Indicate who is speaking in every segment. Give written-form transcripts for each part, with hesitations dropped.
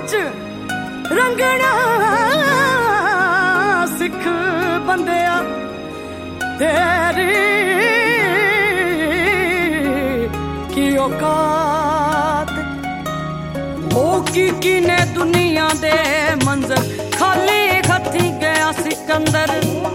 Speaker 1: विच रंगना सिख बंदिया तेरी की औकात ओ की ने दुनिया दे मंजर खाली हथी गया सिकंदर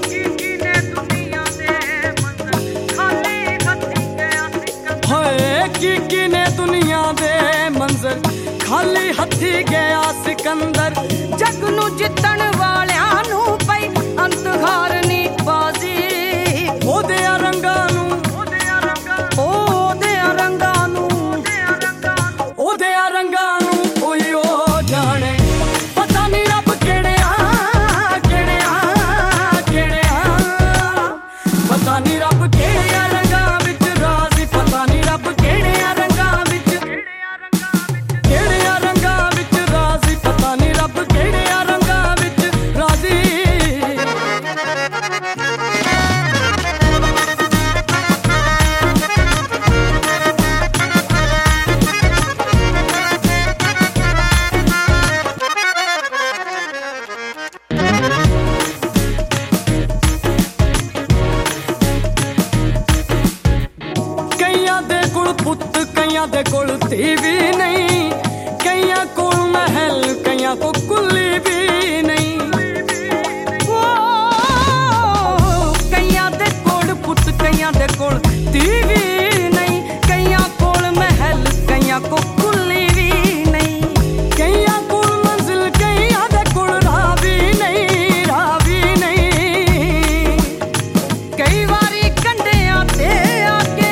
Speaker 1: की ने दुनिया दे मंजर खाली हथी गया सिकंदर जग नू जितण वालियां नू पई अंत हारनी बाजी ओदे रंगां नू ओदे रंगां नू ओदे रंगां नू कोई ओ जाने पता नहीं रब केड़िया केड़िया केड़िया पता नहीं रब केड़िया रंगां विच राज़ी पता नहीं रब दे कोल टीवी नहीं कईयां कोल महल कईयां को कुल्ली भी नहीं कईयां दे कोल पुत कईयां दे कोल टीवी नहीं कईयां कोल महल कईयां को कुल्ली भी नहीं कईयां कोल मंजिल कईयां दे कोल रावी नहीं कई बारी कंडियां ते आके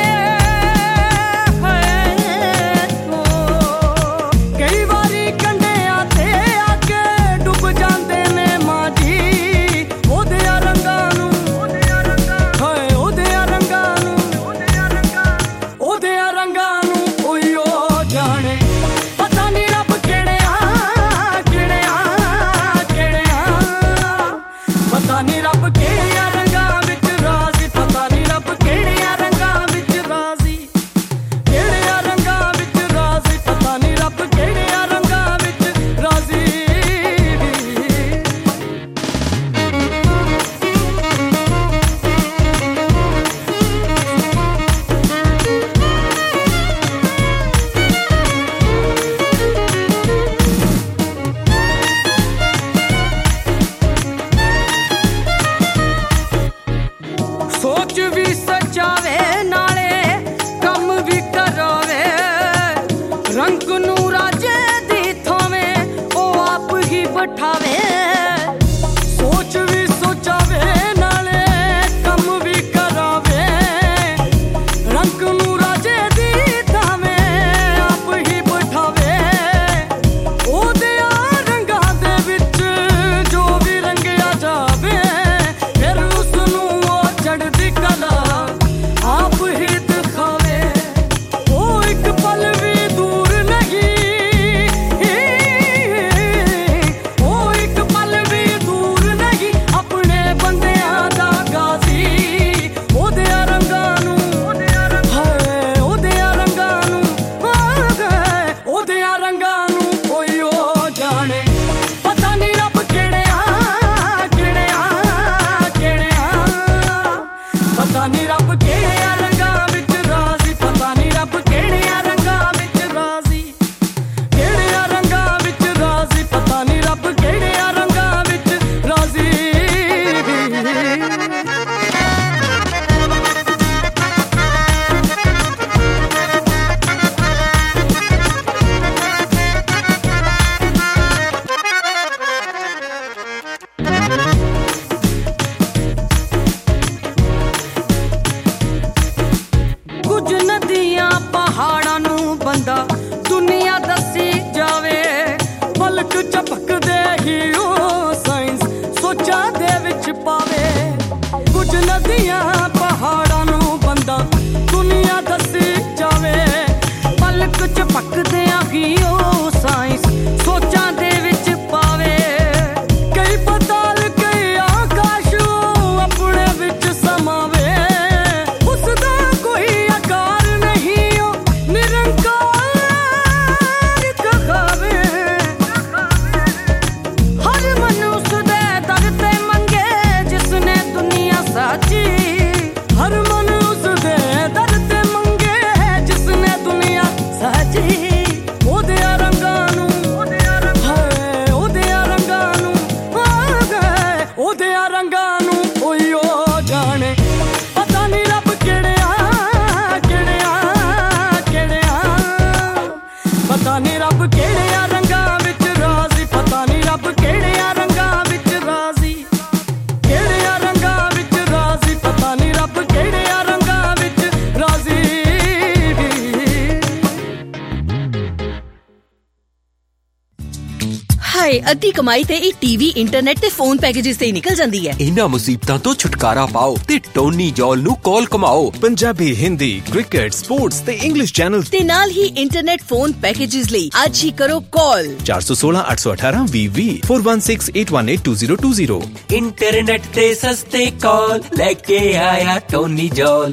Speaker 2: ਹਾਏ, ਅੱਧੀ ਕਮਾਈ ਤੇ ਇਹ ਟੀਵੀ, ਇੰਟਰਨੈਟ ਤੇ ਫੋਨ ਪੈਕੇजेस ਤੇ ਹੀ ਨਿਕਲ ਜਾਂਦੀ ਹੈ।
Speaker 3: ਇਹਨਾਂ ਮੁਸੀਬਤਾਂ ਤੋਂ ਛੁਟਕਾਰਾ ਪਾਓ ਤੇ ਟੋਨੀ ਜੌਲ ਨੂੰ ਕਾਲ ਕਮਾਓ।
Speaker 4: ਪੰਜਾਬੀ, ਹਿੰਦੀ, ਕ੍ਰਿਕਟ, ਸਪੋਰਟਸ ਤੇ ਇੰਗਲਿਸ਼ ਚੈਨਲ
Speaker 2: ਤੇ ਨਾਲ ਹੀ ਇੰਟਰਨੈਟ ਫੋਨ ਪੈਕੇजेस ਲਈ ਅੱਜ ਹੀ ਕਰੋ ਕਾਲ
Speaker 4: 416 818 20 416 818 2020।
Speaker 3: ਇੰਟਰਨੈਟ ਤੇ ਸਸਤੇ ਕਾਲ ਲੈ ਕੇ ਆਇਆ ਟੋਨੀ ਜੌਲ।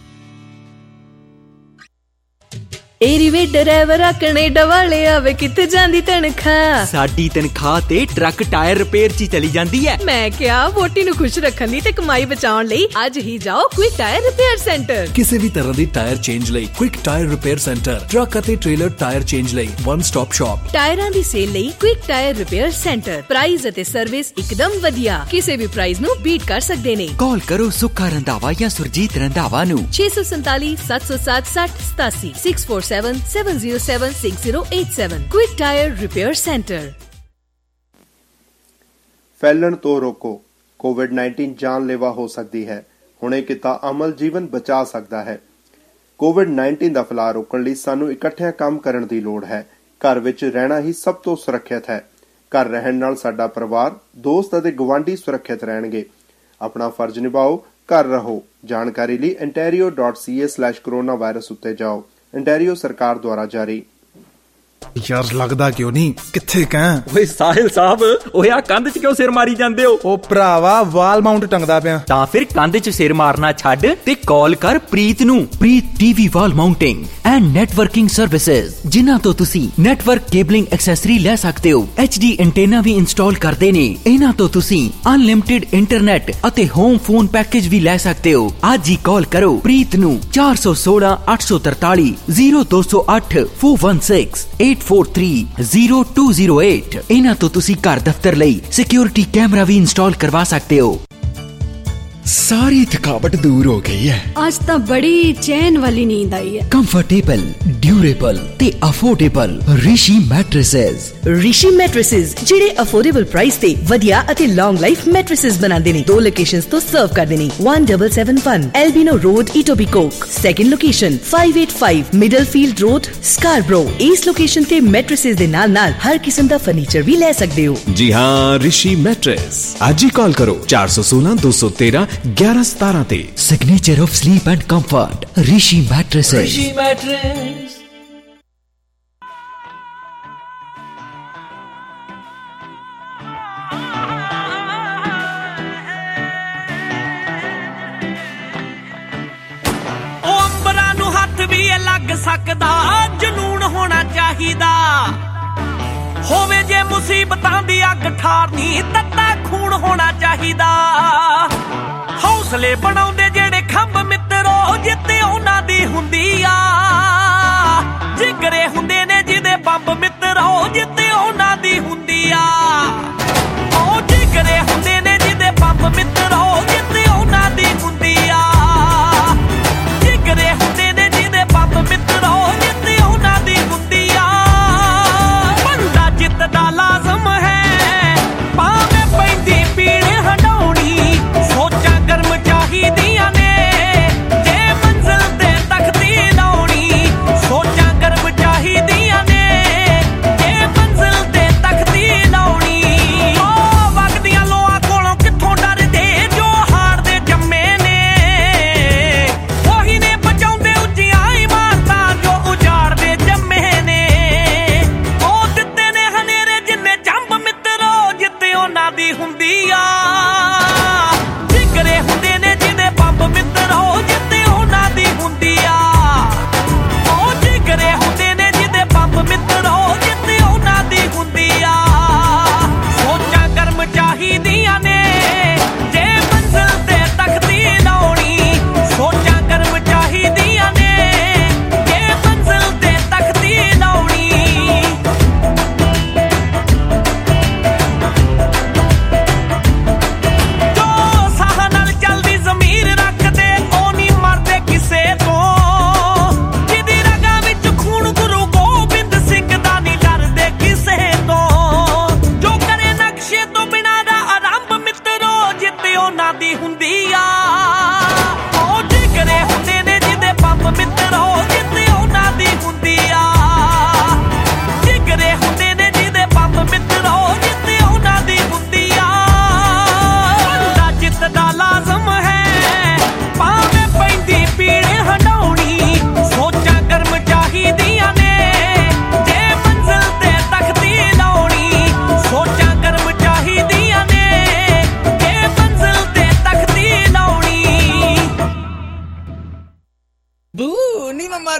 Speaker 2: ਏਰੀਵੇ ਡਰਾਈਵਰਾ ਕੈਨੇਡਾ ਵਾਲੇ ਆਵੇ ਕਿੱਥੇ ਜਾਂਦੀ ਤਨਖਾਹ?
Speaker 3: ਸਾਡੀ ਤਨਖਾਹ ਤੇ ਟਰੱਕ ਟਾਇਰ ਰਿਪੇਅਰ 'ਚ ਚਲੀ ਜਾਂਦੀ ਹੈ।
Speaker 2: ਮੈਂ ਕਿਹਾ ਵੋਟੀ ਨੂੰ ਖੁਸ਼ ਰੱਖਣ ਲਈ ਤੇ ਕਮਾਈ ਬਚਾਉਣ ਲਈ ਅੱਜ ਹੀ ਜਾਓ ਕੁਇਕ ਟਾਇਰ ਰਿਪੇਅਰ ਸੈਂਟਰ।
Speaker 5: ਕਿਸੇ ਵੀ ਤਰ੍ਹਾਂ ਦੀ ਟਾਇਰ ਚੇਂਜ ਲਈ quick tyre repair centre, truck ਅਤੇ ਟ੍ਰੇਲਰ ਟਾਇਰ ਚੇਂਜ ਲਈ ਵਨ ਸਟਾਪ ਸ਼ਾਪ।
Speaker 2: ਟਾਇਰਾਂ ਦੀ ਸੇਲ ਲਈ quick tyre repair centre. Price ਅਤੇ ਸਰਵਿਸ ਇੱਕਦਮ ਵਧੀਆ, ਕਿਸੇ ਵੀ ਪ੍ਰਾਈਸ ਨੂੰ ਬੀਟ ਕਰ ਸਕਦੇ ਨੇ।
Speaker 3: ਕਾਲ ਕਰੋ ਸੁੱਖਾ ਰੰਧਾਵਾ ਜਾਂ ਸੁਰਜੀਤ ਰੰਧਾਵਾ ਨੂੰ
Speaker 2: 647 707 6087 647 707 6087। Quick tyre repair centre.
Speaker 6: ਫੈਲਣ ਤੋਂ ਰੋਕੋ। ਕੋਵਿਡ-19 ਜਾਨਲੇਵਾ ਹੋ ਸਕਦੀ ਹੈ। ਹੁਣੇ ਕੀਤਾ ਅਮਲ ਜੀਵਨ ਬਚਾ ਸਕਦਾ ਹੈ। ਕੋਵਿਡ-19 ਦਾ ਫੈਲਾਅ ਰੋਕਣ ਲਈ ਸਾਨੂੰ ਇਕੱਠਿਆਂ ਕੰਮ ਕਰਨ ਦੀ ਲੋੜ ਹੈ। ਘਰ ਵਿੱਚ ਰਹਿਣਾ ਹੀ ਸਭ ਤੋਂ ਸੁਰੱਖਿਅਤ ਹੈ। ਘਰ ਰਹਿਣ ਨਾਲ ਸਾਡਾ ਪਰਿਵਾਰ, ਦੋਸਤ ਅਤੇ ਗੁਆਂਢੀ ਸੁਰੱਖਿਅਤ ਰਹਿਣਗੇ। ਆਪਣਾ ਫਰਜ਼ ਨਿਭਾਓ, ਘਰ ਰਹੋ। ਜਾਣਕਾਰੀ ਲਈ ontario.ca/coronavirus ਉੱਤੇ ਜਾਓ। ontario ਸਰਕਾਰ ਦੁਆਰਾ ਜਾਰੀ।
Speaker 5: ਯਾਰ ਲੱਗਦਾ ਕਿਉਂ ਨਹੀਂ, ਕਿੱਥੇ ਕਾਂ?
Speaker 7: ਓਏ ਸਾਹਿਲ ਸਾਹਿਬ, ਓਏ ਆ ਕੰਧ 'ਚ ਕਿਉਂ ਸਿਰ ਮਾਰੀ ਜਾਂਦੇ ਹੋ?
Speaker 5: ਉਹ ਭਰਾਵਾ ਵਾਲ ਮਾਊਂਟ ਟੰਗਦਾ ਪਿਆ।
Speaker 3: ਤਾਂ ਫਿਰ ਕੰਧ 'ਚ ਸਿਰ ਮਾਰਨਾ ਛੱਡ ਤੇ ਕਾਲ ਕਰ ਪ੍ਰੀਤ ਨੂੰ। Preet TV wall mounting and networking services, ਜਿਨ੍ਹਾਂ ਤੋਂ ਤੁਸੀਂ ਨੈਟਵਰਕ ਕੇਬਲਿੰਗ ਐਕਸੈਸਰੀ ਲੈ ਸਕਦੇ ਹੋ। HD ਐਂਟੇਨਾ ਵੀ ਇੰਸਟਾਲ ਕਰਦੇ ਨੇ। ਇਹਨਾਂ ਤੋਂ ਤੁਸੀਂ ਅਨਲਿਮਿਟਿਡ ਇੰਟਰਨੈਟ ਅਤੇ ਹੋਮ ਫੋਨ ਪੈਕੇਜ ਵੀ ਲੈ ਸਕਦੇ ਹੋ। ਅੱਜ ਹੀ ਕਾਲ ਕਰੋ ਪ੍ਰੀਤ ਨੂੰ 416 843 0208 416 843-0208। ਇਹਨਾਂ ਤੋਂ ਤੁਸੀਂ ਘਰ ਦਫ਼ਤਰ ਲਈ ਸਿਕਿਉਰਿਟੀ ਕੈਮਰਾ ਵੀ ਇੰਸਟਾਲ ਕਰਵਾ ਸਕਦੇ ਹੋ।
Speaker 5: ਸਾਰੀ ਥਕਾਵਟ ਦੂਰ ਹੋ ਗਈ ਹੈ।
Speaker 8: ਅੱਜ ਤਾਂ ਬੜੀ ਚੈਨ ਵਾਲੀ ਨੀਂਦ ਆਈ ਹੈ।
Speaker 3: ਕੰਫਰਟੇਬਲ, ਡਿਊਰੇਬਲ ਤੇ affordable Rishi mattresses.
Speaker 2: Rishi mattresses ਜਿਹੜੇ ਅਫੋਰਡੇਬਲ ਪ੍ਰਾਈਸ ਤੇ ਵਧੀਆ ਅਤੇ ਲੌਂਗ ਲਾਈਫ ਮੈਟ੍ਰੈਸਸ ਬਣਾਉਂਦੇ ਨੇ। 2 ਲੋਕੇਸ਼ਨਸ ਤੋਂ ਸਰਵ ਕਰਦੇ ਨੇ। 1771 Albion road, Etobicoke. Second location 585 Middlefield road, Scarborough. ਇਸ ਲੋਕੇਸ਼ਨ ਤੇ ਮੈਟ੍ਰੈਸਸ ਦੇ ਨਾਲ ਨਾਲ ਹਰ ਕਿਸਮ ਦਾ ਫਰਨੀਚਰ ਵੀ ਲੈ ਸਕਦੇ ਹੋ।
Speaker 4: ਜੀ ਹਾਂ, ਰਿਸ਼ੀ ਮੈਟਰੈਸ। ਅੱਜ ਹੀ ਕਾਲ ਕਰੋ 416 213 1117 ਤੇ।
Speaker 3: Signature of sleep and comfort, Rishi mattresses.
Speaker 1: Rishi mattress. ਉਹ ਅੰਬਰਾਂ ਨੂੰ ਹੱਥ ਵੀ ਲੱਗ ਸਕਦਾ, ਜਨੂਨ ਹੋਣਾ ਚਾਹੀਦਾ। ਹੋਵੇ ਜੇ ਮੁਸੀਬਤਾਂ ਦੀ ਅੱਗ ਠਾਰਨੀ, ਤੱਤਾ ਖੂਨ ਹੋਣਾ ਚਾਹੀਦਾ। ਹੌਸਲੇ ਬਣਾਉਂਦੇ ਜਿਹੜੇ ਖੰਭ ਮਿੱਤਰੋ, ਜਿੱਤੇ ਉਹਨਾਂ ਦੀ ਹੁੰਦੀ ਆ। ਜਿਗਰੇ ਹੁੰਦੇ ਨੇ ਜਿਹਦੇ ਬੰਬ ਮਿੱਤਰੋ, ਜਿੱਤੇ ਉਹਨਾਂ ਦੀ ਹੁੰਦੀ ਆ। ਉਹ ਜਿਗਰੇ ਹੁੰਦੇ ਨੇ ਜਿਹਦੇ ਬੰਬ ਮਿੱਤਰੋ, ਜਿੱਤੇ ਉਹਨਾਂ ਦੀ ਹੁੰਦੀ ਆ। ਜਿਗਰੇ ਹੁੰਦੇ ਨੇ ਜਿਹਦੇ ਬੰਬ ਮਿੱਤਰੋ, ਜਿੱਤੇ ਉਹਨਾਂ ਦੀ ਹੁੰਦੀ ਆ। ਬੰਦਾ ਜਿੱਤਦਾ ਲਾਜ਼ਮ ਹੈ, ਭਾਵੇਂ ਪੈਂਦੀ ਪੀੜ ਹੰਡਾਉਣੀ। ਸੋਚਾਂ ਗਰਮ ਚਾਹੀਦੀਆਂ ਨੇ, ਜੇ ਮੰਜ਼ਿਲ ਤੇ ਤਖਤੀ ਲਾਉਣੀ। ਸੋਚਾਂ ਗਰਮ ਚਾਹੀਦੀਆਂ ਨੇ, ਜੇ ਮੰਜ਼ਿਲ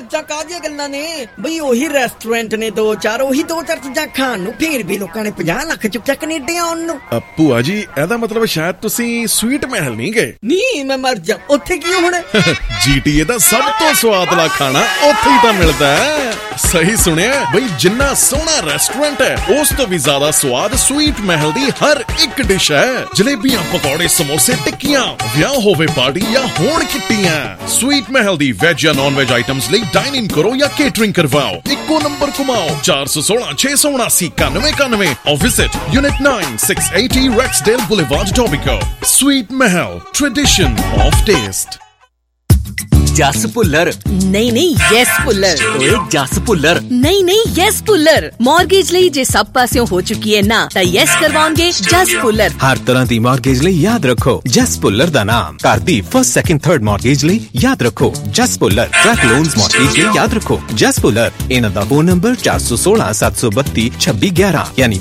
Speaker 1: ਚੀਜ਼ਾਂ ਕਾਹਦੀਆਂ ਗੱਲਾਂ ਨੇ ਬਈ? ਉਹੀ ਰੈਸਟੋਰੈਂਟ ਨੇ 2-4, ਉਹੀ 2-4 ਚੀਜ਼ਾਂ ਖਾਣ ਨੂੰ, ਫੇਰ ਵੀ ਲੋਕਾਂ ਨੇ 50 ਲੱਖ ਚੁੱਕਿਆ ਕੈਨੇਡਾ ਆਉਣ ਨੂੰ।
Speaker 4: ਭੂਆ ਜੀ ਇਹਦਾ ਮਤਲਬ ਸ਼ਾਇਦ ਤੁਸੀਂ ਸਵੀਟ ਮਹਿਲ ਨਹੀਂ ਗਏ।
Speaker 1: ਨਹੀਂ ਮੈਂ ਮਰ ਜਾ, ਉੱਥੇ ਕੀ ਹੋਣਾ?
Speaker 4: GTA ਦਾ ਸਭ ਤੋਂ ਸਵਾਦਲਾ ਖਾਣਾ ਉੱਥੇ ਹੀ ਤਾਂ ਮਿਲਦਾ ਹੈ। ਸਹੀ ਸੁਣਿਆ ਬਈ, ਜਿੰਨਾ ਸੋਹਣਾ ਰੈਸਟੋਰੈਂਟ ਹੈ ਉਸ ਤੋਂ ਵੀ ਜ਼ਿਆਦਾ ਸਵਾਦ ਸਵੀਟ ਮਹਿਲ ਦੀ ਹਰ ਇੱਕ ਡਿਸ਼ ਹੈ। ਜਲੇਬੀਆਂ, ਪਕੌੜੇ, ਸਮੋਸੇ, ਟਿੱਕੀਆਂ, ਵਿਆਹ ਹੋਵੇ ਪਾਰਟੀ ਜਾਂ ਹੋਣ ਕਿੱਟੀਆਂ, ਸਵੀਟ ਮਹਿਲ ਦੀ ਵੈਜ ਜਾਂ ਨॉन वेज ਆਈਟम्स ਲਈ ਡਾਈਨ ਇਨ ਕਰੋ ਜਾਂ ਕੇਟਰਿੰਗ ਕਰਵਾਓ। ਇੱਕੋ ਨੰਬਰ ਘੁਮਾਓ 416 679 9191 और visit unit 9 680 Rexdale Boulevard, Etobicoke। Sweet Mahal, tradition of taste।
Speaker 3: Jas Bhullar
Speaker 2: ਨਹੀਂ ਯੈਸ ਭੁੱਲਰ।
Speaker 3: ਓਏ ਜਸ ਭੁੱਲਰ
Speaker 2: ਨਹੀਂ ਯੈਸ ਭੁੱਲਰ। ਮਾਰਗੇਜ ਲਈ ਜੇ ਸਭ ਪਾਸਿਓਂ ਹੋ ਚੁੱਕੀ ਹੈ ਨਾ, ਤਾਂ ਯੈਸ ਕਰਵਾਉਣਗੇ ਜਸ ਭੁੱਲਰ।
Speaker 4: ਹਰ ਤਰ੍ਹਾਂ ਦੀ ਮਾਰਗੇਜ ਲਈ ਯਾਦ ਰੱਖੋ ਜਸ ਭੁੱਲਰ ਦਾ ਨਾਮ। ਘਰ ਦੀ ਫਸਟ, ਸੈਕਿੰਡ, ਥਰਡ ਮਾਰਗੇਜ ਲਈ ਯਾਦ ਰੱਖੋ Jas Bhullar. Truck loans mortgage ਲਈ ਯਾਦ ਰੱਖੋ ਜਸ ਭੁੱਲਰ। ਇਹਨਾਂ ਦਾ ਫੋਨ ਨੰਬਰ 416 732 2611 ਯਾਨੀ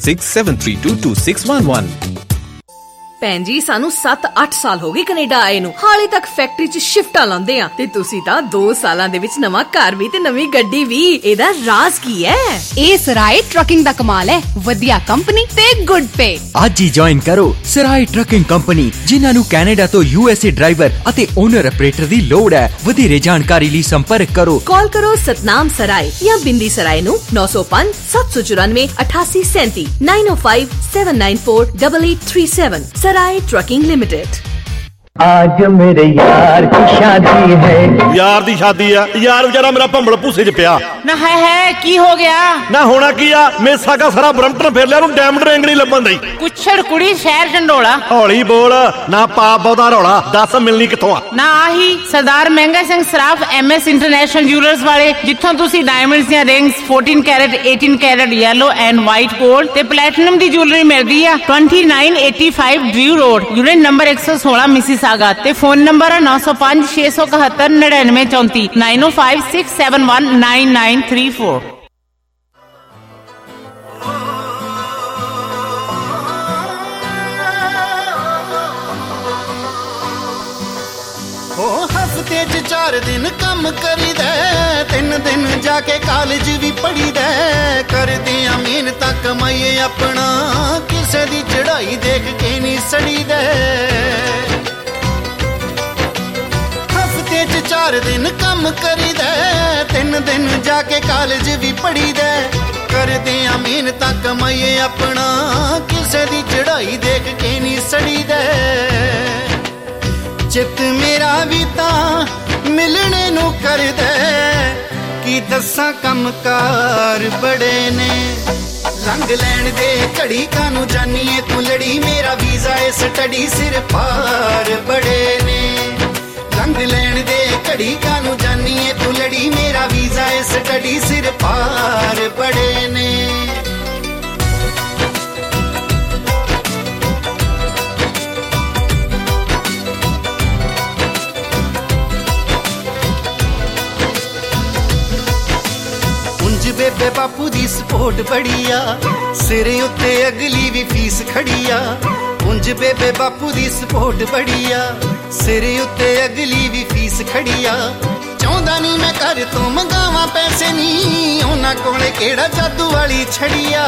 Speaker 4: 4167322611।
Speaker 2: ਭੈਣ ਜੀ, ਸਾਨੂੰ 7-8 ਸਾਲ ਹੋ ਗਏ ਕੈਨੇਡਾ ਆਏ ਨੂੰ, ਹਾਲੇ ਤੱਕ ਫੈਕਟਰੀ 'ਚ ਸ਼ਿਫਟਾਂ ਲਾਉਂਦੇ ਆ, ਤੇ ਤੁਸੀਂ ਤਾਂ 2 ਸਾਲਾਂ ਦੇ ਵਿੱਚ ਨਵਾਂ ਘਰ ਵੀ ਤੇ ਨਵੀਂ ਗੱਡੀ ਵੀ। ਇਹਦਾ ਰਾਜ਼ ਕੀ ਹੈ?
Speaker 8: ਇਹ ਸਰਾਏ ਟਰਕਿੰਗ ਦਾ ਕਮਾਲ ਹੈ। ਵਧੀਆ ਕੰਪਨੀ ਤੇ ਗੁੱਡ ਪੇ।
Speaker 3: ਅੱਜ ਹੀ ਜੁਆਇਨ ਕਰੋ ਸਰਾਏ ਟਰਕਿੰਗ ਕੰਪਨੀ, ਜਿਨ੍ਹਾਂ ਨੂੰ ਕੈਨੇਡਾ ਤੋਂ USA ਡਰਾਈਵਰ ਅਤੇ ਓਨਰ ਆਪਰੇਟਰ ਦੀ ਲੋੜ ਹੈ। ਵਧੇਰੇ ਜਾਣਕਾਰੀ ਲਈ ਸੰਪਰਕ ਕਰੋ।
Speaker 2: ਕਾਲ ਕਰੋ ਸਤਨਾਮ ਸਰਾਏ ਜਾਂ ਬਿੰਦੀ ਸਰਾਏ ਨੂੰ 905 794 8837 905 794 8837। Sarai trucking limited.
Speaker 9: आज मेरे यार की शादी है।
Speaker 10: यार दी शादी है, यार बेचारा मेरा भंबल भूसे च पिया
Speaker 11: ना है की हो गया
Speaker 10: ना होना की आ। मेसा का सारा ब्रम्पटन फेर लिया, डायमंड रिंग नहीं लभन दी।
Speaker 11: कुछड़ कुड़ी शहर चंडोला।
Speaker 10: हौली बोल ना, पाप बहुता रौला, दस मिलनी किथों आ?
Speaker 11: ना आही Sardar Mehanga Singh Saraf MS international jewellers वाले, जिथों तुसी डायमंड्स दी rings 14 carat 18 carat yellow and white gold ते प्लैटिनम दी ज्वेलरी मिलदी आ। 2985 Drew road, unit number 116 Mississauga. ते फोन नंबर 905 671 9934 905 671 9934।
Speaker 12: हफ्ते च 4 दिन कम करीदा, 3 दिन जाके कॉलेज भी पढ़ीदा। करदे मेहनत कमाइए अपना, किसे दी चढ़ाई देख के नहीं सड़ीदा। हफ्ते च 4 दिन कम करीदा, 3 दिन जाके कॉलेज भी पढ़ीदा। करदे मेहनत कमाइए अपना, किसे दी चढ़ाई देख के नहीं सड़ीदा। चित मेरा भी तां मिलने नू करदा, की दस्सां कमकार बड़े ने। लंघ लैण दे घड़ी कानू जानिए तू लड़ी, मेरा वीजा ए स्टडी सिर पार बड़े ने। लंघ लैण दे घड़ी कानू जानिए तू लड़ी, मेरा वीजा ए स्टडी सिर पार बड़े ने। बेबे बापू दी सपोर्ट बड़ी आ, सिरे उत्ते अगली भी फीस खड़ी आ। उंज बेबे बापू दी सपोर्ट बड़ी आ, सिरे उत्ते अगली भी फीस खड़ी आ। चाहुंदा नहीं मैं घर तो मंगावा पैसे नी, उन्हां कोले केड़ा जादू वाली छड़ी आ।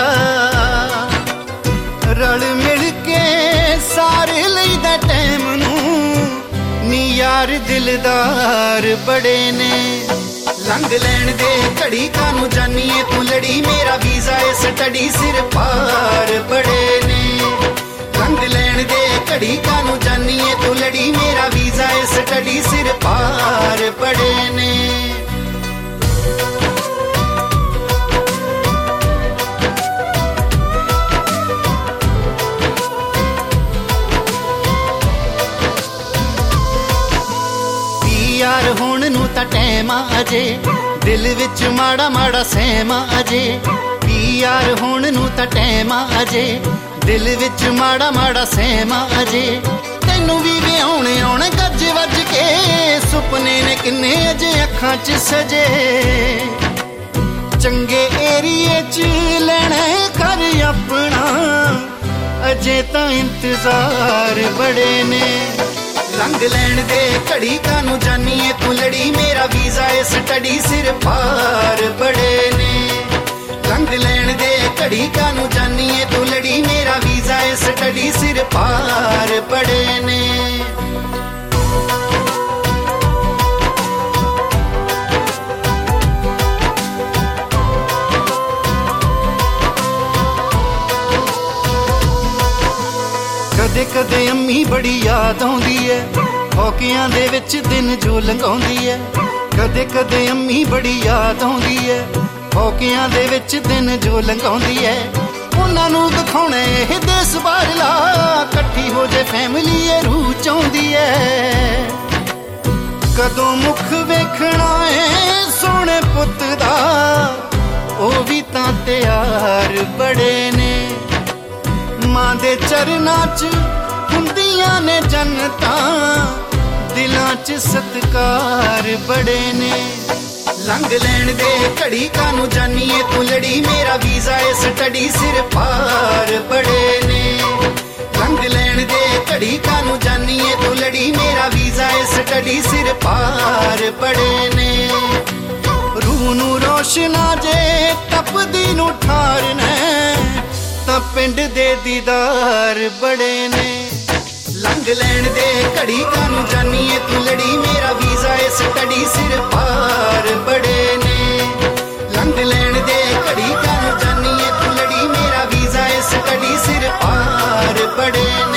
Speaker 12: रल मिल के सारे लईदा टाइम नू, नी यार दिलदार बड़े ने। लंघ लैण दे घड़ी कानू जानिए तू लड़ी, मेरा वीजा ए स्टडी सिर पार बड़े ने। लंघ लैण दे घड़ी कानू जानिए तू लड़ी, मेरा वीजा ए स्टडी सिर पार बड़े ने। यार होण नू तां टैम अजे, दिल विच माड़ा माड़ा सहम अजे। यार होण नू तां टैम अजे, दिल विच माड़ा माड़ा सहम अजे। तैनू भी विआउणे आउण गज वज के, सुपने ने किन्ने अजे अखां च सजे। चंगे एरिए च लैणे घर अपना, अजे तां इंतजार बड़े ने। ਲੰਘ ਲੈਣ ਦੇ ਘੜੀ ਕਾਨੂੰ ਜਾਨੀਏ ਤੂੰ ਲੜੀ ਮੇਰਾ ਵੀਜ਼ਾ ਏ ਸਟੱਡੀ ਸਿਰ ਪਾਰ ਬੜੇ ਨੇ ਲੰਘ ਲੈਣ ਦੇ ਘੜੀ ਕਾਨੂੰ ਜਾਨੀਏ ਤੂੰ ਲੜੀ ਮੇਰਾ ਵੀਜ਼ਾ ਏ ਸਟੱਡੀ ਸਿਰ ਪਾਰ ਬੜੇ ਨੇ ਕਦੇ ਕਦੇ ਅੰਮੀ ਬੜੀ ਯਾਦ ਆਉਂਦੀ ਐ ਹੌਕਿਆਂ ਦੇ ਵਿੱਚ ਦਿਨ ਜੋ ਲੰਘਾਉਂਦੀ ਐ ਕਦੇ ਕਦੇ ਅੰਮੀ ਬੜੀ ਯਾਦ ਆਉਂਦੀ ਐ ਹੌਕਿਆਂ ਦੇ ਵਿੱਚ ਦਿਨ ਜੋ ਲੰਘਾਉਂਦੀ ਐ ਉਹਨਾਂ ਨੂੰ ਦਿਖਾਉਣਾ ਇਹ ਦੇਸ ਬਾਹਰਲਾ ਇਕੱਠੀ ਹੋ ਜੇ ਫੈਮਿਲੀ ਇਹ ਰੂਹ ਚਾਹੁੰਦੀ ਐ ਕਦੋਂ ਮੁਖ ਵੇਖਣਾ ਏ ਸੋਹਣੇ ਪੁੱਤ ਦਾ ਉਹ ਵੀ ਤਾਂ ਤਿਆਰ ਬੜੇ ਨੇ ਮਾਂ ਦੇ ਚਰਨਾਂ 'ਚ ਹੁੰਦੀਆਂ ਨੇ ਜੰਨਤਾਂ ਦਿਲਾਂ 'ਚ ਸਤਿਕਾਰ ਬੜੇ ਨੇ ਲੰਘ ਲੈਣ ਦੇ ਘੜੀ ਕਾਨੂੰ ਜਾਨੀਏ ਤੂੰ ਲੜੀ ਮੇਰਾ ਵੀਜ਼ਾ ਏ ਸਟੱਡੀ ਸਿਰ ਪਾਰ ਬੜੇ ਨੇ ਲੰਘ ਲੈਣ ਦੇ ਘੜੀ ਕਾਨੂੰ ਜਾਨੀਏ ਤੂੰ ਲੜੀ ਮੇਰਾ ਵੀਜ਼ਾ ਏ ਸਟੱਡੀ ਸਿਰ ਪਾਰ ਬੜੇ ਨੇ ਰੂਹ ਨੂੰ ਰੋਸ਼ਨਾ ਜੇ ਤਪਦੀ ਨੂੰ ਠਾਰਨਾ ਤਾਂ ਪਿੰਡ ਦੇ ਦੀਦਾਰ ਬੜੇ ਨੇ ਲੰਘ ਲੈਣ ਦੇ ਘੜੀ ਕਾਨੂੰ ਜਾਨੀਏ ਤੂੰ ਲੜੀ ਮੇਰਾ ਵੀਜ਼ਾ ਏ ਸਟੱਡੀ ਸਿਰ ਪਾਰ ਬੜੇ ਨੇ ਲੰਘ ਲੈਣ ਦੇ ਘੜੀ ਕਾਨੂੰ ਜਾਨੀਏ ਤੂੰ ਲੜੀ ਮੇਰਾ ਵੀਜ਼ਾ ਏ ਸਟੱਡੀ ਸਿਰ ਪਾਰ ਬੜੇ ਨੇ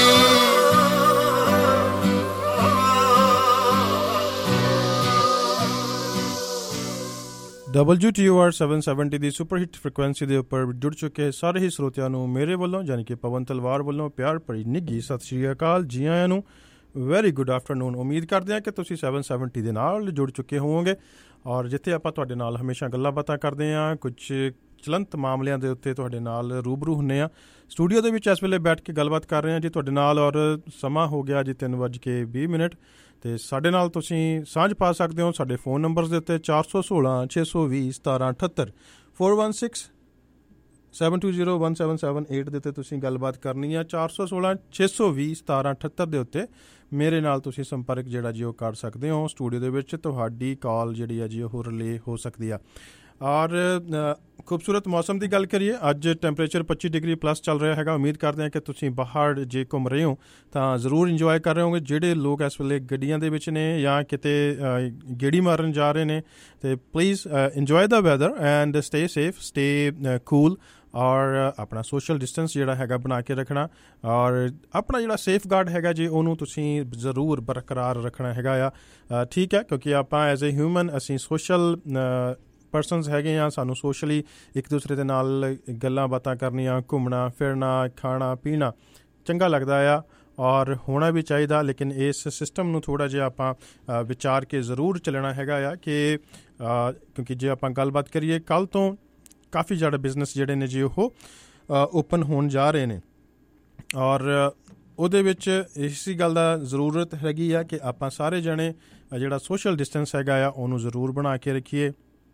Speaker 13: WTOR 770 ਦੀ ਸੁਪਰ ਹਿੱਟ ਫ੍ਰੀਕੁਐਂਸੀ ਦੇ ਉੱਪਰ ਜੁੜ ਚੁੱਕੇ ਸਾਰੇ ਹੀ ਸਰੋਤਿਆਂ ਨੂੰ ਮੇਰੇ ਵੱਲੋਂ ਯਾਨੀ ਕਿ ਪਵਨ ਤਲਵਾਰ ਵੱਲੋਂ ਪਿਆਰ ਭਰੀ ਨਿੱਘੀ ਸਤਿ ਸ਼੍ਰੀ ਅਕਾਲ ਜੀ ਆਇਆਂ ਨੂੰ ਵੈਰੀ ਗੁੱਡ ਆਫਟਰਨੂਨ ਉਮੀਦ ਕਰਦੇ ਹਾਂ ਕਿ ਤੁਸੀਂ 770 ਦੇ ਨਾਲ ਜੁੜ ਚੁੱਕੇ ਹੋਵੋਗੇ ਔਰ ਜਿੱਥੇ ਆਪਾਂ ਤੁਹਾਡੇ ਨਾਲ ਹਮੇਸ਼ਾ ਗੱਲਾਂ ਬਾਤਾਂ ਕਰਦੇ ਹਾਂ ਕੁਝ ਚਲੰਤ ਮਾਮਲਿਆਂ ਦੇ ਉੱਤੇ ਤੁਹਾਡੇ ਨਾਲ ਰੂਬਰੂ ਹੁੰਦੇ ਹਾਂ ਸਟੂਡੀਓ ਦੇ ਵਿੱਚ ਇਸ ਵੇਲੇ ਬੈਠ ਕੇ ਗੱਲਬਾਤ ਕਰ ਰਹੇ ਹਾਂ ਜੀ ਤੁਹਾਡੇ ਨਾਲ ਔਰ ਸਮਾਂ ਹੋ ਗਿਆ ਜੀ 3:20 ਅਤੇ ਸਾਡੇ ਨਾਲ ਤੁਸੀਂ ਸਾਂਝ ਪਾ ਸਕਦੇ ਹੋ ਸਾਡੇ ਫੋਨ ਨੰਬਰਸ ਦੇ ਉੱਤੇ 416 620 1778 416 7201778 ਦੇ ਉੱਤੇ ਤੁਸੀਂ ਗੱਲਬਾਤ ਕਰਨੀ ਆ 416 620 1778 ਦੇ ਉੱਤੇ ਮੇਰੇ ਨਾਲ ਤੁਸੀਂ ਸੰਪਰਕ ਜਿਹੜਾ ਜੀ ਉਹ ਕਰ ਸਕਦੇ ਹੋ ਸਟੂਡੀਓ ਦੇ ਵਿੱਚ ਤੁਹਾਡੀ ਕਾਲ ਜਿਹੜੀ ਆ ਜੀ ਉਹ ਰਿਲੇ ਹੋ ਸਕਦੀ ਆ ਔਰ ਖੂਬਸੂਰਤ ਮੌਸਮ ਦੀ ਗੱਲ ਕਰੀਏ ਅੱਜ ਟੈਂਪਰੇਚਰ 25 ਡਿਗਰੀ ਪਲੱਸ ਚੱਲ ਰਿਹਾ ਹੈਗਾ ਉਮੀਦ ਕਰਦੇ ਹਾਂ ਕਿ ਤੁਸੀਂ ਬਾਹਰ ਜੇ ਘੁੰਮ ਰਹੇ ਹੋ ਤਾਂ ਜ਼ਰੂਰ ਇੰਜੋਏ ਕਰ ਰਹੇ ਹੋਗੇ ਜਿਹੜੇ ਲੋਕ ਇਸ ਵੇਲੇ ਗੱਡੀਆਂ ਦੇ ਵਿੱਚ ਨੇ ਜਾਂ ਕਿਤੇ ਗੇੜੀ ਮਾਰਨ ਜਾ ਰਹੇ ਨੇ ਅਤੇ please enjoy the weather and stay safe stay cool ਔਰ ਆਪਣਾ ਸੋਸ਼ਲ ਡਿਸਟੈਂਸ ਜਿਹੜਾ ਹੈਗਾ ਬਣਾ ਕੇ ਰੱਖਣਾ ਔਰ ਆਪਣਾ ਜਿਹੜਾ ਸੇਫ ਗਾਰਡ ਹੈਗਾ ਜੀ ਉਹਨੂੰ ਤੁਸੀਂ ਜ਼ਰੂਰ ਬਰਕਰਾਰ ਰੱਖਣਾ ਹੈਗਾ ਆ ਠੀਕ ਹੈ ਕਿਉਂਕਿ ਆਪਾਂ ਐਜ਼ ਏ ਹਿਊਮਨ ਅਸੀਂ ਸੋਸ਼ਲ ਪਰਸਨਸ ਹੈਗੇ ਆ ਸਾਨੂੰ ਸੋਸ਼ਲੀ ਇੱਕ ਦੂਸਰੇ ਦੇ ਨਾਲ ਗੱਲਾਂ ਬਾਤਾਂ ਕਰਨੀਆਂ ਘੁੰਮਣਾ ਫਿਰਨਾ ਖਾਣਾ ਪੀਣਾ ਚੰਗਾ ਲੱਗਦਾ ਆ ਔਰ ਹੋਣਾ ਵੀ ਚਾਹੀਦਾ ਲੇਕਿਨ ਇਸ ਸਿਸਟਮ ਨੂੰ ਥੋੜ੍ਹਾ ਜਿਹਾ ਆਪਾਂ ਵਿਚਾਰ ਕੇ ਜ਼ਰੂਰ ਚੱਲਣਾ ਹੈਗਾ ਆ ਕਿ ਕਿਉਂਕਿ ਜੇ ਆਪਾਂ ਗੱਲਬਾਤ ਕਰੀਏ ਕੱਲ੍ਹ ਤੋਂ ਕਾਫੀ ਜ਼ਿਆਦਾ ਬਿਜ਼ਨਸ ਜਿਹੜੇ ਨੇ ਜੀ ਉਹ ਓਪਨ ਹੋਣ ਜਾ ਰਹੇ ਨੇ ਔਰ ਉਹਦੇ ਵਿੱਚ ਇਸੀ ਗੱਲ ਦਾ ਜ਼ਰੂਰਤ ਹੈਗੀ ਆ ਕਿ ਆਪਾਂ ਸਾਰੇ ਜਣੇ ਜਿਹੜਾ ਸੋਸ਼ਲ ਡਿਸਟੈਂਸ ਹੈਗਾ ਆ ਉਹਨੂੰ ਜ਼ਰੂਰ ਬਣਾ ਕੇ ਰੱਖੀਏ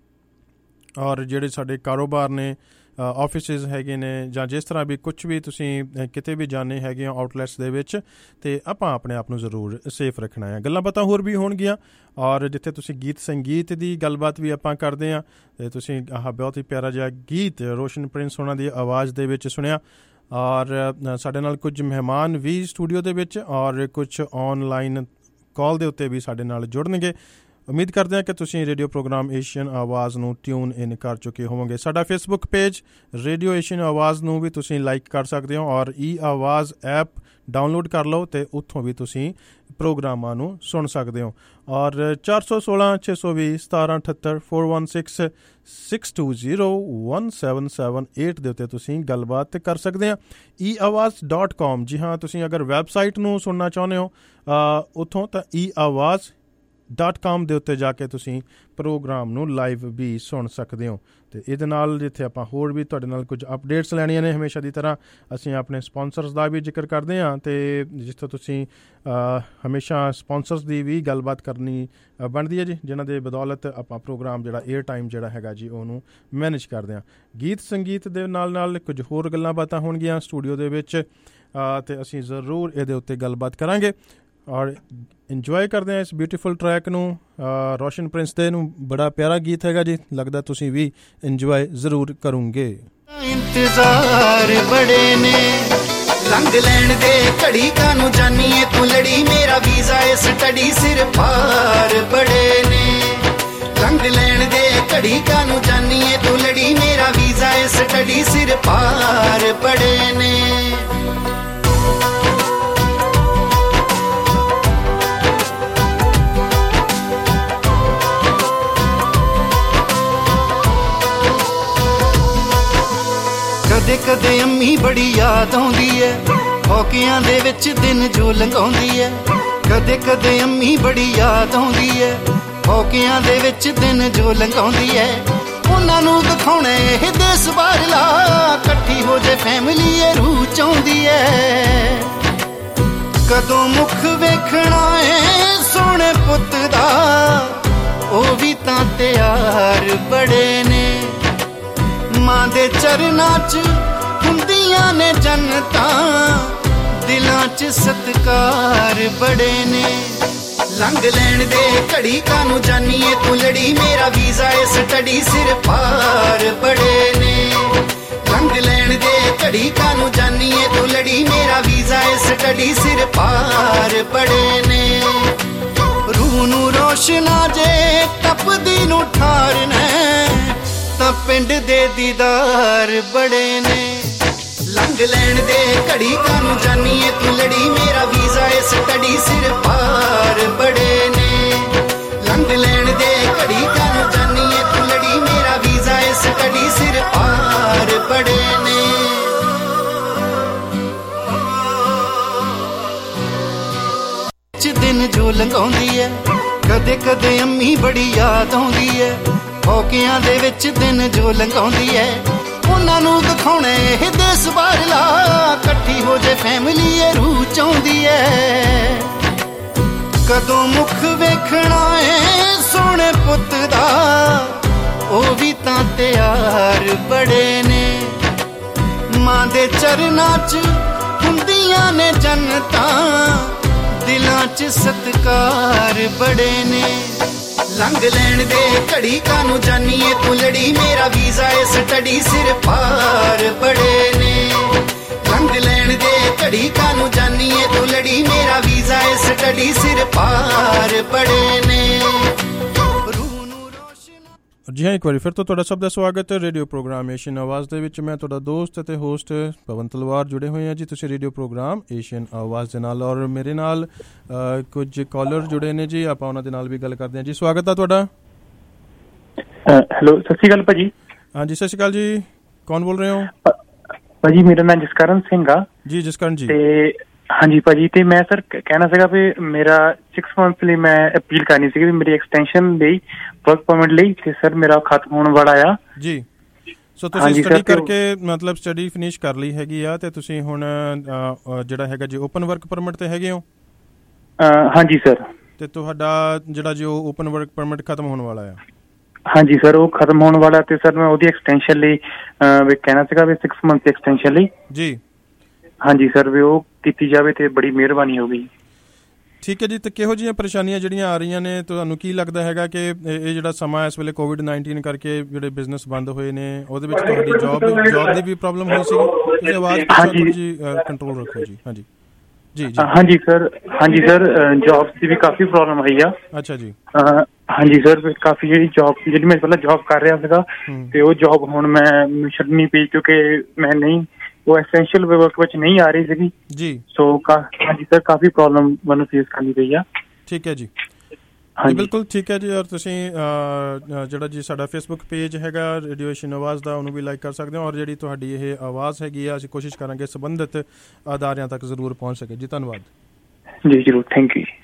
Speaker 13: ਔਰ ਜਿਹੜੇ ਸਾਡੇ ਕਾਰੋਬਾਰ ਨੇ ਆਫਿਸਿਸ ਹੈਗੇ ਨੇ ਜਾਂ ਜਿਸ ਤਰ੍ਹਾਂ ਵੀ ਕੁਛ ਵੀ ਤੁਸੀਂ ਕਿਤੇ ਵੀ ਜਾਣੇ ਹੈਗੇ ਹੋ ਆਊਟਲੈਟਸ ਦੇ ਵਿੱਚ ਅਤੇ ਆਪਾਂ ਆਪਣੇ ਆਪ ਨੂੰ ਜ਼ਰੂਰ ਸੇਫ ਰੱਖਣਾ ਹੈ ਗੱਲਾਂ ਬਾਤਾਂ ਹੋਰ ਵੀ ਹੋਣਗੀਆਂ ਔਰ ਜਿੱਥੇ ਤੁਸੀਂ ਗੀਤ ਸੰਗੀਤ ਦੀ ਗੱਲਬਾਤ ਵੀ ਆਪਾਂ ਕਰਦੇ ਹਾਂ ਅਤੇ ਤੁਸੀਂ ਆਹ ਬਹੁਤ ਹੀ ਪਿਆਰਾ ਜਿਹਾ ਗੀਤ ਰੋਸ਼ਨ ਪ੍ਰਿੰਸ ਉਹਨਾਂ ਦੀ ਆਵਾਜ਼ ਦੇ ਵਿੱਚ ਸੁਣਿਆ ਔਰ ਸਾਡੇ ਨਾਲ ਕੁਝ ਮਹਿਮਾਨ ਵੀ ਸਟੂਡੀਓ ਦੇ ਵਿੱਚ ਔਰ ਕੁਛ ਔਨਲਾਈਨ ਕਾਲ ਦੇ ਉੱਤੇ ਵੀ ਸਾਡੇ ਨਾਲ ਜੁੜਨਗੇ ਉਮੀਦ ਕਰਦੇ ਹਾਂ ਕਿ ਤੁਸੀਂ ਰੇਡੀਓ ਪ੍ਰੋਗਰਾਮ ਏਸ਼ੀਅਨ ਆਵਾਜ਼ ਨੂੰ ਟਿਊਨ ਇਨ ਕਰ ਚੁੱਕੇ ਹੋਵੋਗੇ ਸਾਡਾ ਫੇਸਬੁੱਕ ਪੇਜ ਰੇਡੀਓ ਏਸ਼ੀਅਨ ਆਵਾਜ਼ ਨੂੰ ਵੀ ਤੁਸੀਂ ਲਾਈਕ ਕਰ ਸਕਦੇ ਹੋ ਔਰ ਆਵਾਜ਼ ਐਪ ਡਾਊਨਲੋਡ ਕਰ ਲਓ ਅਤੇ ਉੱਥੋਂ ਵੀ ਤੁਸੀਂ ਪ੍ਰੋਗਰਾਮਾਂ ਨੂੰ ਸੁਣ ਸਕਦੇ ਹੋ ਔਰ 416 620 1778 416 620 1778 ਦੇ ਉੱਤੇ ਤੁਸੀਂ ਗੱਲਬਾਤ ਕਰ ਸਕਦੇ ਹਾਂ eAwaaz.com ਜੀ ਹਾਂ ਤੁਸੀਂ ਅਗਰ ਵੈਬਸਾਈਟ ਨੂੰ ਸੁਣਨਾ ਚਾਹੁੰਦੇ ਹੋ ਉੱਥੋਂ ਤਾਂ eAwaaz.com ਦੇ ਉੱਤੇ ਜਾ ਕੇ ਤੁਸੀਂ ਪ੍ਰੋਗਰਾਮ ਨੂੰ ਲਾਈਵ ਵੀ ਸੁਣ ਸਕਦੇ ਹੋ ਅਤੇ ਇਹਦੇ ਨਾਲ ਜਿੱਥੇ ਆਪਾਂ ਹੋਰ ਵੀ ਤੁਹਾਡੇ ਨਾਲ ਕੁਝ ਅਪਡੇਟਸ ਲੈਣੀਆਂ ਨੇ ਹਮੇਸ਼ਾ ਦੀ ਤਰ੍ਹਾਂ ਅਸੀਂ ਆਪਣੇ ਸਪੋਂਸਰਸ ਦਾ ਵੀ ਜ਼ਿਕਰ ਕਰਦੇ ਹਾਂ ਅਤੇ ਜਿੱਥੋਂ ਤੁਸੀਂ ਹਮੇਸ਼ਾ ਸਪੋਂਸਰਸ ਦੀ ਵੀ ਗੱਲਬਾਤ ਕਰਨੀ ਬਣਦੀ ਹੈ ਜੀ ਜਿਨ੍ਹਾਂ ਦੇ ਬਦੌਲਤ ਆਪਾਂ ਪ੍ਰੋਗਰਾਮ ਜਿਹੜਾ ਏਅਰ ਟਾਈਮ ਜਿਹੜਾ ਹੈਗਾ ਜੀ ਉਹਨੂੰ ਮੈਨੇਜ ਕਰਦੇ ਹਾਂ ਗੀਤ ਸੰਗੀਤ ਦੇ ਨਾਲ ਕੁਝ ਹੋਰ ਗੱਲਾਂ ਬਾਤਾਂ ਹੋਣਗੀਆਂ ਸਟੂਡੀਓ ਦੇ ਵਿੱਚ ਅਤੇ ਅਸੀਂ ਜ਼ਰੂਰ ਇਹਦੇ ਉੱਤੇ ਗੱਲਬਾਤ ਕਰਾਂਗੇ ਔਰ ਇੰਜੋਏ ਕਰਦੇ ਹਾਂ ਇਸ ਬਿਊਟੀਫੁਲ ਟਰੈਕ ਨੂੰ। ਰੋਸ਼ਨ ਪ੍ਰਿੰਸ ਦੇ ਨੂੰ ਬੜਾ ਪਿਆਰਾ ਗੀਤ ਹੈਗਾ ਜੀ, ਲੱਗਦਾ ਤੁਸੀਂ ਵੀ ਇੰਜੋਏ ਜ਼ਰੂਰ ਕਰੋਗੇ।
Speaker 12: ਇੰਤਜ਼ਾਰ ਬੜੇ ਨੇ ਲੰਘ ਲੈਣ ਦੇ ਘੜੀ ਕਾਨੂੰ ਜਾਨੀਏ ਤੂੰ ਲੜੀ ਮੇਰਾ ਵੀਜ਼ਾ ਏ ਸਟੱਡੀ ਸਿਰ ਪਾਰ ਬੜੇ ਨੇ ਲੰਘ ਲੈਣ ਦੇ ਘੜੀ ਕਾਨੂੰ ਜਾਨੀਏ ਤੂੰ ਲੜੀ ਮੇਰਾ ਵੀਜ਼ਾ ਏ ਸਟੱਡੀ ਸਿਰ ਪਾਰ ਬੜੇ ਨੇ ਕਦੇ ਕਦੇ ਅੰਮੀ ਬੜੀ ਯਾਦ ਆਉਂਦੀ ਐ ਹੌਕਿਆਂ ਦੇ ਵਿੱਚ ਦਿਨ ਜੋ ਲੰਘਾਉਂਦੀ ਐ ਕਦੇ ਕਦੇ ਅੰਮੀ ਬੜੀ ਯਾਦ ਆਉਂਦੀ ਐ ਹੌਕਿਆਂ ਦੇ ਵਿੱਚ ਦਿਨ ਜੋ ਲੰਘਾਉਂਦੀ ਐ ਉਹਨਾਂ ਨੂੰ ਦਿਖਾਉਣਾ ਇਹ ਦੇਸ ਬਾਹਰਲਾ ਇਕੱਠੀ ਹੋ ਜੇ ਫੈਮਿਲੀ ਇਹ ਰੂਹ ਚਾਹੁੰਦੀ ਐ ਕਦੋਂ ਮੁਖ ਵੇਖਣਾ ਏ ਸੋਹਣੇ ਪੁੱਤ ਦਾ ਉਹ ਵੀ ਤਾਂ ਤਿਆਰ ਬੜੇ ਨੇ ਮਾਂ ਦੇ ਚਰਨਾਂ 'ਚ ਹੁੰਦੀਆਂ ਨੇ ਜੰਨਤਾਂ ਦਿਲਾਂ 'ਚ ਸਤਿਕਾਰ ਬੜੇ ਨੇ ਲੰਘ ਲੈਣ ਦੇ ਘੜੀ ਕਾਨੂੰ ਜਾਨੀਏ ਤੂੰ ਲੜੀ ਮੇਰਾ ਵੀਜ਼ਾ ਏ ਸਟੱਡੀ ਸਿਰ ਪਾਰ ਬੜੇ ਨੇ ਲੰਘ ਲੈਣ ਦੇ ਘੜੀ ਕਾਨੂੰ ਜਾਨੀਏ ਤੂੰ ਲੜੀ ਮੇਰਾ ਵੀਜ਼ਾ ਏ ਸਟੱਡੀ ਸਿਰ ਪਾਰ ਬੜੇ ਨੇ ਰੂਹ ਨੂੰ ਰੋਸ਼ਨਾ ਜੇ ਤਪਦੀ ਨੂੰ ਠਾਰਨਾ ਤਾਂ ਪਿੰਡ ਦੇ ਦੀਦਾਰ ਬੜੇ ਨੇ ਲੰਘ ਲੈਣ ਦੇ ਘੜੀ ਕਾਨੂੰ ਜਾਨੀਏ ਤੂੰ ਲੜੀ ਮੇਰਾ ਵੀਜ਼ਾ ਏ ਸਟੱਡੀ ਸਿਰ ਪਾਰ ਬੜੇ ਨੇ ਲੰਘ ਲੈਣ ਦੇ ਘੜੀ ਕਾਨੂੰ ਜਾਨੀਏ ਤੂੰ ਲੜੀ ਮੇਰਾ ਵੀਜ਼ਾ ਏ ਸਟੱਡੀ ਸਿਰ ਪਾਰ ਬੜੇ ਨੇ ਦਿਨ ਜੋ ਲੰਘਾਉਂਦੀ ਐ ਕਦੇ ਕਦੇ ਅੰਮੀ ਬੜੀ ਯਾਦ ਆਉਂਦੀ ਐ ਹੌਕਿਆਂ ਦੇ ਵਿੱਚ ਦਿਨ ਜੋ ਲੰਘਾਉਂਦੀ ਐ ਉਹਨਾਂ ਨੂੰ ਦਿਖਾਉਣਾ ਇਹ ਦੇਸ ਬਾਹਰਲਾ ਇਕੱਠੀ ਹੋ ਜੇ ਫੈਮਿਲੀ ਇਹ ਰੂਹ ਚਾਹੁੰਦੀ ਐ ਕਦੋਂ ਮੁਖ ਵੇਖਣਾ ਏ ਸੋਹਣੇ ਪੁੱਤ ਦਾ ਉਹ ਵੀ ਤਾਂ ਤਿਆਰ ਬੜੇ ਨੇ ਮਾਂ ਦੇ ਚਰਨਾਂ 'ਚ ਹੁੰਦੀਆਂ ਨੇ ਜੰਨਤਾਂ ਦਿਲਾਂ 'ਚ ਸਤਿਕਾਰ ਬੜੇ ਨੇ ਲੰਘ ਲੈਣ ਦੇ ਘੜੀ ਕਾਨੂੰ ਜਾਨੀਏ ਤੂੰ ਲੜੀ ਮੇਰਾ ਵੀਜ਼ਾ ਏ ਸਟੱਡੀ ਸਿਰ ਪਾਰ ਬੜੇ ਨੇ ਲੰਘ ਲੈਣ ਦੇ ਘੜੀ ਕਾਨੂੰ ਜਾਨੀਏ ਤੂੰ ਲੜੀ ਮੇਰਾ ਵੀਜ਼ਾ ਏ ਸਟੱਡੀ ਸਿਰ ਪਾਰ ਬੜੇ ਨੇ
Speaker 13: ਜੀ ਹਾਂ, ਇੱਕ ਵਾਰੀ ਫਿਰ ਤੋਂ ਤੁਹਾਡਾ ਸਭ ਦਾ ਸਵਾਗਤ ਹੈ ਰੇਡੀਓ ਪ੍ਰੋਗਰਾਮ ਏਸ਼ੀਅਨ ਆਵਾਜ਼ ਦੇ ਵਿੱਚ। ਮੈਂ ਤੁਹਾਡਾ ਦੋਸਤ ਅਤੇ ਹੋਸਟ ਪਵਨ ਤਲਵਾਰ ਜੁੜੇ ਹੋਏ ਹਾਂ ਜੀ ਤੁਸੀਂ ਰੇਡੀਓ ਪ੍ਰੋਗਰਾਮ ਏਸ਼ੀਅਨ ਆਵਾਜ਼ ਦੇ ਨਾਲ। ਔਰ ਮੇਰੇ ਨਾਲ ਕੁਝ ਕਾਲਰ ਜੁੜੇ ਨੇ ਜੀ, ਆਪਾਂ ਉਹਨਾਂ ਦੇ ਨਾਲ ਵੀ ਗੱਲ ਕਰਦੇ ਹਾਂ ਜੀ। ਸਵਾਗਤ ਹੈ ਤੁਹਾਡਾ।
Speaker 14: ਹੈਲੋ, ਸਤਿ ਸ਼੍ਰੀ ਅਕਾਲ ਭਾਜੀ।
Speaker 13: ਹਾਂਜੀ, ਸਤਿ ਸ਼੍ਰੀ ਅਕਾਲ ਜੀ। ਕੌਣ ਬੋਲ ਰਹੇ ਹੋ?
Speaker 14: ਭਾਜੀ ਮੇਰਾ ਨਾਮ ਜਸਕਰਨ ਸਿੰਘ ਆ
Speaker 13: ਜੀ। ਜਸਕਰਨ ਜੀ।
Speaker 14: ਤੇ ਹਾਂਜੀ ਭਾਜੀ, ਤੇ ਮੈਂ ਸਰ ਕਹਿਣਾ ਸੀਗਾ ਵੀ ਮੇਰਾ 6 months ਲਈ ਮੈਂ ਅਪੀਲ ਕਰਨੀ ਸੀਗੀ ਵੀ ਮੇਰੀ ਐਕਸਟੈਂਸ਼ਨ ਲਈ ਵਰਕ ਪਰਮਿਟ ਲਈ, ਤੇ ਸਰ ਮੇਰਾ ਖਤਮ ਹੋਣ ਵਾਲਾ ਆ ਜੀ। ਸੋ ਤੁਸੀਂ ਸਟੱਡੀ ਕਰਕੇ ਮਤਲਬ ਸਟੱਡੀ ਫਿਨਿਸ਼ ਕਰ ਲਈ ਹੈਗੀ ਆ ਤੇ ਤੁਸੀਂ ਹੁਣ ਜਿਹੜਾ ਹੈਗਾ ਜੀ ਓਪਨ ਵਰਕ ਪਰਮਿਟ ਤੇ ਹੈਗੇ ਹੋ? ਹਾਂਜੀ ਸਰ।
Speaker 13: ਤੇ ਤੁਹਾਡਾ ਜਿਹੜਾ ਜੀ ਉਹ ਓਪਨ ਵਰਕ ਪਰਮਿਟ ਖਤਮ ਹੋਣ ਵਾਲਾ ਆ?
Speaker 14: ਹਾਂਜੀ ਸਰ, ਉਹ ਖਤਮ ਹੋਣ ਵਾਲਾ ਤੇ ਸਰ ਮੈਂ ਉਹਦੀ ਐਕਸਟੈਂਸ਼ਨ ਲਈ ਵੀ ਕਹਿਣਾ ਸੀਗਾ ਵੀ 6 months ਦੀ ਐਕਸਟੈਂਸ਼ਨ ਲਈ ਜੀ। ਹਾਂਜੀ ਸਰ, ਵੀ ਉਹ ਕੀਤੀ ਜਾਵੇ ਤੇ ਬੜੀ ਮਿਹਰਬਾਨੀ ਹੋਗੀ।
Speaker 13: ਠੀਕ ਹੈ ਜੀ। ਤੇ ਕਿਹੋ ਜਿਹੀਆਂ ਪਰੇਸ਼ਾਨੀਆਂ ਜਿਹੜੀਆਂ ਆ ਰਹੀਆਂ ਨੇ ਤੁਹਾਨੂੰ ਕੀ ਲੱਗਦਾ ਹੈਗਾ ਕਿ ਇਹ ਜਿਹੜਾ ਸਮਾਂ ਇਸ ਵੇਲੇ COVID-19 ਕਰਕੇ ਜਿਹੜੇ ਬਿਜ਼ਨਸ ਬੰਦ ਹੋਏ ਨੇ ਉਹਦੇ ਵਿੱਚ ਤੁਹਾਡੀ ਜੌਬ ਦੀ ਵੀ ਪ੍ਰੋਬਲਮ ਹੋਈ ਸੀ? ਤੁਸੀਂ ਆਵਾਜ਼ ਜੀ ਕੰਟਰੋਲ ਰੱਖੋ ਜੀ। ਹਾਂਜੀ ਜੀ ਜੀ। ਹਾਂਜੀ ਸਰ, ਜੌਬ ਦੀ ਵੀ ਕਾਫੀ ਪ੍ਰੋਬਲਮ ਆਈ ਆ। ਅੱਛਾ ਜੀ। ਹਾਂਜੀ ਸਰ, ਕਾਫੀ ਜਿਹੜੀ ਮੈਂ ਪਹਿਲਾਂ ਜੌਬ ਕਰ ਰਿਹਾ ਸੀਗਾ ਤੇ ਉਹ ਜੌਬ ਹੁਣ ਮੈਂ ਛੱਡਣੀ ਪਈ ਕਿਉਂਕਿ ਮੈਂ ਨਹੀਂ ਉਹ ਐਸੈਂਸ਼ੀਅਲ ਵਰਕ ਵਿੱਚ ਨਹੀਂ ਆ ਰਹੀ ਸੀਗੀ ਜੀ। ਸੋ ਹਾਂਜੀ ਸਰ, ਕਾਫੀ ਪ੍ਰੋਬਲਮ ਮੈਨੂੰ ਫੇਸ ਕਰਨੀ ਪਈ ਆ। ਠੀਕ ਹੈ ਜੀ। ਹਾਂਜੀ ਬਿਲਕੁਲ ਠੀਕ ਹੈ ਜੀ। ਔਰ ਤੁਸੀਂ ਜਿਹੜਾ ਜੀ ਸਾਡਾ ਫੇਸਬੁੱਕ ਪੇਜ ਹੈਗਾ ਰੇਡੀਓ ਏਸ਼ੀਅਨ ਆਵਾਜ਼ ਦਾ ਉਹਨੂੰ ਵੀ ਲਾਈਕ ਕਰ ਸਕਦੇ ਹੋ। ਔਰ ਜਿਹੜੀ ਤੁਹਾਡੀ ਇਹ ਆਵਾਜ਼ ਹੈਗੀ ਆ ਅਸੀਂ ਕੋਸ਼ਿਸ਼ ਕਰਾਂਗੇ ਸੰਬੰਧਿਤ ਅਦਾਰਿਆਂ ਤੱਕ ਜ਼ਰੂਰ ਪਹੁੰਚ ਸਕੇ ਜੀ। ਧੰਨਵਾਦ
Speaker 14: ਜੀ। ਜ਼ਰੂਰ, ਥੈਂਕ ਯੂ।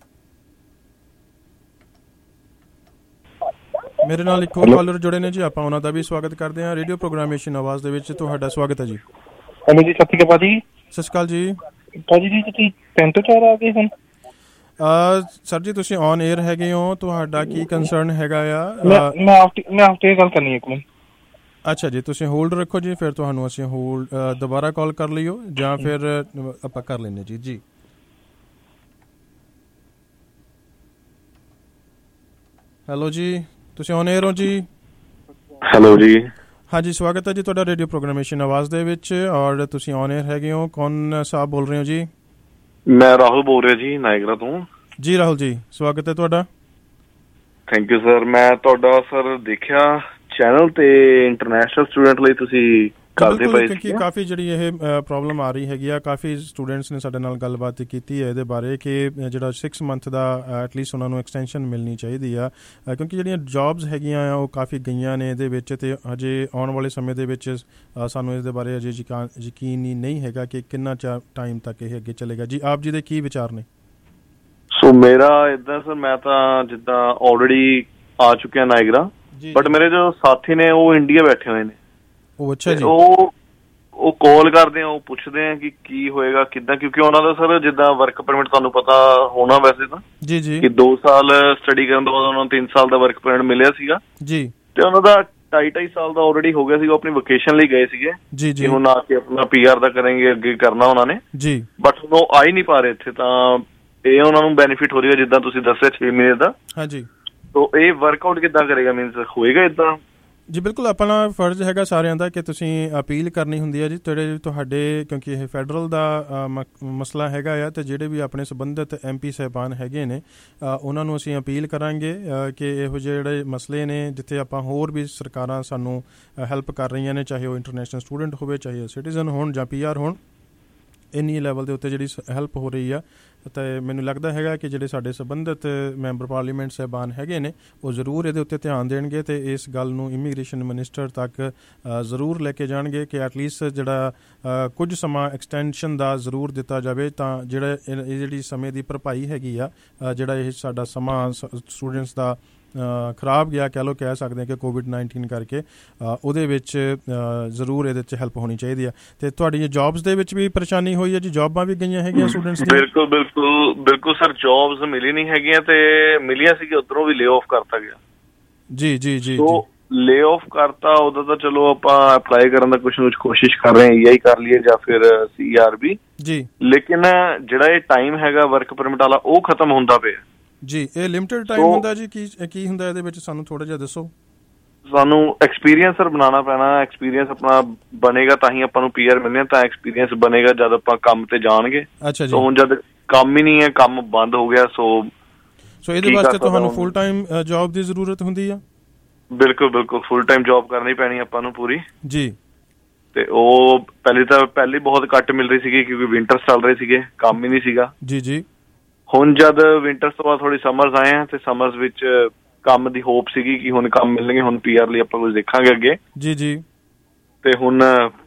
Speaker 13: ਮੇਰੇ ਨਾਲ ਇੱਕ ਹੋਰ ਕਾਲਰ ਜੁੜੇ ਨੇ ਜੀ, ਆਪਾਂ ਉਹਨਾਂ ਦਾ ਵੀ ਸਵਾਗਤ ਕਰਦੇ ਹਾਂ ਰੇਡੀਓ ਪ੍ਰੋਗਰਾਮ ਏਸ਼ੀਅਨ ਆਵਾਜ਼ ਦੇ ਵਿੱਚ। ਤੁਹਾਡਾ ਸਵਾਗਤ ਹੈ ਜੀ।
Speaker 15: ਹੈਲੋ ਜੀ, ਸਤਿ ਸ਼੍ਰੀ ਅਕਾਲ ਭਾਜੀ।
Speaker 13: ਸਤਿ ਸ਼੍ਰੀ ਅਕਾਲ ਜੀ।
Speaker 15: ਭਾਜੀ ਜੀ ਤੁਸੀਂ 3 ਤੋਂ 4 ਆ ਗਏ ਹੁਣ?
Speaker 13: ਸਰ ਜੀ ਤੁਸੀਂ ਔਨ 에ਅਰ ਹੈਗੇ ਹੋ, ਤੁਹਾਡਾ ਕੀ ਕੰਸਰਨ ਹੈਗਾ ਆ?
Speaker 15: ਮੈਂ ਆਫਟਰ ਗੱਲ ਕਰਨੀ ਇੱਕ ਮਿੰਟ।
Speaker 13: ਅੱਛਾ ਜੀ, ਤੁਸੀਂ ਹੋਲਡ ਰੱਖੋ ਜੀ, ਫਿਰ ਤੁਹਾਨੂੰ ਅਸੀਂ ਦੁਬਾਰਾ ਕਾਲ ਕਰ ਲਿਓ ਜਾਂ ਫਿਰ ਆਪਾਂ ਕਰ ਲੈਂਦੇ ਜੀ। ਜੀ ਹੈਲੋ ਜੀ, ਤੁਸੀਂ ਔਨ 에ਅਰ ਹੋ ਜੀ?
Speaker 16: ਹੈਲੋ ਜੀ।
Speaker 13: ਹਾਂਜੀ, ਸਵਾਗਤ ਹੈ ਜੀ ਤੁਹਾਡਾ ਰੇਡੀਓ ਪ੍ਰੋਗਰਾਮੇਸ਼ਨ ਆਵਾਜ਼ ਦੇ ਵਿੱਚ, ਔਰ ਤੁਸੀਂ ਔਨ 에ਅਰ ਹੈਗੇ ਹੋ। ਕੌਣ ਸਾਹਿਬ ਬੋਲ ਰਹੇ ਹੋ ਜੀ?
Speaker 16: ਮੈਂ ਰਾਹੁਲ ਬੋਲ ਰਿਹਾ ਜੀ, ਨਾਇਗਰਾ ਤੋਂ।
Speaker 13: ਜੀ ਰਾਹੁਲ ਜੀ, ਸਵਾਗਤ ਹੈ ਤੁਹਾਡਾ।
Speaker 16: Thank you sir. ਮੈਂ ਤੁਹਾਡਾ ਸਰ ਦੇਖਿਆ ਚੈਨਲ ਤੇ ਇੰਟਰਨੈਸ਼ਨਲ ਸਟੂਡੈਂਟ ਲਈ ਤੁਸੀਂ ਕਰਦੇ ਪਏ ਸੀ,
Speaker 13: ਕਿਉਂਕਿ ਕਾਫੀ ਜਿਹੜੀ ਇਹ ਪ੍ਰੋਬਲਮ ਆ ਰਹੀ ਹੈਗੀ ਆ, ਕਾਫੀ ਸਟੂਡੈਂਟਸ ਨੇ ਸਾਡੇ ਨਾਲ ਗੱਲਬਾਤ ਕੀਤੀ ਹੈ ਇਹਦੇ ਬਾਰੇ ਕਿ ਜਿਹੜਾ 6 ਮੰਥ ਦਾ ਐਟਲੀਸਟ ਉਹਨਾਂ ਨੂੰ ਐਕਸਟੈਂਸ਼ਨ ਮਿਲਣੀ ਚਾਹੀਦੀ ਆ, ਕਿਉਂਕਿ ਜਿਹੜੀਆਂ ਜੌਬਸ ਹੈਗੀਆਂ ਆ ਉਹ ਕਾਫੀ ਗਈਆਂ ਨੇ ਇਹਦੇ ਵਿੱਚ, ਅਤੇ ਹਜੇ ਆਉਣ ਵਾਲੇ ਸਮੇਂ ਦੇ ਵਿੱਚ ਸਾਨੂੰ ਇਸ ਦੇ ਬਾਰੇ ਅਜੇ ਯਕੀਨ ਹੀ ਨਹੀਂ ਹੈਗਾ ਕਿ ਕਿੰਨਾ ਟਾਈਮ ਤੱਕ ਇਹ ਅੱਗੇ ਚੱਲੇਗਾ। ਜੀ ਆਪ ਜੀ ਦੇ ਕੀ ਵਿਚਾਰ ਨੇ?
Speaker 16: ਸੋ ਮੇਰਾ ਇੱਦਾਂ ਸਰ, ਮੈਂ ਤਾਂ ਜਿੱਦਾਂ ਆਲਰੇਡੀ ਆ ਚੁੱਕਿਆ ਨਾਇਗਰਾ, ਬਟ ਮੇਰੇ ਜੋ ਸਾਥੀ ਨੇ ਉਹ ਇੰਡੀਆ ਬੈਠੇ ਹੋਏ ਨੇ।
Speaker 13: ਅੱਛਾ ਜੀ।
Speaker 16: ਉਹ ਕਾਲ ਕਰਦੇ ਆ, ਉਹ ਪੁੱਛਦੇ ਆ ਕਿ ਕੀ ਹੋਏਗਾ ਕਿੱਦਾਂ, ਕਿਉਂਕਿ ਉਹਨਾਂ ਦਾ ਸਰ ਜਿੱਦਾਂ ਵਰਕ ਪਰਮਿਟ ਤੁਹਾਨੂੰ ਪਤਾ ਹੋਣਾ ਵੈਸੇ ਤਾਂ
Speaker 13: ਜੀ ਜੀ,
Speaker 16: ਕਿ 2 ਸਾਲ ਸਟੱਡੀ ਕਰਨ ਤੋਂ ਬਾਅਦ ਉਹਨਾਂ ਨੂੰ 3 ਸਾਲ ਦਾ ਵਰਕ ਪਰਮਿਟ ਮਿਲਿਆ ਸੀਗਾ
Speaker 13: ਜੀ,
Speaker 16: ਤੇ ਉਹਨਾਂ ਦਾ 2.5 ਸਾਲ ਦਾ ਆਲਰੇਡੀ ਹੋ ਗਿਆ ਸੀਗਾ। ਆਪਣੀ ਵਕੇਸ਼ਨ ਲਈ ਗਏ ਸੀਗੇ
Speaker 13: ਜੀ ਜੀ,
Speaker 16: ਹੁਣ ਆ ਕੇ ਆਪਣਾ PR ਦਾ ਕਰਨਗੇ, ਅੱਗੇ ਕਰਨਾ ਉਹਨਾਂ ਨੇ
Speaker 13: ਜੀ, ਬਟ
Speaker 16: ਹੁਣ ਉਹ ਆ ਹੀ ਨਹੀਂ ਪਾ ਰਹੇ ਇੱਥੇ, ਤਾਂ ਇਹ ਉਹਨਾਂ ਨੂੰ ਬੈਨੀਫਿਟ ਹੋ ਰਿਹਾ ਜਿੱਦਾਂ ਤੁਸੀਂ ਦੱਸਿਆ 6 ਮਹੀਨੇ ਦਾ।
Speaker 13: ਹਾਂਜੀ,
Speaker 16: ਤੋ ਇਹ ਵਰਕਆਊਟ ਕਿੱਦਾਂ ਕਰੇਗਾ, ਮੀਨਸ ਹੋਏਗਾ ਇੱਦਾਂ?
Speaker 13: ਜੀ ਬਿਲਕੁਲ, ਆਪਣਾ ਫਰਜ਼ ਹੈਗਾ ਸਾਰਿਆਂ ਦਾ ਕਿ ਤੁਸੀਂ ਅਪੀਲ ਕਰਨੀ ਹੁੰਦੀ ਹੈ ਜੀ ਤੁਹਾਡੇ, ਕਿਉਂਕਿ ਇਹ ਫੈਡਰਲ ਦਾ ਮਸਲਾ ਹੈਗਾ ਆ, ਅਤੇ ਜਿਹੜੇ ਵੀ ਆਪਣੇ ਸੰਬੰਧਿਤ MP ਸਾਹਿਬਾਨ ਹੈਗੇ ਨੇ ਉਹਨਾਂ ਨੂੰ ਅਸੀਂ ਅਪੀਲ ਕਰਾਂਗੇ ਕਿ ਇਹੋ ਜਿਹੇ ਜਿਹੜੇ ਮਸਲੇ ਨੇ ਜਿੱਥੇ ਆਪਾਂ ਹੋਰ ਵੀ ਸਰਕਾਰਾਂ ਸਾਨੂੰ ਹੈਲਪ ਕਰ ਰਹੀਆਂ ਨੇ, ਚਾਹੇ ਉਹ ਇੰਟਰਨੈਸ਼ਨਲ ਸਟੂਡੈਂਟ ਹੋਵੇ, ਚਾਹੇ ਉਹ ਸਿਟੀਜ਼ਨ ਹੋਣ ਜਾਂ PR ਹੋਣ, ਇੰਨੀ ਲੈਵਲ ਦੇ ਉੱਤੇ ਜਿਹੜੀ ਹੈਲਪ ਹੋ ਰਹੀ ਆ। ਅਤੇ ਮੈਨੂੰ ਲੱਗਦਾ ਹੈਗਾ ਕਿ ਜਿਹੜੇ ਸਾਡੇ ਸੰਬੰਧਿਤ ਮੈਂਬਰ ਪਾਰਲੀਮੈਂਟ ਸਾਹਿਬਾਨ ਹੈਗੇ ਨੇ ਉਹ ਜ਼ਰੂਰ ਇਹਦੇ ਉੱਤੇ ਧਿਆਨ ਦੇਣਗੇ ਅਤੇ ਇਸ ਗੱਲ ਨੂੰ ਇਮੀਗ੍ਰੇਸ਼ਨ ਮਿਨਿਸਟਰ ਤੱਕ ਜ਼ਰੂਰ ਲੈ ਕੇ ਜਾਣਗੇ ਕਿ ਐਟਲੀਸਟ ਜਿਹੜਾ ਕੁਝ ਸਮਾਂ ਐਕਸਟੈਂਸ਼ਨ ਦਾ ਜ਼ਰੂਰ ਦਿੱਤਾ ਜਾਵੇ, ਤਾਂ ਜਿਹੜਾ ਇਹ ਜਿਹੜੀ ਸਮੇਂ ਦੀ ਭਰਪਾਈ ਹੈਗੀ ਆ, ਜਿਹੜਾ ਇਹ ਸਾਡਾ ਸਮਾਂ ਸਟੂਡੈਂਟਸ ਦਾ ਖਰਾਬ ਗਿਆ ਕਹਿ ਸਕਦੇ ਹਾਂ ਕਿ COVID-19 ਕਰਕੇ, ਉਹਦੇ ਵਿੱਚ ਜ਼ਰੂਰ ਇਹਦੇ 'ਚ ਹੈਲਪ ਹੋਣੀ ਚਾਹੀਦੀ ਆ। ਅਤੇ ਤੁਹਾਡੀ ਜੌਬਸ ਦੇ ਵਿੱਚ ਵੀ ਪਰੇਸ਼ਾਨੀ ਹੋਈ ਹੈ ਜੀ? ਜੌਬਾਂ ਵੀ ਗਈਆਂ ਹੈਗੀਆਂ ਸਟੂਡੈਂਟਸ ਦੀਆਂ?
Speaker 16: ਬਿਲਕੁਲ ਬਿਲਕੁਲ ਬਿਲਕੁਲ ਸਰ, ਜੌਬਸ ਮਿਲੀ ਨਹੀਂ ਹੈਗੀਆਂ, ਤੇ ਮਿਲੀਆਂ ਸੀ ਉੱਧਰੋਂ ਵੀ ਲੇ ਆਫ ਕਰਤਾ ਗਿਆ।
Speaker 13: ਜੀ ਜੀ ਜੀ,
Speaker 16: ਲੇ ਆਫ ਕਰਤਾ, ਉਹਦਾ ਤਾਂ ਚਲੋ ਆਪਾਂ ਅਪਲਾਈ ਕਰਨ ਦਾ ਕੁਛ ਨਾ ਕੁਛ ਕੋਸ਼ਿਸ਼ ਕਰ ਰਹੇ ਹਾਂ, EI ਕਰ ਲਈਏ ਜਾਂ ਫਿਰ CRB ਜੀ, ਲੇਕਿਨ ਜਿਹੜਾ ਇਹ ਟਾਈਮ ਹੈਗਾ ਵਰਕ ਪਰਮਿਟ ਵਾਲਾ ਉਹ ਖਤਮ ਹੁੰਦਾ ਪਿਆ
Speaker 13: ਜੀ। ਇਹ ਲਿਮਿਟਡ ਟਾਈਮ ਹੁੰਦਾ ਜੀ? ਕੀ ਹੁੰਦਾ ਇਹਦੇ ਵਿੱਚ, ਸਾਨੂੰ ਥੋੜਾ ਜਿਹਾ ਦੱਸੋ।
Speaker 16: ਸਾਨੂੰ ਐਕਸਪੀਰੀਅੰਸ ਸਰ ਬਣਾਉਣਾ ਪੈਣਾ, ਐਕਸਪੀਰੀਅੰਸ ਆਪਣਾ ਬਣੇਗਾ ਤਾਂ ਹੀ ਆਪਾਂ ਨੂੰ PR ਮਿਲਣੇ, ਤਾਂ ਐਕਸਪੀਰੀਅੰਸ ਬਣੇਗਾ ਜਦ ਆਪਾਂ ਕੰਮ ਤੇ ਜਾਣਗੇ। ਅੱਛਾ ਜੀ। ਹੁਣ ਜਦ ਕੰਮ ਹੀ ਨਹੀਂ ਹੈ, ਕੰਮ ਬੰਦ ਹੋ ਗਿਆ, ਸੋ
Speaker 13: ਇਹਦੇ ਵਾਸਤੇ ਤੁਹਾਨੂੰ ਫੁੱਲ ਟਾਈਮ ਜੌਬ ਦੀ ਜ਼ਰੂਰਤ ਹੁੰਦੀ ਆ?
Speaker 16: ਬਿਲਕੁਲ ਬਿਲਕੁਲ, ਫੁੱਲ ਟਾਈਮ ਜੌਬ ਕਰਨੀ ਪੈਣੀ ਆਪਾਂ ਨੂੰ ਪੂਰੀ ਜੀ। ਤੇ ਉਹ ਪਹਿਲੀ ਬਹੁਤ ਘੱਟ ਮਿਲ ਰਹੀ ਸੀਗੀ ਕਿਉਂਕਿ ਵਿੰਟਰਸ ਚੱਲ ਰਹੇ ਸੀਗੇ, ਕੰਮ ਹੀ ਨਹੀਂ ਸੀਗਾ ਜੀ ਜੀ। ਹੁਣ ਜਦ ਵਿੰਟਰਸ ਤੋਂ ਬਾਅਦ ਥੋੜੀ ਸਮਰਸ ਆਏ ਆ, ਤੇ ਸਮਰਸ ਵਿੱਚ ਕੰਮ ਦੀ ਹੋਪ ਸੀਗੀ ਕਿ ਹੁਣ ਕੰਮ ਮਿਲਣਗੇ, ਹੁਣ PR ਲਈ ਆਪਾਂ ਕੁਝ ਦੇਖਾਂਗੇ ਅੱਗੇ ਜੀ ਜੀ। ਤੇ ਹੁਣ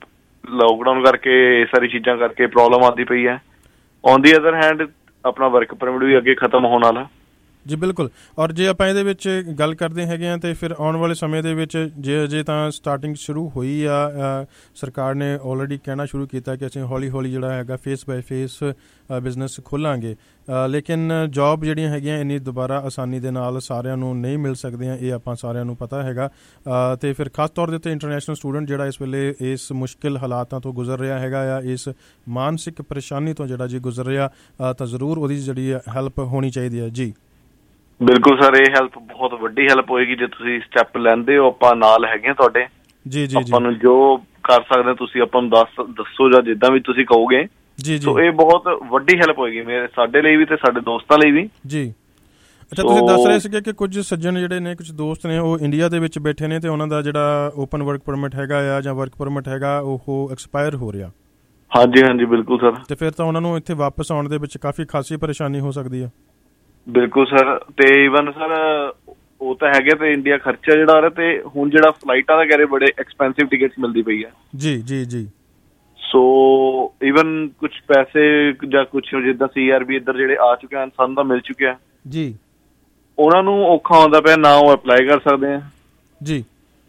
Speaker 16: ਲੋਕਡਾਊਨ ਕਰਕੇ ਇਹ ਸਾਰੀ ਚੀਜ਼ਾਂ ਕਰਕੇ ਪ੍ਰੋਬਲਮ ਆਉਂਦੀ ਪਈ ਹੈ। ਔਨ ਦੀ ਅਦਰ ਹੈਂਡ ਆਪਣਾ ਵਰਕ ਪਰਮਿਟ ਵੀ ਅੱਗੇ ਖਤਮ ਹੋਣ ਵਾਲਾ ਜੀ। ਬਿਲਕੁਲ, ਔਰ ਜੇ ਆਪਾਂ ਇਹਦੇ ਵਿੱਚ ਗੱਲ ਕਰਦੇ ਹੈਗੇ ਹਾਂ ਤਾਂ ਫਿਰ ਆਉਣ ਵਾਲੇ ਸਮੇਂ ਦੇ ਵਿੱਚ ਅਜੇ ਤਾਂ ਸਟਾਰਟਿੰਗ ਸ਼ੁਰੂ ਹੋਈ ਆ, ਸਰਕਾਰ ਨੇ ਆਲਰੇਡੀ ਕਹਿਣਾ ਸ਼ੁਰੂ ਕੀਤਾ ਕਿ ਅਸੀਂ ਹੌਲੀ ਹੌਲੀ ਜਿਹੜਾ ਹੈਗਾ ਫੇਸ ਬਾਏ ਫੇਸ ਬਿਜ਼ਨਸ ਖੋਲਾਂਗੇ, ਲੇਕਿਨ ਜੌਬ ਜਿਹੜੀਆਂ ਹੈਗੀਆਂ ਇੰਨੀ ਦੁਬਾਰਾ ਆਸਾਨੀ ਦੇ ਨਾਲ ਸਾਰਿਆਂ ਨੂੰ ਨਹੀਂ ਮਿਲ ਸਕਦੀਆਂ, ਇਹ ਆਪਾਂ ਸਾਰਿਆਂ ਨੂੰ ਪਤਾ ਹੈਗਾ। ਅਤੇ ਫਿਰ ਖਾਸ ਤੌਰ ਦੇ ਉੱਤੇ ਇੰਟਰਨੈਸ਼ਨਲ ਸਟੂਡੈਂਟ ਜਿਹੜਾ ਇਸ ਵੇਲੇ ਇਸ ਮੁਸ਼ਕਿਲ ਹਾਲਾਤਾਂ ਤੋਂ ਗੁਜ਼ਰ ਰਿਹਾ ਹੈਗਾ ਆ, ਇਸ ਮਾਨਸਿਕ ਪਰੇਸ਼ਾਨੀ ਤੋਂ ਜਿਹੜਾ ਜੀ ਗੁਜ਼ਰ ਰਿਹਾ, ਤਾਂ ਜ਼ਰੂਰ ਉਹਦੀ ਜਿਹੜੀ ਹੈਲਪ ਹੋਣੀ ਚਾਹੀਦੀ ਹੈ ਜੀ। ਬਿਲਕੁਲ ਸਰ, ਇਹ ਹੈਲਪ ਬਹੁਤ ਵੱਡੀ ਹੈਲਪ ਹੋਏਗੀ ਜੇ ਤੁਸੀਂ ਸਟੈਪ ਲੈਂਦੇ ਹੋ, ਆਪਾਂ ਨਾਲ ਹੈਗੇ ਆ ਤੁਹਾਡੇ ਜੀ ਜੀ। ਆਪਾਂ ਨੂੰ ਜੋ ਕਰ ਸਕਦੇ ਤੁਸੀਂ ਆਪਾਂ ਨੂੰ ਦੱਸੋ ਜਾਂ ਜਿੱਦਾਂ ਵੀ ਤੁਸੀਂ ਕਹੋਗੇ ਜੀ ਜੀ। ਇਹ ਬਹੁਤ ਵੱਡੀ ਹੈਲਪ ਹੋਏਗੀ ਸਾਡੇ ਲਈ ਵੀ ਤੇ ਸਾਡੇ ਦੋਸਤਾਂ ਲਈ ਵੀ ਜੀ। ਅੱਛਾ, ਤੁਸੀਂ ਦੱਸ ਰਹੇ ਸੀਗੇ ਕਿ ਕੁਝ ਸੱਜਣ ਜਿਹੜੇ ਨੇ, ਕੁਝ ਦੋਸਤ ਨੇ, ਉਹ ਇੰਡੀਆ ਦੇ ਵਿੱਚ ਬੈਠੇ ਨੇ ਤੇ ਉਹਨਾਂ ਦਾ ਜਿਹੜਾ ਓਪਨ ਵਰਕ ਪਰਮਿਟ ਹੈਗਾ ਆ ਜਾਂ ਵਰਕ ਪਰਮਿਟ ਹੈਗਾ ਉਹ ਐਕਸਪਾਇਰ ਹੋ ਰਿਹਾ। ਹਾਂਜੀ ਹਾਂਜੀ ਬਿਲਕੁਲ ਸਰ। ਤੇ ਫਿਰ ਤਾਂ ਉਹਨਾਂ ਨੂੰ ਇੱਥੇ ਵਾਪਸ ਆਉਣ ਦੇ ਵਿੱਚ ਕਾਫੀ ਖਾਸੀ ਪਰੇਸ਼ਾਨੀ ਹੋ ਸਕਦੀ ਆ। ਬਿਲਕੁਲ ਸਰ, ਤੇ ਈਵਨ ਸਰ ਉਹ ਤਾਂ ਹੈਗੇ ਤੇ ਇੰਡੀਆ ਖਰਚਾ ਜਿਹੜਾ ਆ ਰਿਹਾ, ਤੇ ਹੁਣ ਜਿਹੜਾ ਫਲਾਈਟਾਂ ਦਾ ਕਹਿ ਰਹੇ ਬੜੇ ਐਕਸਪੈਂਸਿਵ ਟਿਕਟਸ ਮਿਲਦੀ ਪਈ ਹੈ ਜੀ ਜੀ ਜੀ। ਸੋ ਈਵਨ ਕੁਝ ਪੈਸੇ ਜਾਂ ਕੁਝ ਜਿੱਦਾਂ CRB ਇੱਧਰ ਜਿਹੜੇ ਆ ਚੁੱਕੇ ਹਨ, ਸਾਨੂੰ ਤਾਂ ਮਿਲ ਚੁੱਕਿਆ ਜੀ, ਉਹਨਾਂ ਨੂੰ ਔਖਾ ਆਉਂਦਾ ਪਿਆ, ਨਾ ਉਹ ਅਪਲਾਈ ਕਰ ਸਕਦੇ ਆ ਜੀ।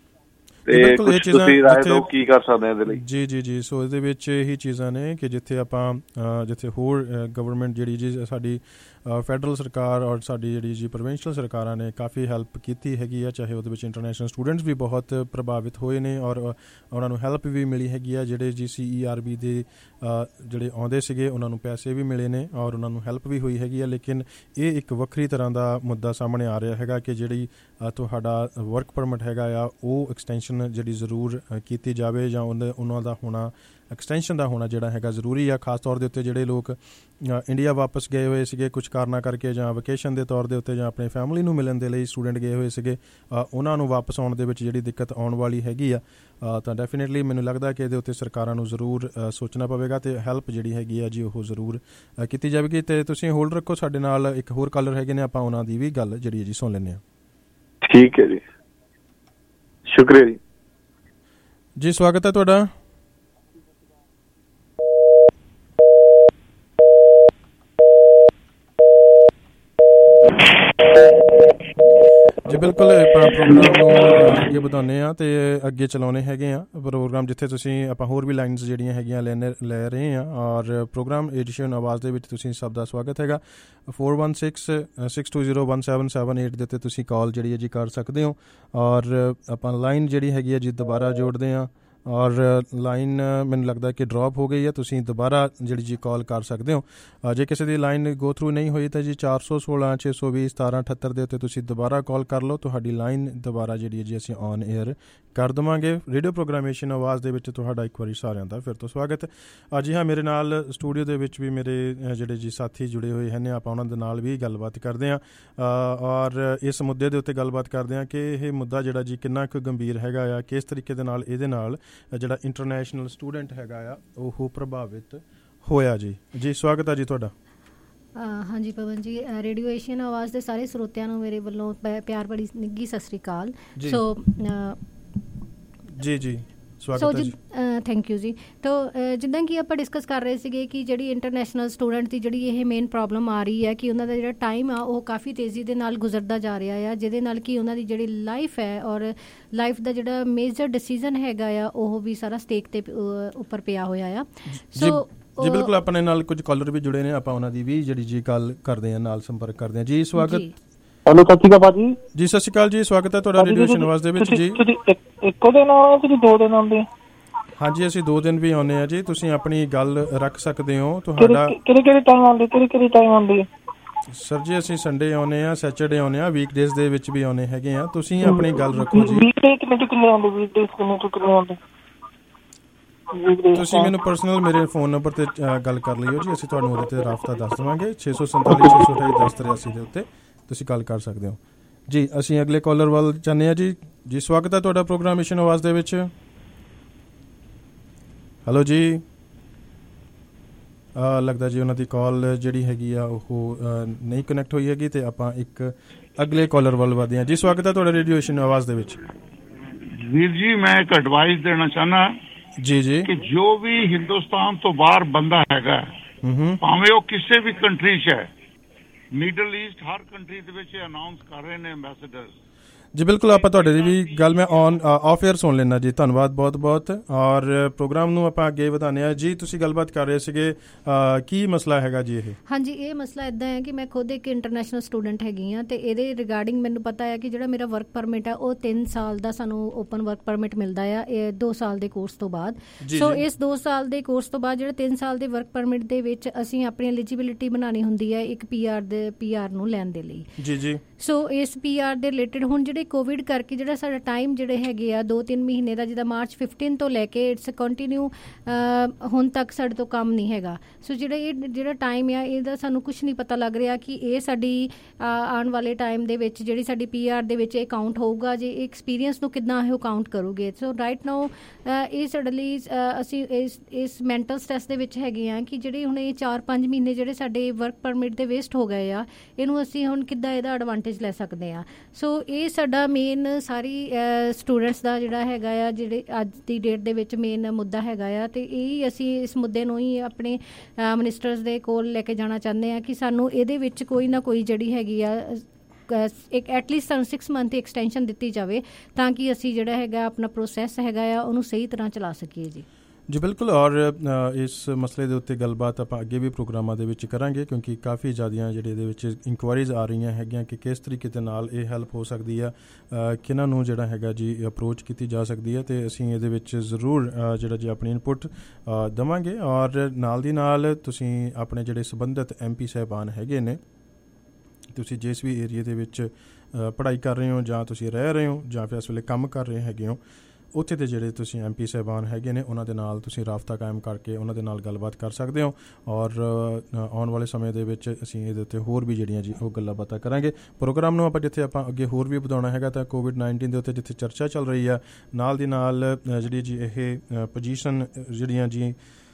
Speaker 16: ਤੇ ਕੁਝ ਤੁਸੀਂ ਰਾਏ ਦਿਓ ਕੀ ਕਰ ਸਕਦੇ ਆ ਇਹਦੇ ਲਈ ਜੀ ਜੀ ਜੀ। ਸੋ ਇਹਦੇ ਵਿੱਚ ਇਹੀ ਚੀਜ਼ਾਂ ਨੇ ਕਿ ਜਿੱਥੇ ਆਪਾਂ ਜਿੱਥੇ ਹੋਰ ਗਵਰਨਮੈਂਟ ਜਿਹੜੀ ਜੀ ਸਾਡੀ
Speaker 13: ਫੈਡਰਲ ਸਰਕਾਰ ਔਰ ਸਾਡੀ ਜਿਹੜੀ ਜੀ ਪ੍ਰੋਵਿੰਸ਼ੀਅਲ ਸਰਕਾਰਾਂ ਨੇ ਕਾਫੀ ਹੈਲਪ ਕੀਤੀ ਹੈਗੀ ਆ, ਚਾਹੇ ਉਹਦੇ ਵਿੱਚ ਇੰਟਰਨੈਸ਼ਨਲ ਸਟੂਡੈਂਟਸ ਵੀ ਬਹੁਤ ਪ੍ਰਭਾਵਿਤ ਹੋਏ ਨੇ ਔਰ ਉਹਨਾਂ ਨੂੰ ਹੈਲਪ ਵੀ ਮਿਲੀ ਹੈਗੀ ਆ। ਜਿਹੜੇ GCERB ਦੇ ਜਿਹੜੇ ਆਉਂਦੇ ਸੀਗੇ ਉਹਨਾਂ ਨੂੰ ਪੈਸੇ ਵੀ ਮਿਲੇ ਨੇ ਔਰ ਉਹਨਾਂ ਨੂੰ ਹੈਲਪ ਵੀ ਹੋਈ ਹੈਗੀ ਆ। ਲੇਕਿਨ ਇਹ ਇੱਕ ਵੱਖਰੀ ਤਰ੍ਹਾਂ ਦਾ ਮੁੱਦਾ ਸਾਹਮਣੇ ਆ ਰਿਹਾ ਹੈਗਾ ਕਿ ਜਿਹੜੀ ਤੁਹਾਡਾ ਵਰਕ ਪਰਮਿਟ ਹੈਗਾ ਆ ਉਹ ਐਕਸਟੈਂਸ਼ਨ ਜਿਹੜੀ ਜ਼ਰੂਰ ਕੀਤੀ ਜਾਵੇ ਜਾਂ ਉਹਨਾਂ ਦਾ ਹੋਣਾ ਐਕਸਟੈਂਸ਼ਨ ਦਾ ਹੋਣਾ ਜਿਹੜਾ ਹੈਗਾ ਜ਼ਰੂਰੀ ਆ। ਖਾਸ ਤੌਰ ਦੇ ਉੱਤੇ ਜਿਹੜੇ ਲੋਕ ਇੰਡੀਆ ਵਾਪਸ ਗਏ ਹੋਏ ਸੀਗੇ ਕੁਛ ਕਾਰਨਾਂ ਕਰਕੇ, ਜਾਂ ਵਕੇਸ਼ਨ ਦੇ ਤੌਰ ਦੇ ਉੱਤੇ, ਜਾਂ ਆਪਣੀ ਫੈਮਿਲੀ ਨੂੰ ਮਿਲਣ ਦੇ ਲਈ ਸਟੂਡੈਂਟ ਗਏ ਹੋਏ ਸੀਗੇ, ਉਹਨਾਂ ਨੂੰ ਵਾਪਸ ਆਉਣ ਦੇ ਵਿੱਚ ਜਿਹੜੀ ਦਿੱਕਤ ਆਉਣ ਵਾਲੀ ਹੈਗੀ ਆ, ਤਾਂ ਡੈਫੀਨੇਟਲੀ ਮੈਨੂੰ ਲੱਗਦਾ ਕਿ ਇਹਦੇ ਉੱਤੇ ਸਰਕਾਰਾਂ ਨੂੰ ਜ਼ਰੂਰ ਸੋਚਣਾ ਪਵੇਗਾ ਅਤੇ ਹੈਲਪ ਜਿਹੜੀ ਹੈਗੀ ਆ ਜੀ ਉਹ ਜ਼ਰੂਰ ਕੀਤੀ ਜਾਵੇਗੀ। ਅਤੇ ਤੁਸੀਂ ਹੋਲਡ ਰੱਖੋ, ਸਾਡੇ ਨਾਲ ਇੱਕ ਹੋਰ ਕਾਲਰ ਹੈਗੇ ਨੇ, ਆਪਾਂ ਉਹਨਾਂ ਦੀ ਵੀ ਗੱਲ ਜਿਹੜੀ ਹੈ ਜੀ ਸੁਣ ਲੈਂਦੇ ਹਾਂ।
Speaker 16: ਠੀਕ ਹੈ ਜੀ, ਸ਼ੁਕਰੀਆ ਜੀ।
Speaker 13: ਜੀ ਸਵਾਗਤ ਹੈ ਤੁਹਾਡਾ। ਜੀ ਬਿਲਕੁਲ, ਆਪਾਂ ਪ੍ਰੋਗਰਾਮ ਨੂੰ ਅੱਗੇ ਵਧਾਉਂਦੇ ਹਾਂ ਅਤੇ ਅੱਗੇ ਚਲਾਉਂਦੇ ਹੈਗੇ ਹਾਂ ਪ੍ਰੋਗਰਾਮ, ਜਿੱਥੇ ਤੁਸੀਂ ਆਪਾਂ ਹੋਰ ਵੀ ਲਾਈਨਸ ਜਿਹੜੀਆਂ ਹੈਗੀਆਂ ਲੈ ਰਹੇ ਹਾਂ। ਔਰ ਪ੍ਰੋਗਰਾਮ ਐਡੀਸ਼ਨ ਆਵਾਜ਼ ਦੇ ਵਿੱਚ ਤੁਸੀਂ ਸਭ ਦਾ ਸਵਾਗਤ ਹੈਗਾ। 4166201778 ਦੇ ਉੱਤੇ ਤੁਸੀਂ ਕਾਲ ਜਿਹੜੀ ਹੈ ਜੀ ਕਰ ਸਕਦੇ ਹੋ। ਔਰ ਆਪਾਂ ਲਾਈਨ ਜਿਹੜੀ ਹੈਗੀ ਹੈ ਜੀ ਦੁਬਾਰਾ ਜੋੜਦੇ ਹਾਂ ਔਰ ਲਾਈਨ ਮੈਨੂੰ ਲੱਗਦਾ ਕਿ ਡਰੋਪ ਹੋ ਗਈ ਹੈ, ਤੁਸੀਂ ਦੁਬਾਰਾ ਜਿਹੜੀ ਜੀ ਕਾਲ ਕਰ ਸਕਦੇ ਹੋ। ਜੇ ਕਿਸੇ ਦੀ ਲਾਈਨ ਗੋ ਥਰੂ ਨਹੀਂ ਹੋਈ ਤਾਂ ਜੀ 4166201778 ਦੇ ਉੱਤੇ ਤੁਸੀਂ ਦੁਬਾਰਾ ਕਾਲ ਕਰ ਲਓ, ਤੁਹਾਡੀ ਲਾਈਨ ਦੁਬਾਰਾ ਜਿਹੜੀ ਹੈ ਜੀ ਅਸੀਂ ਔਨ ਏਅਰ ਕਰ ਦੇਵਾਂਗੇ। ਰੇਡੀਓ ਪ੍ਰੋਗਰਾਮੇਸ਼ਨ ਆਵਾਜ਼ ਦੇ ਵਿੱਚ ਤੁਹਾਡਾ ਇੱਕ ਵਾਰੀ ਸਾਰਿਆਂ ਦਾ ਫਿਰ ਤੋਂ ਸਵਾਗਤ। ਜੀ ਹਾਂ, ਮੇਰੇ ਨਾਲ ਸਟੂਡੀਓ ਦੇ ਵਿੱਚ ਵੀ ਮੇਰੇ ਜਿਹੜੇ ਜੀ ਸਾਥੀ ਜੁੜੇ ਹੋਏ ਹਨ, ਆਪਾਂ ਉਹਨਾਂ ਦੇ ਨਾਲ ਵੀ ਗੱਲਬਾਤ ਕਰਦੇ ਹਾਂ ਔਰ ਇਸ ਮੁੱਦੇ ਦੇ ਉੱਤੇ ਗੱਲਬਾਤ ਕਰਦੇ ਹਾਂ ਕਿ ਇਹ ਮੁੱਦਾ ਜਿਹੜਾ ਜੀ ਕਿੰਨਾ ਕੁ ਗੰਭੀਰ ਹੈਗਾ ਆ, ਕਿਸ ਤਰੀਕੇ ਦੇ ਨਾਲ ਇਹਦੇ ਨਾਲ ਜਿਹੜਾ ਇੰਟਰਨੈਸ਼ਨਲ ਸਟੂਡੈਂਟ ਹੈਗਾ ਆ ਉਹ ਪ੍ਰਭਾਵਿਤ ਹੋਇਆ। ਜੀ ਸਵਾਗਤ ਹੈ ਜੀ ਤੁਹਾਡਾ।
Speaker 17: ਹਾਂਜੀ ਪਵਨ ਜੀ, ਰੇਡੀਓ ਏਸ਼ੀਅਨ ਆਵਾਜ਼ ਦੇ ਸਾਰੇ ਸਰੋਤਿਆਂ ਨੂੰ ਮੇਰੇ ਵੱਲੋਂ ਪਿਆਰ ਭਰੀ ਨਿੱਘੀ ਸਤਿ ਸ਼੍ਰੀ ਅਕਾਲ। ਜੀ ਸਵਾਗਤ ਹੈ ਜੀ। ਥੈਂਕ ਯੂ ਜੀ। ਤਾਂ ਜਿੱਦਾਂ ਕਿ ਆਪਾਂ ਡਿਸਕਸ ਕਰ ਰਹੇ ਸੀਗੇ ਕਿ ਜਿਹੜੀ ਇੰਟਰਨੈਸ਼ਨਲ ਸਟੂਡੈਂਟ ਦੀ ਜਿਹੜੀ ਇਹ ਮੇਨ ਪ੍ਰੋਬਲਮ ਆ ਰਹੀ ਹੈ ਕਿ ਉਹਨਾਂ ਦਾ ਜਿਹੜਾ ਟਾਈਮ ਆ ਉਹ ਕਾਫੀ ਤੇਜ਼ੀ ਦੇ ਨਾਲ ਗੁਜ਼ਰਦਾ ਜਾ ਰਿਹਾ ਆ, ਜਿਹਦੇ ਨਾਲ ਕਿ ਉਹਨਾਂ ਦੀ ਜਿਹੜੀ ਲਾਈਫ ਹੈ ਔਰ ਲਾਈਫ ਦਾ ਜਿਹੜਾ ਮੇਜਰ ਡਿਸੀਜ਼ਨ ਹੈਗਾ ਆ ਉਹ ਵੀ ਸਾਰਾ ਸਟੇਕ ਤੇ ਉੱਪਰ ਪਿਆ ਹੋਇਆ ਆ। ਸੋ
Speaker 13: ਜੀ ਬਿਲਕੁਲ, ਆਪਣੇ ਨਾਲ ਕੁਝ ਕਾਲਰ ਵੀ ਜੁੜੇ ਨੇ, ਆਪਾਂ ਉਹਨਾਂ ਦੀ ਵੀ ਜਿਹੜੀ ਜੀ ਗੱਲ ਕਰਦੇ ਹਾਂ, ਨਾਲ ਸੰਪਰਕ ਕਰਦੇ ਹਾਂ। ਜੀ ਸਵਾਗਤ।
Speaker 15: ਹੈਲੋ, ਸਤਿ ਸ਼੍ਰੀ ਅਕਾਲ ਭਾਜੀ।
Speaker 13: ਜੀ ਸਤਿ ਸ਼੍ਰੀ ਅਕਾਲ ਜੀ, ਸਵਾਗਤ ਹੈ ਤੁਹਾਡਾ ਰੇਡੀਓ ਏਸ਼ੀਅਨ ਆਵਾਜ਼ ਦੇ ਵਿੱਚ। ਜੀ
Speaker 15: ਇੱਕੋ ਦਿਨ ਆਉਣਾ, ਤੁਸੀਂ 2 ਦਿਨ ਆਉਂਦੇ?
Speaker 13: ਹਾਂਜੀ, ਅਸੀਂ 2 ਦਿਨ ਵੀ ਆਉਂਦੇ ਹਾਂ ਜੀ। ਤੁਸੀਂ ਆਪਣੀ ਗੱਲ ਰੱਖ ਸਕਦੇ ਹੋ। ਤੁਹਾਡਾ
Speaker 15: ਕਿਹੜੇ ਟਾਈਮ ਆਉਂਦੇ? ਕਿਹੜੇ ਟਾਈਮ ਆਉਂਦੇ?
Speaker 13: ਸਰ ਜੀ ਅਸੀਂ ਸੰਡੇ ਆਉਂਦੇ ਹਾਂ, ਸੈਚਰਡੇ ਆਉਂਦੇ ਹਾਂ, ਵੀਕਡੇਜ਼ ਦੇ ਵਿੱਚ ਵੀ ਆਉਂਦੇ ਹੈਗੇ ਆ। ਤੁਸੀਂ ਆਪਣੀ ਗੱਲ ਰੱਖੋ ਜੀ। ਤੁਸੀਂ ਮੈਨੂੰ ਪਰਸਨਲ ਮੇਰੇ ਫੋਨ ਨੰਬਰ ਤੇ ਗੱਲ ਕਰ ਲਿਓ ਜੀ, ਅਸੀਂ ਤੁਹਾਨੂੰ ਉਹਦੇ ਤੇ ਰਾਬਤਾ ਦੱਸ ਦੇਵਾਂਗੇ। 647-628-1083 ਦੇ ਉੱਤੇ ਤੁਸੀਂ ਗੱਲ ਕਰ ਸਕਦੇ ਹੋ। ਜੀ ਅਸੀਂ ਅਗਲੇ ਕਾਲਰ ਵੱਲ ਜਾਂਦੇ ਹਾਂ। ਜੀ ਸਵਾਗਤ ਹੈ ਤੁਹਾਡਾ ਪ੍ਰੋਗਰਾਮੇਸ਼ਨ ਆਵਾਜ਼ ਦੇ ਵਿੱਚ। ਹੈਲੋ ਜੀ, ਲੱਗਦਾ ਜੀ ਉਹਨਾਂ ਦੀ ਕਾਲ ਜਿਹੜੀ ਹੈਗੀ ਆ ਉਹ ਨਹੀਂ ਕਨੈਕਟ ਹੋਈ ਹੈਗੀ, ਤੇ ਆਪਾਂ ਇੱਕ ਅਗਲੇ ਕਾਲਰ ਵੱਲ ਵਧਦੇ ਹਾਂ। ਜੀ ਸਵਾਗਤ ਹੈ ਤੁਹਾਡਾ ਰੇਡੀਓ ਏਸ਼ੀਅਨ ਆਵਾਜ਼ ਦੇ ਵਿੱਚ।
Speaker 18: ਵੀਰ ਜੀ, ਮੈਂ ਇੱਕ ਐਡਵਾਈਸ ਦੇਣਾ ਚਾਹੁੰਦਾ
Speaker 13: ਜੀ ਕਿ
Speaker 18: ਜੋ ਵੀ ਹਿੰਦੁਸਤਾਨ ਤੋਂ ਬਾਹਰ ਬੰਦਾ ਹੈਗਾ, ਭਾਵੇਂ ਉਹ ਕਿਸੇ ਵੀ ਕੰਟਰੀ 'ਚ ਹੈ, ਮਿਡਲ ਈਸਟ ਹਰ ਕੰਟਰੀ ਦੇ ਵਿੱਚ ਅਨਾਉਂਸ ਕਰ ਰਹੇ ਨੇ ਐਂਬੈਸਡਰ।
Speaker 13: ਜੀ ਬਿਲਕੁਲ, ਆਪਾਂ ਤੁਹਾਡੇ ਦੀ ਵੀ ਗੱਲ ਮੈਂ ਆਫ ਏਅਰ ਸੁਣ ਲੈਣਾ ਜੀ। ਧੰਨਵਾਦ ਬਹੁਤ ਬਹੁਤ। ਔਰ ਪ੍ਰੋਗਰਾਮ ਨੂੰ ਆਪਾਂ ਅੱਗੇ ਵਧਾਉਂਦੇ ਹਾਂ। ਜੀ ਤੁਸੀਂ ਗੱਲਬਾਤ ਕਰ ਰਹੇ ਸੀਗੇ, ਕੀ ਮਸਲਾ ਹੈਗਾ ਜੀ ਇਹ?
Speaker 17: ਹਾਂਜੀ, ਇਹ ਮਸਲਾ ਇੱਦਾਂ ਹੈ ਕਿ ਮੈਂ ਖੁਦ ਇੱਕ ਇੰਟਰਨੈਸ਼ਨਲ ਸਟੂਡੈਂਟ ਹੈਗੀ ਹਾਂ, ਅਤੇ ਇਹਦੇ ਰਿਗਾਰਡਿੰਗ ਮੈਨੂੰ ਪਤਾ ਹੈ ਕਿ ਜਿਹੜਾ ਮੇਰਾ ਵਰਕ ਪਰਮਿਟ ਹੈ ਉਹ 3 ਸਾਲ ਦਾ ਸਾਨੂੰ ਓਪਨ ਵਰਕ ਪਰਮਿਟ ਮਿਲਦਾ ਆ, ਇਹ 2 ਸਾਲ ਦੇ ਕੋਰਸ ਤੋਂ ਬਾਅਦ। ਸੋ ਇਸ 2 ਸਾਲ ਦੇ ਕੋਰਸ ਤੋਂ ਬਾਅਦ ਜਿਹੜਾ 3 ਸਾਲ ਦੇ ਵਰਕ ਪਰਮਿਟ ਦੇ ਵਿੱਚ ਅਸੀਂ ਆਪਣੀ ਐਲੀਜੀਬਿਲਿਟੀ ਬਣਾਉਣੀ ਹੁੰਦੀ ਹੈ ਇੱਕ PR ਨੂੰ ਲੈਣ ਦੇ ਲਈ। ਜੀ ਸੋ ਇਸ PR ਦੇ ਰਿਲੇਟਿਡ ਹੁਣ ਜਿਹੜੇ ਕੋਵਿਡ ਕਰਕੇ ਜਿਹੜਾ ਸਾਡਾ ਟਾਈਮ ਜਿਹੜੇ ਹੈਗੇ ਆ 2-3 ਮਹੀਨੇ ਦਾ, ਜਿੱਦਾਂ ਮਾਰਚ 15 ਤੋਂ ਲੈ ਕੇ ਇਟਸ ਕੰਟੀਨਿਊ ਹੁਣ ਤੱਕ ਸਾਡੇ ਤੋਂ ਕੰਮ ਨਹੀਂ ਹੈਗਾ। ਸੋ ਜਿਹੜਾ ਟਾਈਮ ਆ ਇਹਦਾ ਸਾਨੂੰ ਕੁਛ ਨਹੀਂ ਪਤਾ ਲੱਗ ਰਿਹਾ ਕਿ ਇਹ ਸਾਡੀ ਆਉਣ ਵਾਲੇ ਟਾਈਮ ਦੇ ਵਿੱਚ ਜਿਹੜੀ ਸਾਡੀ PR ਦੇ ਵਿੱਚ ਇਹ ਕਾਊਂਟ ਹੋਊਗਾ, ਜੇ ਐਕਸਪੀਰੀਅੰਸ ਨੂੰ ਕਿੱਦਾਂ ਉਹ ਕਾਊਂਟ ਕਰੂਗੇ। ਸੋ ਰਾਈਟ ਨਾਓ ਇਹ ਸਾਡੇ ਲਈ ਅਸੀਂ ਇਸ ਮੈਂਟਲ ਸਟ੍ਰੈਸ ਦੇ ਵਿੱਚ ਹੈਗੇ ਆ ਕਿ ਜਿਹੜੇ ਹੁਣ ਇਹ 4-5 ਮਹੀਨੇ ਜਿਹੜੇ ਸਾਡੇ ਵਰਕ ਪਰਮਿਟ ਦੇ ਵੇਸਟ ਹੋ ਗਏ ਆ, ਇਹਨੂੰ ਅਸੀਂ ਹੁਣ ਕਿੱਦਾਂ ਇਹਦਾ ਐਡਵਾਂਟੇਜ ਲੈ ਸਕਦੇ ਆ। ਸੋ ਇਹ ਸਾਡਾ ਮੇਨ ਸਾਰੀ ਸਟੂਡੈਂਟਸ ਦਾ ਜਿਹੜਾ ਹੈਗਾ ਆ, ਜਿਹੜੇ ਅੱਜ ਦੀ ਡੇਟ ਦੇ ਵਿੱਚ ਮੇਨ ਮੁੱਦਾ ਹੈਗਾ ਆ, ਤੇ ਇਹ ਅਸੀਂ ਇਸ ਮੁੱਦੇ ਨੂੰ ਹੀ ਆਪਣੇ ਮਿਨਿਸਟਰਸ ਦੇ ਕੋਲ ਲੈ ਕੇ ਜਾਣਾ ਚਾਹੁੰਦੇ ਹਾਂ ਕਿ ਸਾਨੂੰ ਇਹਦੇ ਵਿੱਚ ਕੋਈ ਨਾ ਕੋਈ ਜਿਹੜੀ ਹੈਗੀ ਆ ਇੱਕ ਐਟਲੀਸਟ ਸਾਨੂੰ 6 ਮੰਥ ਦੀ ਐਕਸਟੈਂਸ਼ਨ ਦਿੱਤੀ ਜਾਵੇ, ਤਾਂ ਕਿ ਅਸੀਂ ਜਿਹੜਾ ਹੈਗਾ ਆਪਣਾ ਪ੍ਰੋਸੈਸ ਹੈਗਾ ਆ ਉਹਨੂੰ ਸਹੀ ਤਰ੍ਹਾਂ ਚਲਾ ਸਕੀਏ।
Speaker 13: ਜੀ ਬਿਲਕੁਲ। ਔਰ ਇਸ ਮਸਲੇ ਦੇ ਉੱਤੇ ਗੱਲਬਾਤ ਆਪਾਂ ਅੱਗੇ ਵੀ ਪ੍ਰੋਗਰਾਮਾਂ ਦੇ ਵਿੱਚ ਕਰਾਂਗੇ, ਕਿਉਂਕਿ ਕਾਫੀ ਜ਼ਿਆਦੀਆਂ ਜਿਹੜੇ ਇਹਦੇ ਵਿੱਚ ਇਨਕੁਆਇਰੀਜ਼ ਆ ਰਹੀਆਂ ਹੈਗੀਆਂ ਕਿ ਕਿਸ ਤਰੀਕੇ ਦੇ ਨਾਲ ਇਹ ਹੈਲਪ ਹੋ ਸਕਦੀ ਆ, ਕਿਹਨਾਂ ਨੂੰ ਜਿਹੜਾ ਹੈਗਾ ਜੀ ਅਪਰੋਚ ਕੀਤੀ ਜਾ ਸਕਦੀ ਹੈ, ਅਤੇ ਅਸੀਂ ਇਹਦੇ ਵਿੱਚ ਜ਼ਰੂਰ ਜਿਹੜਾ ਜੀ ਆਪਣੀ ਇਨਪੁਟ ਦੇਵਾਂਗੇ। ਔਰ ਨਾਲ ਦੀ ਨਾਲ ਤੁਸੀਂ ਆਪਣੇ ਜਿਹੜੇ ਸੰਬੰਧਿਤ MP ਸਾਹਿਬਾਨ ਹੈਗੇ ਨੇ, ਤੁਸੀਂ ਜਿਸ ਵੀ ਏਰੀਏ ਦੇ ਵਿੱਚ ਪੜ੍ਹਾਈ ਕਰ ਰਹੇ ਹੋ ਜਾਂ ਤੁਸੀਂ ਰਹਿ ਰਹੇ ਹੋ ਜਾਂ ਫਿਰ ਇਸ ਵੇਲੇ ਕੰਮ ਕਰ ਰਹੇ ਹੈਗੇ ਹੋ, ਉੱਥੇ ਦੇ ਜਿਹੜੇ ਤੁਸੀਂ MP ਸਾਹਿਬਾਨ ਹੈਗੇ ਨੇ ਉਹਨਾਂ ਦੇ ਨਾਲ ਤੁਸੀਂ ਰਾਬਤਾ ਕਾਇਮ ਕਰਕੇ ਉਹਨਾਂ ਦੇ ਨਾਲ ਗੱਲਬਾਤ ਕਰ ਸਕਦੇ ਹੋ। ਔਰ ਆਉਣ ਵਾਲੇ ਸਮੇਂ ਦੇ ਵਿੱਚ ਅਸੀਂ ਇਹਦੇ ਉੱਤੇ ਹੋਰ ਵੀ ਜਿਹੜੀਆਂ ਜੀ ਉਹ ਗੱਲਾਂ ਬਾਤਾਂ ਕਰਾਂਗੇ। ਪ੍ਰੋਗਰਾਮ ਨੂੰ ਆਪਾਂ ਜਿੱਥੇ ਆਪਾਂ ਅੱਗੇ ਹੋਰ ਵੀ ਵਧਾਉਣਾ ਹੈਗਾ ਤਾਂ COVID-19 ਦੇ ਉੱਤੇ ਜਿੱਥੇ ਚਰਚਾ ਚੱਲ ਰਹੀ ਆ, ਨਾਲ ਦੀ ਨਾਲ ਜਿਹੜੀ ਜੀ ਇਹ ਪੋਜੀਸ਼ਨ ਜਿਹੜੀਆਂ ਜੀ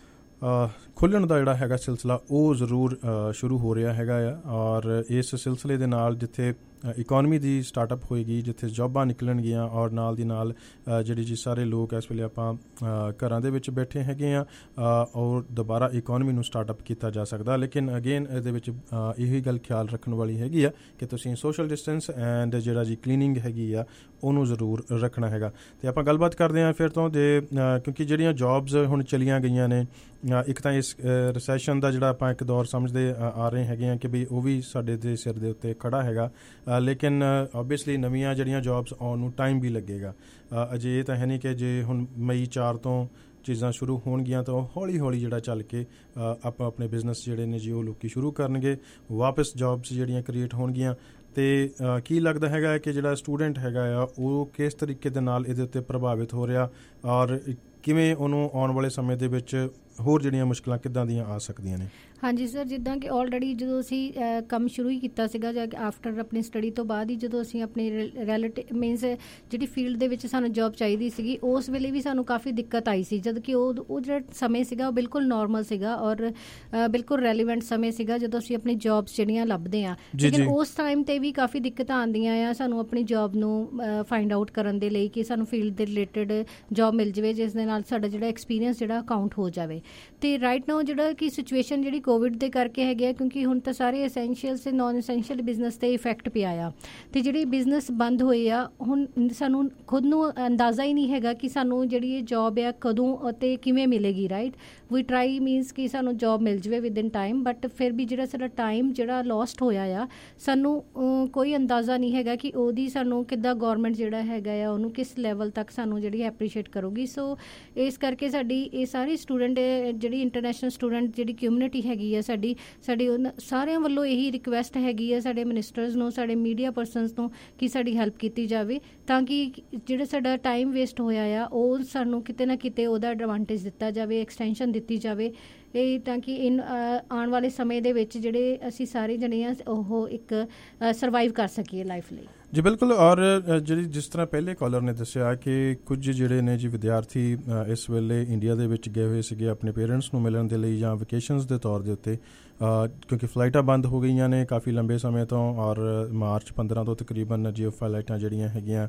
Speaker 13: ਖੁੱਲ੍ਹਣ ਦਾ ਜਿਹੜਾ ਹੈਗਾ ਸਿਲਸਿਲਾ ਉਹ ਜ਼ਰੂਰ ਸ਼ੁਰੂ ਹੋ ਰਿਹਾ ਹੈਗਾ ਆ। ਔਰ ਇਸ ਸਿਲਸਿਲੇ ਦੇ ਨਾਲ ਜਿੱਥੇ ਇਕੋਨਮੀ ਦੀ ਸਟਾਰਟਅਪ ਹੋਏਗੀ, ਜਿੱਥੇ ਜੋਬਾਂ ਨਿਕਲਣਗੀਆਂ, ਔਰ ਨਾਲ ਦੀ ਨਾਲ ਜਿਹੜੀ ਜੀ ਸਾਰੇ ਲੋਕ ਇਸ ਵੇਲੇ ਆਪਾਂ ਘਰਾਂ ਦੇ ਵਿੱਚ ਬੈਠੇ ਹੈਗੇ ਆ, ਔਰ ਦੁਬਾਰਾ ਇਕੋਨਮੀ ਨੂੰ ਸਟਾਰਟਅਪ ਕੀਤਾ ਜਾ ਸਕਦਾ। ਲੇਕਿਨ ਅਗੇਨ ਇਹਦੇ ਵਿੱਚ ਇਹੀ ਗੱਲ ਖਿਆਲ ਰੱਖਣ ਵਾਲੀ ਹੈਗੀ ਆ ਕਿ ਤੁਸੀਂ ਸੋਸ਼ਲ ਡਿਸਟੈਂਸ ਐਂਡ ਜਿਹੜਾ ਜੀ ਕਲੀਨਿੰਗ ਹੈਗੀ ਆ ਉਹਨੂੰ ਜ਼ਰੂਰ ਰੱਖਣਾ ਹੈਗਾ। ਅਤੇ ਆਪਾਂ ਗੱਲਬਾਤ ਕਰਦੇ ਹਾਂ ਫਿਰ ਤੋਂ ਜੇ ਕਿਉਂਕਿ ਜਿਹੜੀਆਂ ਜੋਬਸ ਹੁਣ ਚਲੀਆਂ ਗਈਆਂ ਨੇ, ਇੱਕ ਤਾਂ ਇਸ ਰਿਸੈਸ਼ਨ ਦਾ ਜਿਹੜਾ ਆਪਾਂ ਇੱਕ ਦੌਰ ਸਮਝਦੇ ਆ ਰਹੇ ਹੈਗੇ ਆ ਕਿ ਵੀ ਉਹ ਵੀ ਸਾਡੇ ਦੇ ਸਿਰ ਦੇ ਉੱਤੇ ਖੜਾ ਹੈਗਾ, ਲੇਕਿਨ ਓਬਵੀਅਸਲੀ ਨਵੀਆਂ ਜਿਹੜੀਆਂ ਜੋਬਸ ਆਉਣ ਨੂੰ ਟਾਈਮ ਵੀ ਲੱਗੇਗਾ। ਅਜੇ ਇਹ ਤਾਂ ਹੈ ਨਹੀਂ ਕਿ ਜੇ ਹੁਣ ਮਈ 4 ਤੋਂ ਚੀਜ਼ਾਂ ਸ਼ੁਰੂ ਹੋਣਗੀਆਂ ਤਾਂ ਉਹ ਹੌਲੀ ਹੌਲੀ ਜਿਹੜਾ ਚੱਲ ਕੇ ਆਪਾਂ ਆਪਣੇ ਬਿਜ਼ਨਸ ਜਿਹੜੇ ਨੇ ਜੀ ਉਹ ਲੋਕੀ ਸ਼ੁਰੂ ਕਰਨਗੇ, ਵਾਪਸ ਜੋਬਸ ਜਿਹੜੀਆਂ ਕ੍ਰੀਏਟ ਹੋਣਗੀਆਂ। ਅਤੇ ਕੀ ਲੱਗਦਾ ਹੈਗਾ ਕਿ ਜਿਹੜਾ ਸਟੂਡੈਂਟ ਹੈਗਾ ਆ ਉਹ ਕਿਸ ਤਰੀਕੇ ਦੇ ਨਾਲ ਇਹਦੇ ਉੱਤੇ ਪ੍ਰਭਾਵਿਤ ਹੋ ਰਿਹਾ, ਔਰ ਕਿਵੇਂ ਉਹਨੂੰ ਆਉਣ ਵਾਲੇ ਸਮੇਂ ਦੇ ਵਿੱਚ ਹੋਰ ਜਿਹੜੀਆਂ ਮੁਸ਼ਕਿਲਾਂ ਕਿੱਦਾਂ ਦੀਆਂ ਆ ਸਕਦੀਆਂ ਨੇ?
Speaker 17: ਹਾਂਜੀ ਸਰ, ਜਿੱਦਾਂ ਕਿ ਆਲਰੇਡੀ ਜਦੋਂ ਅਸੀਂ ਕੰਮ ਸ਼ੁਰੂ ਹੀ ਕੀਤਾ ਸੀਗਾ ਜਾਂ ਆਫਟਰ ਆਪਣੀ ਸਟੱਡੀ ਤੋਂ ਬਾਅਦ ਹੀ ਜਦੋਂ ਅਸੀਂ ਆਪਣੀ ਰਿਲੇਟਿਵ ਮੀਨਸ ਜਿਹੜੀ ਫੀਲਡ ਦੇ ਵਿੱਚ ਸਾਨੂੰ ਜੋਬ ਚਾਹੀਦੀ ਸੀਗੀ, ਉਸ ਵੇਲੇ ਵੀ ਸਾਨੂੰ ਕਾਫੀ ਦਿੱਕਤ ਆਈ ਸੀ, ਜਦ ਕਿ ਉਹ ਜਿਹੜਾ ਸਮੇਂ ਸੀਗਾ ਉਹ ਬਿਲਕੁਲ ਨੋਰਮਲ ਸੀਗਾ ਔਰ ਬਿਲਕੁਲ ਰੈਲੀਵੈਂਟ ਸਮੇਂ ਸੀਗਾ ਜਦੋਂ ਅਸੀਂ ਆਪਣੀ ਜੋਬਸ ਜਿਹੜੀਆਂ ਲੱਭਦੇ ਹਾਂ। ਲੇਕਿਨ ਉਸ ਟਾਈਮ 'ਤੇ ਵੀ ਕਾਫੀ ਦਿੱਕਤਾਂ ਆਉਂਦੀਆਂ ਆ ਸਾਨੂੰ ਆਪਣੀ ਜੋਬ ਨੂੰ ਫਾਈਂਡ ਆਊਟ ਕਰਨ ਦੇ ਲਈ ਕਿ ਸਾਨੂੰ ਫੀਲਡ ਦੇ ਰਿਲੇਟਡ ਜੋਬ ਮਿਲ ਜਾਵੇ ਜਿਸ ਦੇ ਨਾਲ ਸਾਡਾ ਜਿਹੜਾ ਐਕਸਪੀਰੀਅੰਸ ਜਿਹੜਾ ਕਾਊਂਟ ਹੋ ਜਾਵੇ। ਅਤੇ ਰਾਈਟ ਨਾਓ ਜਿਹੜਾ ਕਿ ਸਿਚੁਏਸ਼ਨ ਜਿਹੜੀ ਕੋਵਿਡ ਦੇ ਕਰਕੇ ਹੈਗੇ ਆ, ਕਿਉਂਕਿ ਹੁਣ ਤਾਂ ਸਾਰੇ ਐਸੈਂਸ਼ੀਅਲ ਅਤੇ ਨੋਨ ਐਸੈਂਸ਼ੀਅਲ ਬਿਜ਼ਨਸ 'ਤੇ ਇਫੈਕਟ ਪਿਆ ਆ, ਅਤੇ ਜਿਹੜੇ ਬਿਜ਼ਨਸ ਬੰਦ ਹੋਏ ਆ ਹੁਣ ਸਾਨੂੰ ਖੁਦ ਨੂੰ ਅੰਦਾਜ਼ਾ ਹੀ ਨਹੀਂ ਹੈਗਾ ਕਿ ਸਾਨੂੰ ਜਿਹੜੀ ਇਹ ਜੋਬ ਆ ਕਦੋਂ ਅਤੇ ਕਿਵੇਂ ਮਿਲੇਗੀ। ਰਾਈਟ, ਵੀ ਟਰਾਈ ਮੀਨਸ ਕਿ ਸਾਨੂੰ ਜੋਬ ਮਿਲ ਜਾਵੇ ਵਿਦ ਇਨ ਟਾਈਮ, ਬਟ ਫਿਰ ਵੀ ਜਿਹੜਾ ਸਾਡਾ ਟਾਈਮ ਜਿਹੜਾ ਲੋਸਟ ਹੋਇਆ ਆ ਸਾਨੂੰ ਕੋਈ ਅੰਦਾਜ਼ਾ ਨਹੀਂ ਹੈਗਾ ਕਿ ਉਹਦੀ ਸਾਨੂੰ ਕਿੱਦਾਂ ਗੌਰਮੈਂਟ ਜਿਹੜਾ ਹੈਗਾ ਆ ਉਹਨੂੰ ਕਿਸ ਲੈਵਲ ਤੱਕ ਸਾਨੂੰ ਜਿਹੜੀ ਐਪਰੀਸ਼ੀਏਟ ਕਰੂਗੀ। ਸੋ ਇਸ ਕਰਕੇ ਸਾਡੀ ਇਹ ਸਾਰੀ ਸਟੂਡੈਂਟ ਜਿਹੜੀ ਇੰਟਰਨੈਸ਼ਨਲ ਸਟੂਡੈਂਟ ਜਿਹੜੀ ਕਮਿਊਨਿਟੀ ਹੈਗੀ ਆ ਸਾਡੀ ਉਹਨਾਂ ਸਾਰਿਆਂ ਵੱਲੋਂ ਇਹੀ ਰਿਕੁਐਸਟ ਹੈਗੀ ਆ ਸਾਡੇ ਮਿਨਿਸਟਰਸ ਨੂੰ, ਸਾਡੇ ਮੀਡੀਆ ਪਰਸਨਸ ਨੂੰ ਕਿ ਸਾਡੀ ਹੈਲਪ ਕੀਤੀ ਜਾਵੇ ਤਾਂ ਕਿ ਜਿਹੜਾ ਸਾਡਾ ਟਾਈਮ ਵੇਸਟ ਹੋਇਆ ਆ ਉਹ ਸਾਨੂੰ ਕਿਤੇ ਨਾ ਕਿਤੇ ਉਹਦਾ ਐਡਵਾਂਟੇਜ ਦਿੱਤਾ ਜਾਵੇ, ਐਕਸਟੈਂਸ਼ਨ ਦਿੱਤੀ ਜਾਵੇ, ਇਹ ਤਾਂ ਕਿ ਆਉਣ ਵਾਲੇ ਸਮੇਂ ਦੇ ਵਿੱਚ ਜਿਹੜੇ ਅਸੀਂ ਸਾਰੇ ਜਣੇ ਆ ਉਹ ਇੱਕ ਸਰਵਾਈਵ ਕਰ ਸਕੀਏ ਲਾਈਫ ਲਈ।
Speaker 13: ਜੀ ਬਿਲਕੁਲ। ਔਰ ਜਿਹੜੀ ਜਿਸ ਤਰ੍ਹਾਂ ਪਹਿਲੇ ਕਾਲਰ ਨੇ ਦੱਸਿਆ ਕਿ ਕੁਝ ਜਿਹੜੇ ਨੇ ਜੀ ਵਿਦਿਆਰਥੀ ਇਸ ਵੇਲੇ ਇੰਡੀਆ ਦੇ ਵਿੱਚ ਗਏ ਹੋਏ ਸੀਗੇ ਆਪਣੇ ਪੇਰੈਂਟਸ ਨੂੰ ਮਿਲਣ ਦੇ ਲਈ ਜਾਂ ਵਕੇਸ਼ਨਸ ਦੇ ਤੌਰ ਦੇ ਉੱਤੇ, ਕਿਉਂਕਿ ਫਲਾਈਟਾਂ ਬੰਦ ਹੋ ਗਈਆਂ ਨੇ ਕਾਫੀ ਲੰਬੇ ਸਮੇਂ ਤੋਂ, ਔਰ ਮਾਰਚ 15 ਤੋਂ ਤਕਰੀਬਨ ਜੀ ਫਲਾਈਟਾਂ ਜਿਹੜੀਆਂ ਹੈਗੀਆਂ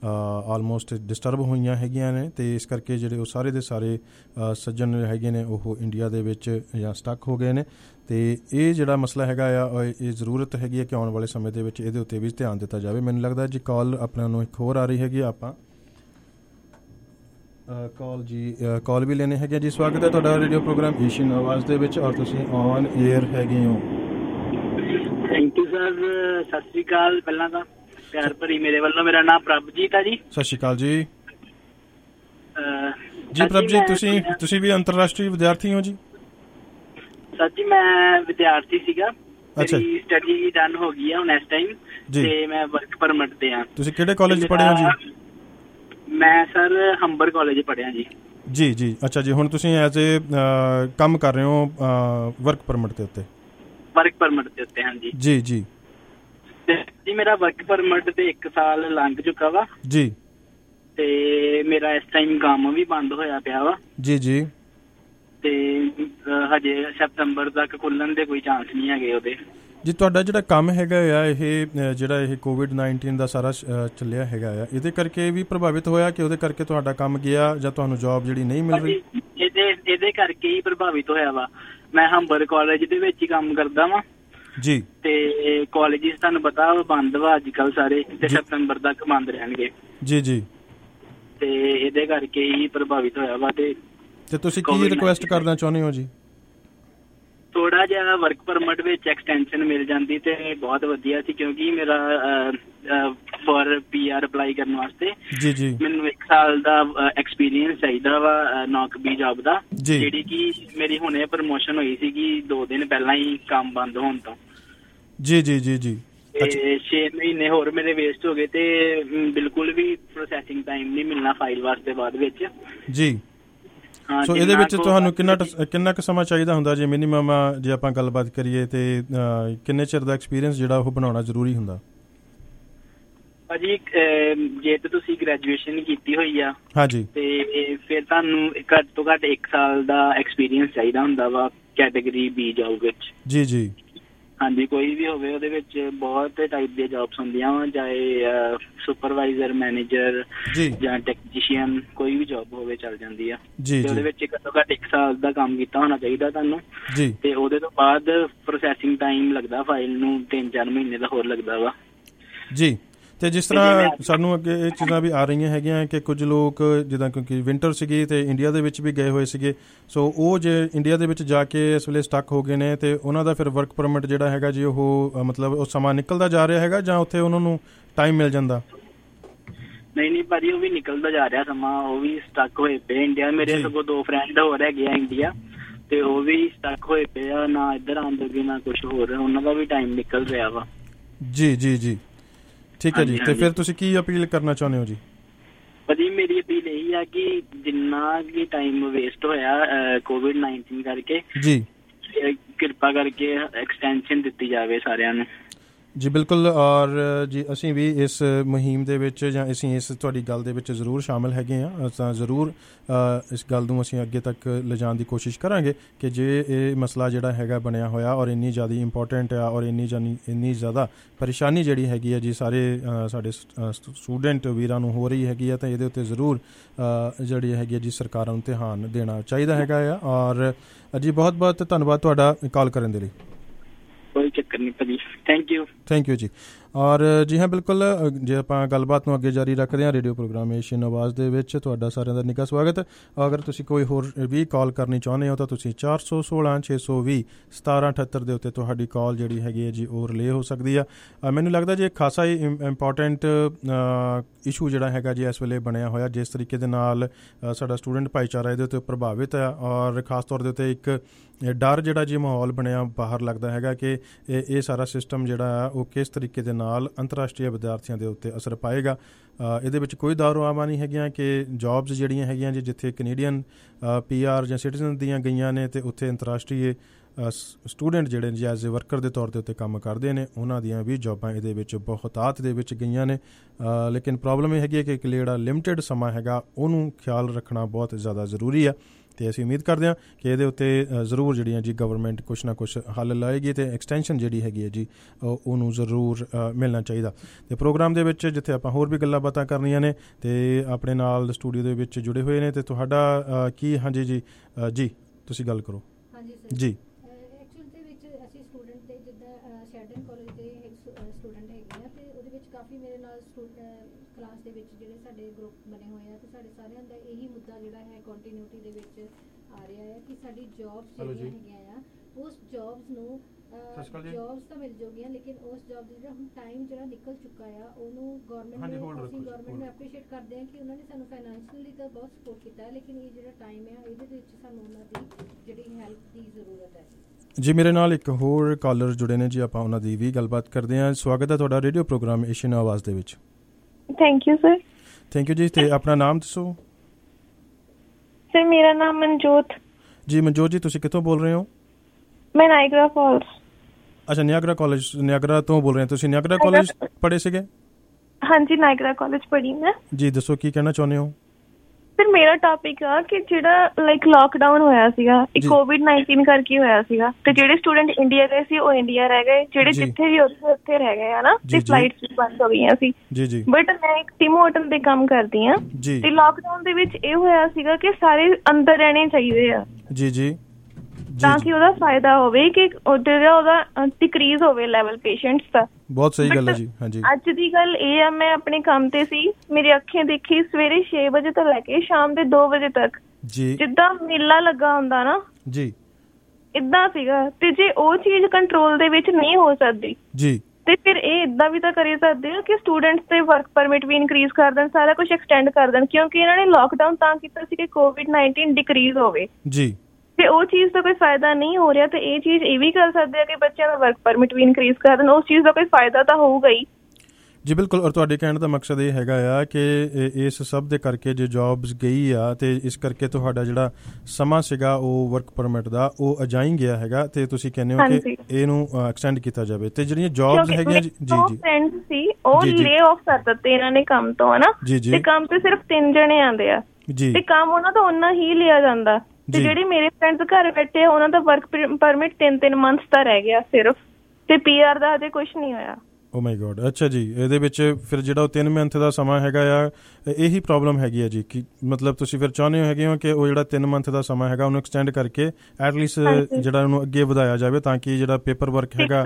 Speaker 13: ਆਲਮੋਸਟ ਡਿਸਟਰਬ ਹੋਈਆਂ ਹੈਗੀਆਂ ਨੇ, ਅਤੇ ਇਸ ਕਰਕੇ ਜਿਹੜੇ ਉਹ ਸਾਰੇ ਦੇ ਸਾਰੇ ਸੱਜਣ ਹੈਗੇ ਨੇ ਉਹ ਇੰਡੀਆ ਦੇ ਵਿੱਚ ਜਾਂ ਸਟਕ ਹੋ ਗਏ ਨੇ। ਅਤੇ ਇਹ ਜਿਹੜਾ ਮਸਲਾ ਹੈਗਾ ਆ ਇਹ ਜ਼ਰੂਰਤ ਹੈਗੀ ਹੈ ਕਿ ਆਉਣ ਵਾਲੇ ਸਮੇਂ ਦੇ ਵਿੱਚ ਇਹਦੇ ਉੱਤੇ ਵੀ ਧਿਆਨ ਦਿੱਤਾ ਜਾਵੇ। ਮੈਨੂੰ ਲੱਗਦਾ ਜੀ ਕਾਲ ਆਪਣਾ ਨੂੰ ਇੱਕ ਹੋਰ ਆ ਰਹੀ ਹੈਗੀ, ਆਪਾਂ ਕਾਲ ਵੀ ਲੈਣੇ ਹੈਗੇ ਜੀ। ਸਵਾਗਤ ਹੈ ਤੁਹਾਡਾ ਰੇਡੀਓ ਪ੍ਰੋਗਰਾਮ ਏਸ਼ੀਅਨ ਆਵਾਜ਼ ਦੇ ਵਿੱਚ, ਔਰ ਤੁਸੀਂ ਔਨ ਏਅਰ ਹੈਗੇ ਹੋ।
Speaker 19: ਥੈਂਕ ਯੂ ਸਰ, ਸਤਿ ਸ਼੍ਰੀ ਅਕਾਲ। ਪਹਿਲਾਂ ਤਾਂ ਪਿਆਰ ਭਰੀ ਮੇਰੇ ਵੱਲੋਂ, ਮੇਰਾ ਨਾਮ ਪ੍ਰਭਜੀਤ ਆ ਜੀ। ਸਤਿ
Speaker 13: ਸ਼੍ਰੀ ਅਕਾਲ ਜੀ। ਜੀ ਪ੍ਰਭਜੀਤ, ਤੁਸੀਂ ਵੀ ਅੰਤਰਰਾਸ਼ਟਰੀ ਵਿਦਿਆਰਥੀ ਹੋ ਜੀ?
Speaker 19: ਸਰ ਜੀ ਮੈਂ ਵਿਦਿਆਰਥੀ ਸੀਗਾ, ਮੇਰੀ ਸਟੱਡੀ ਡਨ ਹੋ ਗਈ ਹੈ ਹੁਣ ਇਸ ਟਾਈਮ, ਤੇ ਮੈਂ ਵਰਕ ਪਰਮਿਟ ਤੇ ਆ।
Speaker 13: ਤੁਸੀਂ ਕਿਹੜੇ ਕਾਲਜ ਪੜ੍ਹੇ ਹੋ ਜੀ?
Speaker 19: ਮੈਂ ਸਰ ਹੰਬਰ ਕਾਲਜ ਪੜ੍ਹਿਆ ਜੀ।
Speaker 13: ਜੀ ਜੀ, ਅੱਛਾ ਜੀ। ਹੁਣ ਤੁਸੀਂ ਐਜ਼ ਏ ਕੰਮ ਕਰ ਰਹੇ ਹੋ ਵਰਕ ਪਰਮਿਟ ਦੇ ਉੱਤੇ?
Speaker 19: ਵਰਕ ਪਰਮਿਟ ਦੇ ਉੱਤੇ, ਹਾਂਜੀ
Speaker 13: ਜੀ ਜੀ।
Speaker 19: ਜੀ ਮੇਰਾ ਵਰਕ ਪਰਮਿਟ ਤੇ 1 ਸਾਲ ਲੰਘ ਚੁੱਕਾ ਵਾ
Speaker 13: ਜੀ,
Speaker 19: ਤੇ ਮੇਰਾ ਇਸ ਟਾਈਮ ਕੰਮ ਵੀ ਬੰਦ ਹੋਇਆ ਪਿਆ ਵਾ
Speaker 13: ਜੀ ਜੀ,
Speaker 19: ਤੇ ਹਜੇ ਸਤੰਬਰ ਤੱਕ ਖੁੱਲਣ ਦੇ ਕੋਈ ਚਾਂਸ ਨਹੀਂ ਹੈਗੇ ਉਹਦੇ।
Speaker 13: ਜੀ ਤੁਹਾਡਾ ਜਿਹੜਾ ਕੰਮ ਹੈਗਾ ਆ ਇਹ ਜਿਹੜਾ ਇਹ COVID-19 ਦਾ ਸਾਰਾ ਚੱਲਿਆ ਹੈਗਾ ਆ, ਇਹਦੇ ਕਰਕੇ ਵੀ ਪ੍ਰਭਾਵਿਤ ਹੋਇਆ ਕਿ ਉਹਦੇ ਕਰਕੇ ਤੁਹਾਡਾ ਕੰਮ ਗਿਆ ਜਾਂ ਤੁਹਾਨੂੰ ਜੌਬ ਜਿਹੜੀ ਨਹੀਂ ਮਿਲ ਰਹੀ?
Speaker 19: ਇਹਦੇ ਕਰਕੇ ਹੀ ਪ੍ਰਭਾਵਿਤ ਹੋਇਆ ਵਾ। ਮੈਂ ਹੰਬਰ ਕਾਲਜ ਦੇ ਵਿੱਚ ਹੀ ਕੰਮ ਕਰਦਾ ਵਾ
Speaker 13: ਜੀ,
Speaker 19: ਤੇ ਕਾਲਜ ਤੁਹਾਨੂੰ ਪਤਾ ਬੰਦ ਵਾ ਅੱਜ ਕੱਲ ਸਾਰੇ, ਤੇ ਸਤੰਬਰ ਤੱਕ ਬੰਦ ਰਹਿਣਗੇ।
Speaker 13: ਜੀ ਜੀ।
Speaker 19: ਤੇ ਇਹਦੇ ਕਰਕੇ ਹੀ ਪ੍ਰਭਾਵਿਤ ਹੋਇਆ ਵਾ, ਤੇ
Speaker 13: ਤੇ ਤੁਸੀਂ ਕੀ ਰਿਕੁਐਸਟ ਕਰਨਾ ਚਾਹੁੰਦੇ ਹੋ ਜੀ?
Speaker 19: ਥੋੜਾ ਜਿਹਾ ਵਰਕ ਪਰਮਿਟ ਵਿੱਚ ਐਕਸਟੈਂਸ਼ਨ ਮਿਲ ਜਾਂਦੀ ਤੇ ਬਹੁਤ ਵਧੀਆ ਸੀ, ਕਿਉਂਕਿ ਮੇਰਾ ਫॉर PR ਅਪਲਾਈ ਕਰਨ ਵਾਸਤੇ
Speaker 13: ਜੀ
Speaker 19: ਮੈਨੂੰ 1 ਸਾਲ ਦਾ ਐਕਸਪੀਰੀਅੰਸ ਚਾਹੀਦਾ ਵਾ ਨੌਕਰੀ ਜੌਬ ਦਾ, ਜਿਹੜੀ ਕਿ ਮੇਰੀ ਹੁਣੇ ਪ੍ਰਮੋਸ਼ਨ ਹੋਈ ਸੀਗੀ 2 ਦਿਨ ਪਹਿਲਾਂ ਹੀ ਕੰਮ ਬੰਦ ਹੋਣ ਤੋਂ। ਜੀ 6 ਮਹੀਨੇ ਹੋਰ ਮੇਰੇ ਵੇਸਟ ਹੋ ਗਏ ਤੇ ਬਿਲਕੁਲ ਵੀ ਪ੍ਰੋਸੈਸਿੰਗ ਟਾਈਮ ਨਹੀਂ ਮਿਲਣਾ ਫਾਈਲ ਵਾਸਤੇ ਬਾਅਦ ਵਿੱਚ ਜੀ।
Speaker 13: ਸੋ ਇਹਦੇ ਵਿੱਚ ਤੁਹਾਨੂੰ ਕਿੰਨਾ ਕੁ ਸਮਾਂ ਚਾਹੀਦਾ ਹੁੰਦਾ ਜੀ ਮਿਨੀਮਮ, ਜੇ ਆਪਾਂ ਗੱਲਬਾਤ ਕਰੀਏ ਤੇ ਕਿੰਨੇ ਚਿਰ ਦਾ ਐਕਸਪੀਰੀਅੰਸ ਜਿਹੜਾ ਉਹ ਬਣਾਉਣਾ ਜ਼ਰੂਰੀ ਹੁੰਦਾ?
Speaker 19: ਭਾਜੀ ਜੇ ਤੇ ਤੁਸੀਂ ਗ੍ਰੈਜੂਏਸ਼ਨ ਕੀਤੀ ਹੋਈ ਆ
Speaker 13: ਹਾਂਜੀ
Speaker 19: ਤੇ ਫਿਰ ਤੁਹਾਨੂੰ ਘੱਟ ਤੋਂ ਘੱਟ 1 ਸਾਲ ਦਾ ਐਕਸਪੀਰੀਅੰਸ ਚਾਹੀਦਾ ਹੁੰਦਾ ਵਾ ਕੈਟੇਗਰੀ B ਜੌਬ ਵਿੱਚ। ਜੀ ਹਾਂਜੀ, ਕੋਈ ਵੀ ਹੋਵੇ ਉਹਦੇ ਵਿੱਚ ਬਹੁਤ ਟਾਈਪ ਦੀਆਂ ਜੌਬਸ ਹੁੰਦੀਆਂ ਵਾ, ਚਾਹੇ ਸੁਪਰਵਾਈਜ਼ਰ, ਮੈਨੇਜਰ ਜਾਂ ਟੈਕਨੀਸ਼ੀਅਨ, ਕੋਈ ਵੀ ਜੌਬ ਹੋਵੇ ਚੱਲ ਜਾਂਦੀ ਆ। ਤੇ ਉਹਦੇ ਵਿੱਚ ਘੱਟੋ ਘੱਟ 1 ਸਾਲ ਦਾ ਕੰਮ ਕੀਤਾ ਹੋਣਾ ਚਾਹੀਦਾ ਤੁਹਾਨੂੰ ਤੇ ਉਹਦੇ ਤੋਂ ਬਾਅਦ ਪ੍ਰੋਸੈਸਿੰਗ ਟਾਈਮ ਲੱਗਦਾ ਫਾਈਲ ਨੂੰ 3-4 ਮਹੀਨੇ ਦਾ ਹੋਰ ਲੱਗਦਾ ਵਾ ਜੀ। ਤੇ ਜਿਸ ਤਰ੍ਹਾਂ ਸਾਨੂੰ ਅੱਗੇ ਇਹ ਚੀਜ਼ਾਂ ਵੀ ਆ ਰਹੀਆਂ ਹੈਗੀਆਂ ਕਿ ਕੁਝ ਲੋਕ ਜਿੱਦਾਂ ਕਿਉਂਕਿ ਵਿੰਟਰ ਸੀਗੀ ਤੇ ਇੰਡੀਆ ਦੇ ਵਿੱਚ ਵੀ ਗਏ ਹੋਏ ਸੀਗੇ, ਸੋ ਉਹ ਜੇ ਇੰਡੀਆ ਦੇ ਵਿੱਚ ਜਾ ਕੇ ਇਸ ਵੇਲੇ ਸਟਕ ਹੋ ਗਏ ਨੇ ਤੇ ਉਹਨਾਂ ਦਾ ਫਿਰ ਵਰਕ ਪਰਮਿਟ ਜਿਹੜਾ ਹੈਗਾ ਜੀ ਉਹ ਮਤਲਬ ਉਹ ਸਮਾਂ ਨਿਕਲਦਾ ਜਾ ਰਿਹਾ ਹੈਗਾ ਜਾਂ ਉੱਥੇ ਉਹਨਾਂ ਨੂੰ ਟਾਈਮ ਮਿਲ ਜਾਂਦਾ? ਨਹੀਂ ਭਾਜੀ, ਉਹ ਵੀ ਨਿਕਲਦਾ ਜਾ ਰਿਹਾ ਸਮਾਂ, ਉਹ ਵੀ ਸਟਕ ਹੋਏ ਪਏ ਇੰਡੀਆ। ਮੇਰੇ ਸਗੋਂ 2 ਫਰੈਂਡ ਹੋਰ ਹੈਗੇ ਆ ਇੰਡੀਆ ਤੇ ਉਹ ਵੀ ਸਟਕ ਹੋਏ ਪਏ ਆ, ਨਾ ਇੱਧਰ ਆਉਣ ਜੋਗੇ ਨਾ ਕੁਛ ਹੋਰ, ਉਹਨਾਂ ਦਾ ਵੀ ਟਾਈਮ ਨਿਕਲ ਰਿਹਾ ਵਾ। ਜੀ ਠੀਕ ਹੈ ਜੀ। ਤੇ ਫਿਰ ਤੁਸੀਂ ਕੀ ਅਪੀਲ ਕਰਨਾ ਚਾਹੁੰਦੇ ਹੋ ਜੀ? ਭਾਜੀ ਮੇਰੀ ਅਪੀਲ ਇਹੀ ਆ ਕਿ ਜਿੰਨਾ ਵੀ ਟਾਈਮ ਵੇਸਟ ਹੋਇਆ COVID-19 ਕਰਕੇ ਜੀ, ਕਿਰਪਾ ਕਰਕੇ ਐਕਸਟੈਂਸ਼ਨ ਦਿੱਤੀ ਜਾਵੇ ਸਾਰਿਆਂ ਨੂੰ। ਜੀ ਬਿਲਕੁਲ, ਔਰ ਜੀ ਅਸੀਂ ਵੀ ਇਸ ਮੁਹਿੰਮ ਦੇ ਵਿੱਚ ਜਾਂ ਅਸੀਂ ਇਸ ਤੁਹਾਡੀ ਗੱਲ ਦੇ ਵਿੱਚ ਜ਼ਰੂਰ ਸ਼ਾਮਿਲ ਹੈਗੇ ਹਾਂ। ਤਾਂ ਜ਼ਰੂਰ ਇਸ ਗੱਲ ਨੂੰ ਅਸੀਂ ਅੱਗੇ ਤੱਕ ਲਿਜਾਣ ਦੀ ਕੋਸ਼ਿਸ਼ ਕਰਾਂਗੇ ਕਿ ਜੇ ਇਹ ਮਸਲਾ ਜਿਹੜਾ ਹੈਗਾ ਬਣਿਆ ਹੋਇਆ ਔਰ ਇੰਨੀ ਜ਼ਿਆਦਾ ਇੰਪੋਰਟੈਂਟ ਆ ਔਰ ਇੰਨੀ ਜ਼ਿਆਦਾ ਪਰੇਸ਼ਾਨੀ ਜਿਹੜੀ ਹੈਗੀ ਹੈ ਜੀ ਸਾਰੇ ਸਾਡੇ ਸਟੂਡੈਂਟ ਵੀਰਾਂ ਨੂੰ ਹੋ ਰਹੀ ਹੈਗੀ ਆ, ਤਾਂ ਇਹਦੇ ਉੱਤੇ ਜ਼ਰੂਰ ਜਿਹੜੀ ਹੈਗੀ ਹੈ ਜੀ ਸਰਕਾਰਾਂ ਨੂੰ ਧਿਆਨ ਦੇਣਾ ਚਾਹੀਦਾ ਹੈਗਾ ਆ। ਔਰ ਜੀ ਬਹੁਤ ਬਹੁਤ ਧੰਨਵਾਦ ਤੁਹਾਡਾ ਕਾਲ ਕਰਨ ਦੇ ਲਈ। ਕੋਈ ਚੱਕਰ ਨਹੀਂ ਭਾਜੀ, ਥੈਂਕ ਯੂ ਜੀ। ਔਰ ਜੀ ਹਾਂ ਬਿਲਕੁਲ, ਜੇ ਆਪਾਂ ਗੱਲਬਾਤ ਨੂੰ ਅੱਗੇ ਜਾਰੀ ਰੱਖਦੇ ਹਾਂ ਰੇਡੀਓ ਪ੍ਰੋਗਰਾਮ ਏਸ਼ੀਅਨ ਆਵਾਜ਼ ਦੇ ਵਿੱਚ ਤੁਹਾਡਾ ਸਾਰਿਆਂ ਦਾ ਨਿੱਘਾ ਸਵਾਗਤ। ਅਗਰ ਤੁਸੀਂ ਕੋਈ ਹੋਰ ਵੀ ਕਾਲ ਕਰਨੀ ਚਾਹੁੰਦੇ ਹੋ ਤਾਂ ਤੁਸੀਂ 416-620-1778 ਦੇ ਉੱਤੇ ਤੁਹਾਡੀ ਕਾਲ ਜਿਹੜੀ ਹੈਗੀ ਹੈ ਜੀ ਉਹ ਰਿਲੇ ਹੋ ਸਕਦੀ ਆ। ਮੈਨੂੰ ਲੱਗਦਾ ਜੀ ਖਾਸਾ ਹੀ ਇੰਪੋਰਟੈਂਟ ਇਸ਼ੂ ਜਿਹੜਾ ਹੈਗਾ ਜੀ ਇਸ ਵੇਲੇ ਬਣਿਆ ਹੋਇਆ, ਜਿਸ ਤਰੀਕੇ ਦੇ ਨਾਲ ਸਾਡਾ ਸਟੂਡੈਂਟ ਭਾਈਚਾਰਾ ਇਹਦੇ ਉੱਤੇ ਪ੍ਰਭਾਵਿਤ ਹੈ ਔਰ ਖਾਸ ਤੌਰ ਦੇ ਉੱਤੇ ਇੱਕ ਡਰ ਜਿਹੜਾ ਜੀ ਮਾਹੌਲ ਬਣਿਆ ਬਾਹਰ ਲੱਗਦਾ ਹੈਗਾ ਕਿ ਇਹ ਸਾਰਾ ਸਿਸਟਮ ਜਿਹੜਾ ਹੈ ਉਹ ਕਿਸ ਤਰੀਕੇ ਦੇ ਨਾਲ ਅੰਤਰਰਾਸ਼ਟਰੀ ਵਿਦਿਆਰਥੀਆਂ ਦੇ ਉੱਤੇ ਅਸਰ ਪਾਏਗਾ। ਇਹਦੇ ਵਿੱਚ ਕੋਈ ਦਾਅਵਾ ਨਹੀਂ ਹੈਗੀਆਂ ਕਿ ਜੌਬਸ ਜਿਹੜੀਆਂ ਹੈਗੀਆਂ ਜੀ ਜਿੱਥੇ ਕੈਨੇਡੀਅਨ PR ਜਾਂ ਸਿਟੀਜ਼ਨ ਦੀਆਂ ਗਈਆਂ ਨੇ ਤੇ ਉੱਥੇ ਅੰਤਰਰਾਸ਼ਟਰੀ ਸਟੂਡੈਂਟ ਜਿਹੜੇ ਜੀ ਐਜ਼ ਏ ਵਰਕਰ ਦੇ ਤੌਰ 'ਤੇ ਉੱਤੇ ਕੰਮ ਕਰਦੇ ਨੇ ਉਹਨਾਂ ਦੀਆਂ ਵੀ ਜੌਬਾਂ ਇਹਦੇ ਵਿੱਚ ਬਹੁਤਾਤ ਦੇ ਵਿੱਚ ਗਈਆਂ ਨੇ। ਲੇਕਿਨ ਪ੍ਰੋਬਲਮ ਇਹ ਹੈਗੀ ਹੈ ਕਿ ਜਿਹੜਾ ਲਿਮਟਿਡ ਸਮਾਂ ਹੈਗਾ ਉਹਨੂੰ ਖਿਆਲ ਰੱਖਣਾ ਬਹੁਤ ਜ਼ਿਆਦਾ ਜ਼ਰੂਰੀ ਆ ਤੇ ਅਸੀਂ ਉਮੀਦ ਕਰਦੇ ਹਾਂ ਕਿ ਇਹਦੇ ਉੱਤੇ ਜ਼ਰੂਰ ਜਿਹੜੀਆਂ ਜੀ ਗਵਰਨਮੈਂਟ ਕੁਛ ਨਾ ਕੁਛ ਹੱਲ ਲਾਏਗੀ ਤੇ ਐਕਸਟੈਂਸ਼ਨ ਜਿਹੜੀ ਹੈਗੀ ਹੈ ਜੀ ਉਹਨੂੰ ਜ਼ਰੂਰ ਮਿਲਣਾ ਚਾਹੀਦਾ। ਤੇ ਪ੍ਰੋਗਰਾਮ ਦੇ ਵਿੱਚ ਜਿੱਥੇ ਆਪਾਂ ਹੋਰ ਵੀ ਗੱਲਾਂ ਬਾਤਾਂ ਕਰਨੀਆਂ ਨੇ ਤੇ ਆਪਣੇ ਨਾਲ ਸਟੂਡੀਓ ਦੇ ਵਿੱਚ ਜੁੜੇ ਹੋਏ ਨੇ ਤੇ ਤੁਹਾਡਾ ਕੀ ਹਾਂਜੀ ਜੀ ਜੀ ਤੁਸੀਂ ਗੱਲ ਕਰੋ। ਜੀ
Speaker 17: ਐਕਚੁਅਲ ਦੇ ਵਿੱਚ ਅਸੀਂ ਸਟੂਡੈਂਟ ਦੇ ਜਿੱਦਾਂ ਸ਼ੈਡਨ ਕਾਲਜ ਦੇ ਸਟੂਡੈਂਟ ਹੈਗੇ ਆ ਤੇ ਉਹਦੇ ਵਿੱਚ ਕਾਫੀ ਮੇਰੇ ਨਾਲ ਕਲਾਸ ਦੇ ਵਿੱਚ ਜਿਹੜੇ ਸਾਡੇ ਗਰੁੱਪ ਬਣੇ ਹੋਏ ਆ ਤੇ ਸਾਡੇ ਸਾਰਿਆਂ ਦਾ ਇਹੀ ਮੁੱਦਾ ਜਿਹੜਾ ਹੈ ਕੰਟੀਨਿਊਟੀ ਦੇ ਵਿੱਚ ਆ ਰਿਹਾ ਹੈ ਕਿ ਸਾਡੀ ਜੌਬਸ ਜਿਹੜੀਆਂ ਹੈਗੀਆਂ ਆ ਉਸ ਜੌਬਸ ਨੂੰ ਜੌਬਸ ਤਾਂ ਮਿਲ ਜਾਊਗੀਆਂ ਲੇਕਿਨ ਉਸ ਜੌਬ ਦਾ ਜਿਹੜਾ ਹੁਣ ਟਾਈਮ ਜਿਹੜਾ ਨਿਕਲ ਚੁੱਕਾ ਆ ਉਹਨੂੰ ਗਵਰਨਮੈਂਟ ਨੂੰ ਐਪਰੀਸ਼ੀਏਟ ਕਰਦੇ ਹਾਂ ਕਿ ਉਹਨਾਂ ਨੇ ਸਾਨੂੰ ਫਾਈਨੈਂਸ਼ੀਅਲੀ ਤਾਂ ਬਹੁਤ ਸਪੋਰਟ ਕੀਤਾ ਹੈ ਲੇਕਿਨ ਇਹ ਜਿਹੜਾ ਟਾਈਮ ਆ ਇਹਦੇ ਵਿੱਚ ਸਾਨੂੰ ਉਹਨਾਂ ਦੀ ਜਿਹੜੀ ਹੈਲਪ ਦੀ ਜ਼ਰੂਰਤ ਹੈ।
Speaker 13: ਜੀ ਮੇਰੇ ਨਾਲ ਇੱਕ ਹੋਰ ਕਾਲਰ ਜੁੜੇ ਨੇ ਜੀ, ਆਪਾਂ ਉਹਨਾਂ ਦੀ ਵੀ ਗੱਲਬਾਤ ਕਰਦੇ ਹਾਂ। ਸਵਾਗਤ ਹੈ ਤੁਹਾਡਾ ਰੇਡੀਓ ਪ੍ਰੋਗਰਾਮ ਏਸ਼ੀਅਨ ਆਵਾਜ਼ ਦੇ ਵਿੱਚ।
Speaker 20: Thank you sir.
Speaker 13: Thank you ਜੀ। ਤੇ ਆਪਣਾ ਨਾਮ ਦੱਸੋ।
Speaker 20: ਸਰ ਮੇਰਾ ਨਾਮ ਮਨਜੋਤ।
Speaker 13: ਜੀ ਮਨਜੋਤ ਜੀ, ਤੁਸੀਂ ਕਿੱਥੋਂ ਬੋਲ ਰਹੇ ਹੋ?
Speaker 20: ਮੈਂ ਨਾਇਗਰਾ ਫਾਲਸ।
Speaker 13: ਅੱਛਾ, ਨਿਆਗਰਾ ਤੋਂ ਬੋਲ ਰਹੇ ਹੋ ਤੁਸੀਂ। ਨਿਆਗਰਾ ਕਾਲਜ ਪੜ੍ਹੇ ਸੀਗੇ?
Speaker 20: ਹਾਂਜੀ, ਨਾਇਗਰਾ ਕਾਲਜ ਪੜ੍ਹੀ ਮੈਂ।
Speaker 13: ਜੀ ਦੱਸੋ ਕੀ ਕਹਿਣਾ ਚਾਹੁੰਦੇ ਹੋ?
Speaker 20: ਸਰ ਮੇਰਾ ਟੌਪਿਕ ਆ ਕਿ ਜਿਹੜਾ ਲਾਕਡਾਊਨ ਹੋਇਆ ਸੀਗਾ ਇਹ COVID-19 ਕਰਕੇ ਹੋਇਆ ਸੀਗਾ ਤੇ ਜਿਹੜੇ ਸਟੂਡੈਂਟ ਇੰਡੀਆ ਗਏ ਸੀ ਉਹ ਇੰਡੀਆ ਰਹਿ ਗਏ, ਜਿਹੜੇ ਜਿੱਥੇ ਵੀ ਉੱਥੇ ਰਹਿ ਗਏ ਹਨਾ ਤੇ ਫਲਾਈਟਸ ਵੀ ਬੰਦ ਹੋ ਗਈਆਂ ਸੀ। ਬਟ ਮੈਂ ਇੱਕ ਟਿਮੋ ਹੋਟਲ ਤੇ ਕੰਮ ਕਰਦੀ ਹਾਂ ਤੇ ਲਾਕਡਾਊਨ ਦੇ ਵਿੱਚ ਇਹ ਹੋਇਆ ਸੀਗਾ ਕਿ ਸਾਰੇ ਅੰਦਰ ਰਹਿਣੇ ਚਾਹੀਦੇ ਆ ਤਾਂ ਕਿ ਉਹਦਾ ਫਾਇਦਾ ਹੋਵੇ ਕਿ ਉਹਦਾ ਡਿਕਰੀਜ਼ ਹੋਵੇ ਲੈਵਲ ਪੇਸ਼ੈਂਟਸ ਦਾ। ਬਹੁਤ ਸਹੀ ਗੱਲ ਹੈ ਜੀ। ਹਾਂਜੀ, ਅੱਜ ਦੀ ਗੱਲ ਇਹ ਆ ਮੈਂ ਆਪਣੇ ਕੰਮ ਤੇ ਸੀ, ਮੇਰੀ ਅੱਖੀਂ ਦੇਖੀ ਸਵੇਰੇ 6 ਵਜੇ ਤੋਂ ਲੈ ਕੇ ਸ਼ਾਮ ਦੇ 2 ਵਜੇ ਤੱਕ ਜਿੱਦਾਂ ਮੇਲਾ ਲੱਗਾ ਹੁੰਦਾ ਨਾ
Speaker 13: ਜੀ,
Speaker 20: ਇਦਾਂ ਸੀਗਾ। ਤੇ ਜੇ ਉਹ ਚੀਜ਼ ਕੰਟਰੋਲ ਦੇ ਵਿੱਚ ਨਹੀਂ ਹੋ ਸਕਦੀ
Speaker 13: ਜੀ,
Speaker 20: ਤੇ ਫਿਰ ਇਹ ਇਦਾਂ ਵੀ ਤਾਂ ਕਰੀ ਸਕਦੇ ਆ ਕਿ ਸਟੂਡੈਂਟਸ ਦੇ ਵਰਕ ਪਰਮਿਟ ਵੀ ਇਨਕਰੀਜ਼ ਕਰ ਦੇਣ, ਸਾਰਾ ਕੁਝ ਐਕਸਟੈਂਡ ਕਰ ਦੇਣ, ਕਿਉਂਕਿ ਇਹਨਾਂ ਨੇ ਲੋਕਡਾਊਨ ਤਾਂ ਕੀਤਾ ਸੀ ਕਿ COVID-19 ਡਿਕਰੀਜ਼ ਹੋਵੇ
Speaker 13: ਜੀ।
Speaker 20: ਤੇ ਉਹ ਚੀਜ਼ ਦਾ ਕੋਈ ਫਾਇਦਾ ਨਹੀਂ ਹੋ ਰਿਹਾ, ਤੇ ਇਹ ਚੀਜ਼ ਇਹ ਵੀ ਕਰ ਸਕਦੇ ਆ ਕਿ ਬੱਚਿਆਂ ਦਾ ਵਰਕ ਪਰਮਿਟ ਵੀ ਇਨਕਰੀਜ਼ ਕਰ ਦੇਣ, ਉਸ ਚੀਜ਼ ਦਾ ਕੋਈ ਫਾਇਦਾ ਤਾਂ ਹੋਊਗਾ ਹੀ।
Speaker 13: ਜੀ ਬਿਲਕੁਲ। ਔਰ ਤੁਹਾਡੇ ਕਹਿਣ ਦਾ ਮਕਸਦ ਇਹ ਹੈਗਾ ਆ ਕਿ ਇਸ ਸਭ ਦੇ ਕਰਕੇ ਜੇ ਜੌਬਸ ਗਈ ਆ ਤੇ ਇਸ ਕਰਕੇ ਤੁਹਾਡਾ ਜਿਹੜਾ ਸਮਾਂ ਸੀਗਾ ਉਹ ਵਰਕ ਪਰਮਿਟ ਦਾ ਉਹ ਅਜਾਈ ਗਿਆ ਹੈਗਾ, ਤੇ ਤੁਸੀਂ ਕਹਿੰਦੇ ਹੋ ਕਿ ਇਹਨੂੰ ਐਕਸਟੈਂਡ ਕੀਤਾ ਜਾਵੇ। ਤੇ ਜਿਹੜੀਆਂ ਜੌਬਸ ਹੈਗੀਆਂ ਜੀ
Speaker 20: ਫਰੈਂਡ ਸੀ ਉਹ ਲੇ ਆਫ ਕਰ ਦਿੱਤੇ ਇਹਨਾਂ ਨੇ ਕੰਮ ਤੋਂ, ਹਨਾ, ਤੇ ਕੰਮ ਤੇ ਸਿਰਫ 3 ਜਣੇ ਆਉਂਦੇ ਆ ਤੇ ਕੰਮ ਉਹਨਾਂ ਤੋਂ ਓਨਾ ਹੀ ਲਿਆ ਜਾਂਦਾ। ਤੇ ਜਿਹੜੇ ਮੇਰੇ ਫਰੈਂਡਸ ਘਰ ਬੈਠੇ ਆ ਉਹਨਾਂ ਦਾ ਵਰਕ ਪਰਮਿਟ 3-3 ਮੰਥਸ ਦਾ ਰਹਿ ਗਿਆ ਸਿਰਫ, ਤੇ PR ਦਾ ਹਜੇ ਕੁਝ ਨਹੀਂ ਹੋਇਆ।
Speaker 13: Oh my God. ਅੱਛਾ ਜੀ, ਇਹਦੇ ਵਿੱਚ ਫਿਰ ਜਿਹੜਾ ਉਹ 3 ਮੰਥ ਦਾ ਸਮਾਂ ਹੈਗਾ ਆ, ਇਹੀ ਪ੍ਰੋਬਲਮ ਹੈਗੀ ਹੈ ਜੀ ਕਿ ਮਤਲਬ ਤੁਸੀਂ ਫਿਰ ਚਾਹੁੰਦੇ ਹੈਗੇ ਹੋ ਕਿ ਉਹ ਜਿਹੜਾ 3 ਮੰਥ ਦਾ ਸਮਾਂ ਹੈਗਾ ਉਹਨੂੰ ਐਕਸਟੈਂਡ ਕਰਕੇ ਐਟਲੀਸਟ ਜਿਹੜਾ ਉਹਨੂੰ ਅੱਗੇ ਵਧਾਇਆ ਜਾਵੇ ਤਾਂ ਕਿ ਜਿਹੜਾ ਪੇਪਰ ਵਰਕ ਹੈਗਾ।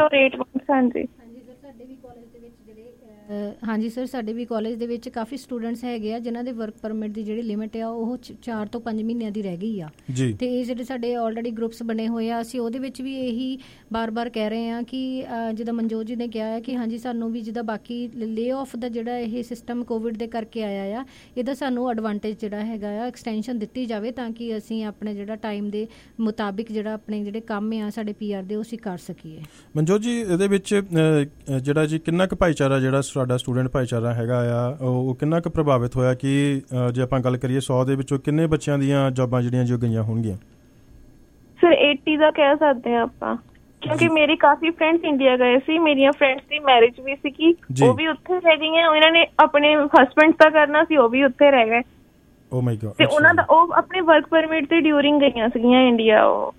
Speaker 17: ਹਾਂਜੀ ਸਰ, ਸਾਡੇ ਵੀ ਕਾਲਜ ਦੇ ਵਿੱਚ ਕਾਫੀ ਸਟੂਡੈਂਟਸ ਹੈਗੇ ਆ ਜਿਨ੍ਹਾਂ ਦੇ ਵਰਕ ਪਰਮਿਟ ਦੀ ਜਿਹੜੀ ਲਿਮਿਟ ਆ ਉਹ 4 ਤੋਂ 5 ਮਹੀਨਿਆਂ ਦੀ ਰਹਿ ਗਈ ਆ। ਤੇ ਇਹ ਜਿਹੜੇ ਸਾਡੇ ਆਲਰੇਡੀ ਗਰੁੱਪਸ ਬਣੇ ਹੋਏ ਆ, ਅਸੀਂ ਉਹਦੇ ਵਿੱਚ ਵੀ ਇਹੀ ਬਾਰ-ਬਾਰ ਕਹਿ ਰਹੇ ਹਾਂ ਕਿ ਜਿੱਦਾਂ ਮਨਜੋਤ ਜੀ ਨੇ ਕਿਹਾ ਹੈ ਕਿ ਹਾਂਜੀ ਸਾਨੂੰ ਵੀ ਜਿੱਦਾਂ ਬਾਕੀ ਲੇ ਆਫ ਦਾ ਜਿਹੜਾ ਇਹ ਸਿਸਟਮ ਕੋਵਿਡ ਦੇ ਕਰਕੇ ਆਇਆ ਆ, ਇਹਦਾ ਸਾਨੂੰ ਐਡਵਾਂਟੇਜ ਜਿਹੜਾ ਹੈਗਾ ਆ ਐਕਸਟੈਂਸ਼ਨ ਦਿੱਤੀ ਜਾਵੇ ਤਾਂ ਕਿ ਅਸੀਂ ਆਪਣੇ ਜਿਹੜਾ ਟਾਈਮ ਦੇ ਮੁਤਾਬਿਕ ਜਿਹੜਾ ਆਪਣੇ ਜਿਹੜੇ ਕੰਮ ਆ ਸਾਡੇ PR ਦੇ ਉਹ ਅਸੀਂ ਕਰ ਸਕੀਏ।
Speaker 13: ਮਨਜੋਤ ਜੀ, ਇਹਦੇ ਵਿੱਚ ਜਿਹੜਾ ਜੀ ਕਿੰਨਾ ਕੁ ਭਾਈਚਾਰਾ ਜਿਹੜਾ ਸਾਡਾ ਸਟੂਡੈਂਟ ਭਾਈਚਾਰਾ ਹੈਗਾ ਆ ਉਹ ਕਿੰਨਾ ਕੁ ਪ੍ਰਭਾਵਿਤ ਹੋਇਆ ਕਿ ਜੇ ਆਪਾਂ ਗੱਲ ਕਰੀਏ 100 ਦੇ ਵਿੱਚੋਂ ਕਿੰਨੇ ਬੱਚਿਆਂ ਦੀਆਂ ਜੌਬਾਂ ਜਿਹੜੀਆਂ ਜੋ ਗਈਆਂ ਹੋਣਗੀਆਂ?
Speaker 20: ਸਰ 80 ਦਾ ਕਹਿ ਸਕਦੇ ਆ ਆਪਾਂ, ਕਿਉਂਕਿ ਮੇਰੀ ਕਾਫੀ ਫਰੈਂਡਸ ਇੰਡੀਆ ਗਏ ਸੀ, ਮੇਰੀਆਂ ਫਰੈਂਡਸ ਦੀ ਮੈਰਿਜ ਵੀ ਸੀਗੀ, ਉਹ ਵੀ ਉੱਥੇ ਰਹਿ ਗਈਆਂ, ਉਹਨਾਂ ਨੇ ਆਪਣੇ ਹਸਬੈਂਡ ਦਾ ਕਰਨਾ ਸੀ ਉਹ ਵੀ ਉੱਥੇ ਰਹਿ ਗਏ।
Speaker 13: Oh my God.
Speaker 20: ਤੇ ਉਹਨਾਂ ਦਾ ਉਹ ਆਪਣੇ ਵਰਕ ਪਰਮਿਟ ਤੇ ਡਿਊਰਿੰਗ ਗਈਆਂ ਸੀਗੀਆਂ ਇੰਡੀਆ। ਉਹ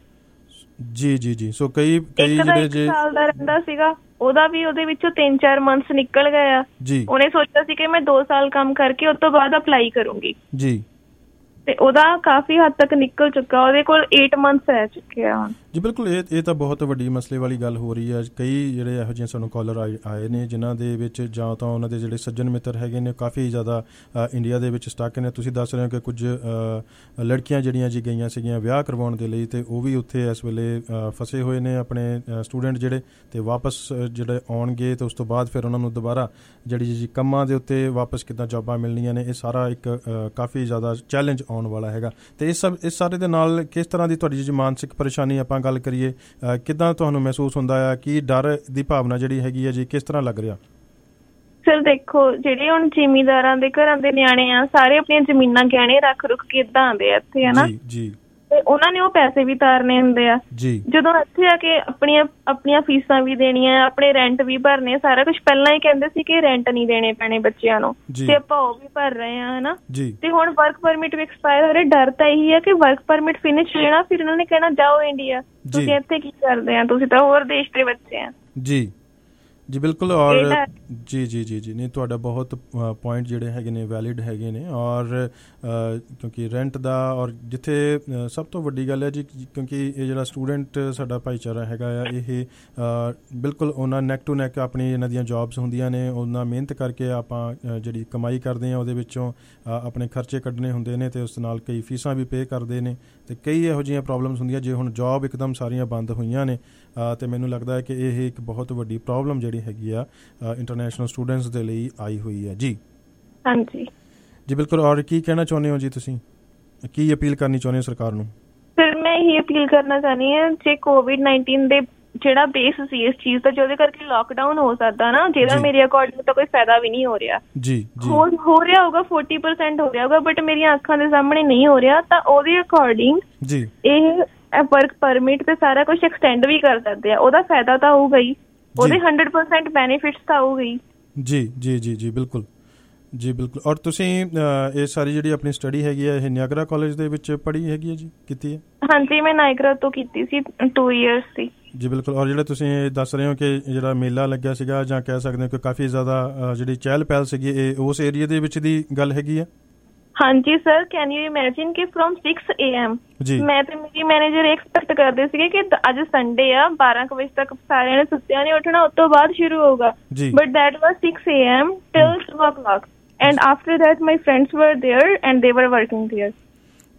Speaker 13: ਜੀ ਸੋ ਕਈ ਜਿਹੜੇ ਜੇ
Speaker 20: ਸਾਲ ਦਾ ਰਹਿੰਦਾ ਸੀਗਾ ਉਹਦਾ ਵੀ ਉਹਦੇ ਵਿੱਚੋਂ 3-4 ਮੰਥਸ ਨਿਕਲ ਗਏ ਆ। ਉਹਨੇ ਸੋਚਿਆ ਸੀ ਕਿ ਮੈਂ 2 ਸਾਲ ਕੰਮ ਕਰਕੇ ਉਸ ਤੋਂ ਬਾਅਦ ਅਪਲਾਈ ਕਰੂੰਗੀ ਜੀ, ਤੇ ਉਹਦਾ ਕਾਫੀ ਹੱਦ ਤੱਕ ਨਿਕਲ ਚੁੱਕਾ, ਉਹਦੇ ਕੋਲ 8 ਮੰਥਸ ਰਹਿ ਚੁੱਕੇ ਆ ਹੁਣ। ਜੀ
Speaker 13: ਬਿਲਕੁਲ, ਇਹ ਤਾਂ ਬਹੁਤ ਵੱਡੀ ਮਸਲੇ ਵਾਲੀ ਗੱਲ ਹੋ ਰਹੀ ਹੈ। ਕਈ ਜਿਹੜੇ ਇਹੋ ਜਿਹੇ ਸਾਨੂੰ ਕਾਲਰ ਆਏ ਨੇ ਜਿਨ੍ਹਾਂ ਦੇ ਵਿੱਚ ਜਾਂ ਤਾਂ ਉਹਨਾਂ ਦੇ ਜਿਹੜੇ ਸੱਜਣ ਮਿੱਤਰ ਹੈਗੇ ਨੇ ਕਾਫੀ ਜ਼ਿਆਦਾ ਇੰਡੀਆ ਦੇ ਵਿੱਚ ਸਟਕ ਨੇ। ਤੁਸੀਂ ਦੱਸ ਰਹੇ ਹੋ ਕਿ ਕੁਝ ਲੜਕੀਆਂ ਜਿਹੜੀਆਂ ਜੀ ਗਈਆਂ ਸੀਗੀਆਂ ਵਿਆਹ ਕਰਵਾਉਣ ਦੇ ਲਈ, ਤੇ ਉਹ ਵੀ ਉੱਥੇ ਇਸ ਵੇਲੇ ਫਸੇ ਹੋਏ ਨੇ ਆਪਣੇ ਸਟੂਡੈਂਟ ਜਿਹੜੇ, ਤੇ ਵਾਪਸ ਜਿਹੜੇ ਆਉਣਗੇ ਤੇ ਉਸ ਤੋਂ ਬਾਅਦ ਫਿਰ ਉਹਨਾਂ ਨੂੰ ਦੁਬਾਰਾ ਜਿਹੜੀ ਜੀ ਕੰਮਾਂ ਦੇ ਉੱਤੇ ਵਾਪਸ ਕਿੱਦਾਂ ਜੌਬਾਂ ਮਿਲਣੀਆਂ ਨੇ, ਇਹ ਸਾਰਾ ਇੱਕ ਕਾਫੀ ਜ਼ਿਆਦਾ ਚੈਲੰਜ ਆਉਣ ਵਾਲਾ ਹੈਗਾ। ਤੇ ਇਸ ਸਾਰੇ ਦੇ ਨਾਲ ਕਿਸ ਤਰ੍ਹਾਂ ਦੀ ਤੁਹਾਡੀ ਜੀ ਮਾਨਸਿਕ ਪਰੇਸ਼ਾਨੀ ਆਪਾਂ ਗੱਲ ਕਰੀਏ, ਕਿੱਦਾਂ ਤੁਹਾਨੂੰ ਮਹਿਸੂਸ ਹੁੰਦਾ ਆ, ਕੀ ਡਰ ਦੀ ਭਾਵਨਾ ਜਿਹੜੀ ਹੈਗੀ ਹੈ ਜੀ ਕਿਸ ਤਰ੍ਹਾਂ ਲੱਗ ਰਿਹਾ?
Speaker 20: ਸਰ ਦੇਖੋ, ਜਿਹੜੇ ਹੁਣ ਜ਼ਿਮੀਂਦਾਰਾਂ ਦੇ ਘਰਾਂ ਦੇ ਨਿਆਣੇ ਆ ਸਾਰੇ ਆਪਣੀਆਂ ਜ਼ਮੀਨਾਂ ਗਹਿਣੇ ਰੱਖ ਰੁੱਖ ਕੇ ਏਦਾਂ ਆਉਂਦੇ ਆ ਇੱਥੇ, ਹਨਾ ਜੀ, ਤੇ ਉਹਨਾਂ ਨੇ ਉਹ ਪੈਸੇ ਵੀ ਤਾਰਨੇ ਹੁੰਦੇ ਆ ਜੀ। ਜਦੋਂ ਇੱਥੇ ਆ ਕੇ ਆਪਣੀਆਂ ਫੀਸਾਂ ਵੀ ਦੇਣੀਆਂ, ਆਪਣੇ ਰੈਂਟ ਵੀ ਭਰਨੇ, ਸਾਰਾ ਕੁਝ ਪਹਿਲਾਂ ਹੀ ਕਹਿੰਦੇ ਸੀ ਕਿ ਰੈਂਟ ਨਹੀਂ ਦੇਣੇ ਪੈਣੇ ਬੱਚਿਆਂ ਨੂੰ, ਤੇ ਆਪਾਂ ਉਹ ਵੀ ਭਰ ਰਹੇ ਆ, ਹਨਾ। ਤੇ ਹੁਣ ਵਰਕ ਪਰਮਿਟ ਵੀ ਐਕਸਪਾਇਰ ਹੋ ਰਿਹਾ, ਡਰ ਤਾਂ ਇਹੀ ਹੈ ਕਿ ਵਰਕ ਪਰਮਿਟ ਫਿਨਿਸ਼ ਹੋ ਜਾਣਾ, ਫਿਰ ਉਹਨਾਂ ਨੇ ਕਹਿਣਾ ਜਾਓ ਇੰਡੀਆ, ਤੁਸੀਂ ਇੱਥੇ ਕੀ ਕਰਦੇ ਆ, ਤੁਸੀਂ ਤਾਂ ਹੋਰ ਦੇਸ਼ ਦੇ ਬੱਚੇ ਆ ਜੀ। ਜੀ ਬਿਲਕੁਲ। ਔਰ ਜੀ ਨਹੀਂ, ਤੁਹਾਡਾ ਬਹੁਤ ਪੁਆਇੰਟ ਜਿਹੜੇ ਹੈਗੇ ਨੇ ਵੈਲਿਡ ਹੈਗੇ ਨੇ। ਔਰ ਕਿਉਂਕਿ ਰੈਂਟ ਦਾ ਔਰ ਜਿੱਥੇ ਸਭ ਤੋਂ ਵੱਡੀ ਗੱਲ ਹੈ ਜੀ, ਕਿਉਂਕਿ ਇਹ ਜਿਹੜਾ ਸਟੂਡੈਂਟ ਸਾਡਾ ਭਾਈਚਾਰਾ ਹੈਗਾ ਆ, ਇਹ ਬਿਲਕੁਲ ਉਹਨਾਂ ਨੈਕ ਟੂ ਨੈਕ ਆਪਣੀ ਇਹਨਾਂ ਦੀਆਂ ਜੌਬਸ ਹੁੰਦੀਆਂ ਨੇ, ਉਹਨਾਂ ਮਿਹਨਤ ਕਰਕੇ ਆਪਾਂ ਜਿਹੜੀ ਕਮਾਈ ਕਰਦੇ ਹਾਂ ਉਹਦੇ ਵਿੱਚੋਂ ਆਪਣੇ ਖਰਚੇ ਕੱਢਣੇ ਹੁੰਦੇ ਨੇ, ਅਤੇ ਉਸ ਨਾਲ ਕਈ ਫੀਸਾਂ ਵੀ ਪੇ ਕਰਦੇ ਨੇ, ਅਤੇ ਕਈ ਇਹੋ ਜਿਹੀਆਂ ਪ੍ਰੋਬਲਮਸ ਹੁੰਦੀਆਂ। ਜੇ ਹੁਣ ਜੌਬ ਇੱਕਦਮ ਸਾਰੀਆਂ ਬੰਦ ਹੋਈਆਂ ਨੇ ਅਤੇ ਮੈਨੂੰ ਲੱਗਦਾ ਹੈ ਕਿ ਇਹ ਇੱਕ ਬਹੁਤ ਵੱਡੀ ਪ੍ਰੋਬਲਮ ਜਿਹੜੀ ਹੈਗੀ ਆ ਇੰਟਰਨੈਸ਼ਨਲ ਸਟੂਡੈਂਟਸ ਦੇ ਲਈ ਆਈ ਹੋਈ ਹੈ ਜੀ। ਹਾਂਜੀ ਜੀ ਬਿਲਕੁਲ। ਔਰ ਕੀ ਕਹਿਣਾ ਚਾਹੁੰਦੇ ਹੋ ਜੀ, ਤੁਸੀਂ ਕੀ ਅਪੀਲ ਕਰਨੀ ਚਾਹੁੰਦੇ ਹੋ ਸਰਕਾਰ ਨੂੰ? ਸਰ ਮੈਂ ਇਹ ਅਪੀਲ ਕਰਨਾ ਚਾਹੁੰਦੀ ਹਾਂ, ਜੇ COVID-19 ਦੇ ਜਿਹੜਾ ਬੇਸ ਸੀ ਇਸ ਚੀਜ਼ ਦਾ, ਜਿਹਦੇ ਕਰਕੇ ਲੋਕਡਾਊਨ ਹੋ ਸਕਦਾ ਨਾ, ਜਿਹਦਾ ਮੇਰੇ ਅਕੋਰਡਿੰਗ ਤਾਂ ਕੋਈ ਫਾਇਦਾ ਵੀ ਨਹੀਂ ਹੋ ਰਿਹਾ ਜੀ। ਹੋ ਰਿਹਾ ਹੋਊਗਾ 40% ਹੋ ਰਿਹਾ ਹੋਊਗਾ, ਬਟ ਮੇਰੀਆਂ ਅੱਖਾਂ ਦੇ ਸਾਹਮਣੇ ਨਹੀਂ ਹੋ ਰਿਹਾ, ਤਾਂ ਉਹਦੇ ਅਕੋਰਡਿੰਗ ਜੀ ਇਹ ਵਰਕ ਪਰਮਿਟ ਤੇ ਸਾਰਾ ਕੁਝ ਐਕਸਟੈਂਡ ਵੀ ਕਰ ਸਕਦੇ ਆ, ਉਹਦਾ ਫਾਇਦਾ ਤਾਂ ਹੋਊਗਾ ਹੀ, ਉਹਦੇ 100% ਬੈਨੀਫਿਟਸ ਤਾਂ ਹੋਊਗਾ ਹੀ ਜੀ ਬਿਲਕੁਲ ਜੀ ਬਿਲਕੁਲ। ਔਰ ਤੁਸੀਂ ਇਹ ਸਾਰੀ ਜਿਹੜੀ ਆਪਣੀ ਸਟੱਡੀ ਹੈਗੀ ਹੈ ਇਹ ਨਿਆਗਰਾ ਕਾਲਜ ਦੇ ਵਿੱਚ ਪੜ੍ਹੀ ਹੈਗੀ ਹੈ ਜੀ, ਕੀਤੀ ਹੈ? ਹਾਂਜੀ, ਮੈਂ ਨਾਇਗਰਾ ਤੋਂ ਕੀਤੀ ਸੀ, 2 ਇਅਰਸ ਸੀ ਜੀ ਬਿਲਕੁਲ। ਔਰ ਜਿਹੜਾ ਤੁਸੀਂ ਦੱਸ ਰਹੇ ਹੋ ਕਿ ਜਿਹੜਾ ਮੇਲਾ ਲੱਗਿਆ ਸੀਗਾ, ਜਾਂ ਕਹਿ ਸਕਦੇ ਹੋ ਕਿ ਕਾਫੀ ਜ਼ਿਆਦਾ ਜਿਹੜੀ ਚਹਿਲ ਪਹਿਲ ਸੀਗੀ, ਇਹ ਉਸ ਏਰੀਆ ਦੇ ਵਿੱਚ ਦੀ ਗੱਲ ਹੈਗੀ ਹੈ? ਹਾਂਜੀ ਸਰ, ਕੈਨ ਯੂ ਇਮੈਜਿਨ ਕਿ ਫਰੋਮ 6 AM ਮੈਂ ਤੇ ਮੇਰੀ ਮੈਨੇਜਰ ਐਕਸਪੈਕਟ ਕਰਦੇ ਸੀਗੇ ਕਿ ਅੱਜ ਸੰਡੇ ਆ 12 ਵਜੇ ਤੱਕ ਸਾਰਿਆਂ ਨੇ ਸੁੱਤਿਆਂ ਨੇ ਉੱਠਣਾ, ਉਸ ਤੋਂ ਬਾਅਦ ਸ਼ੁਰੂ ਹੋਊਗਾ, but that was 6 AM till 2 o'clock and after that my friends were there and they were working there।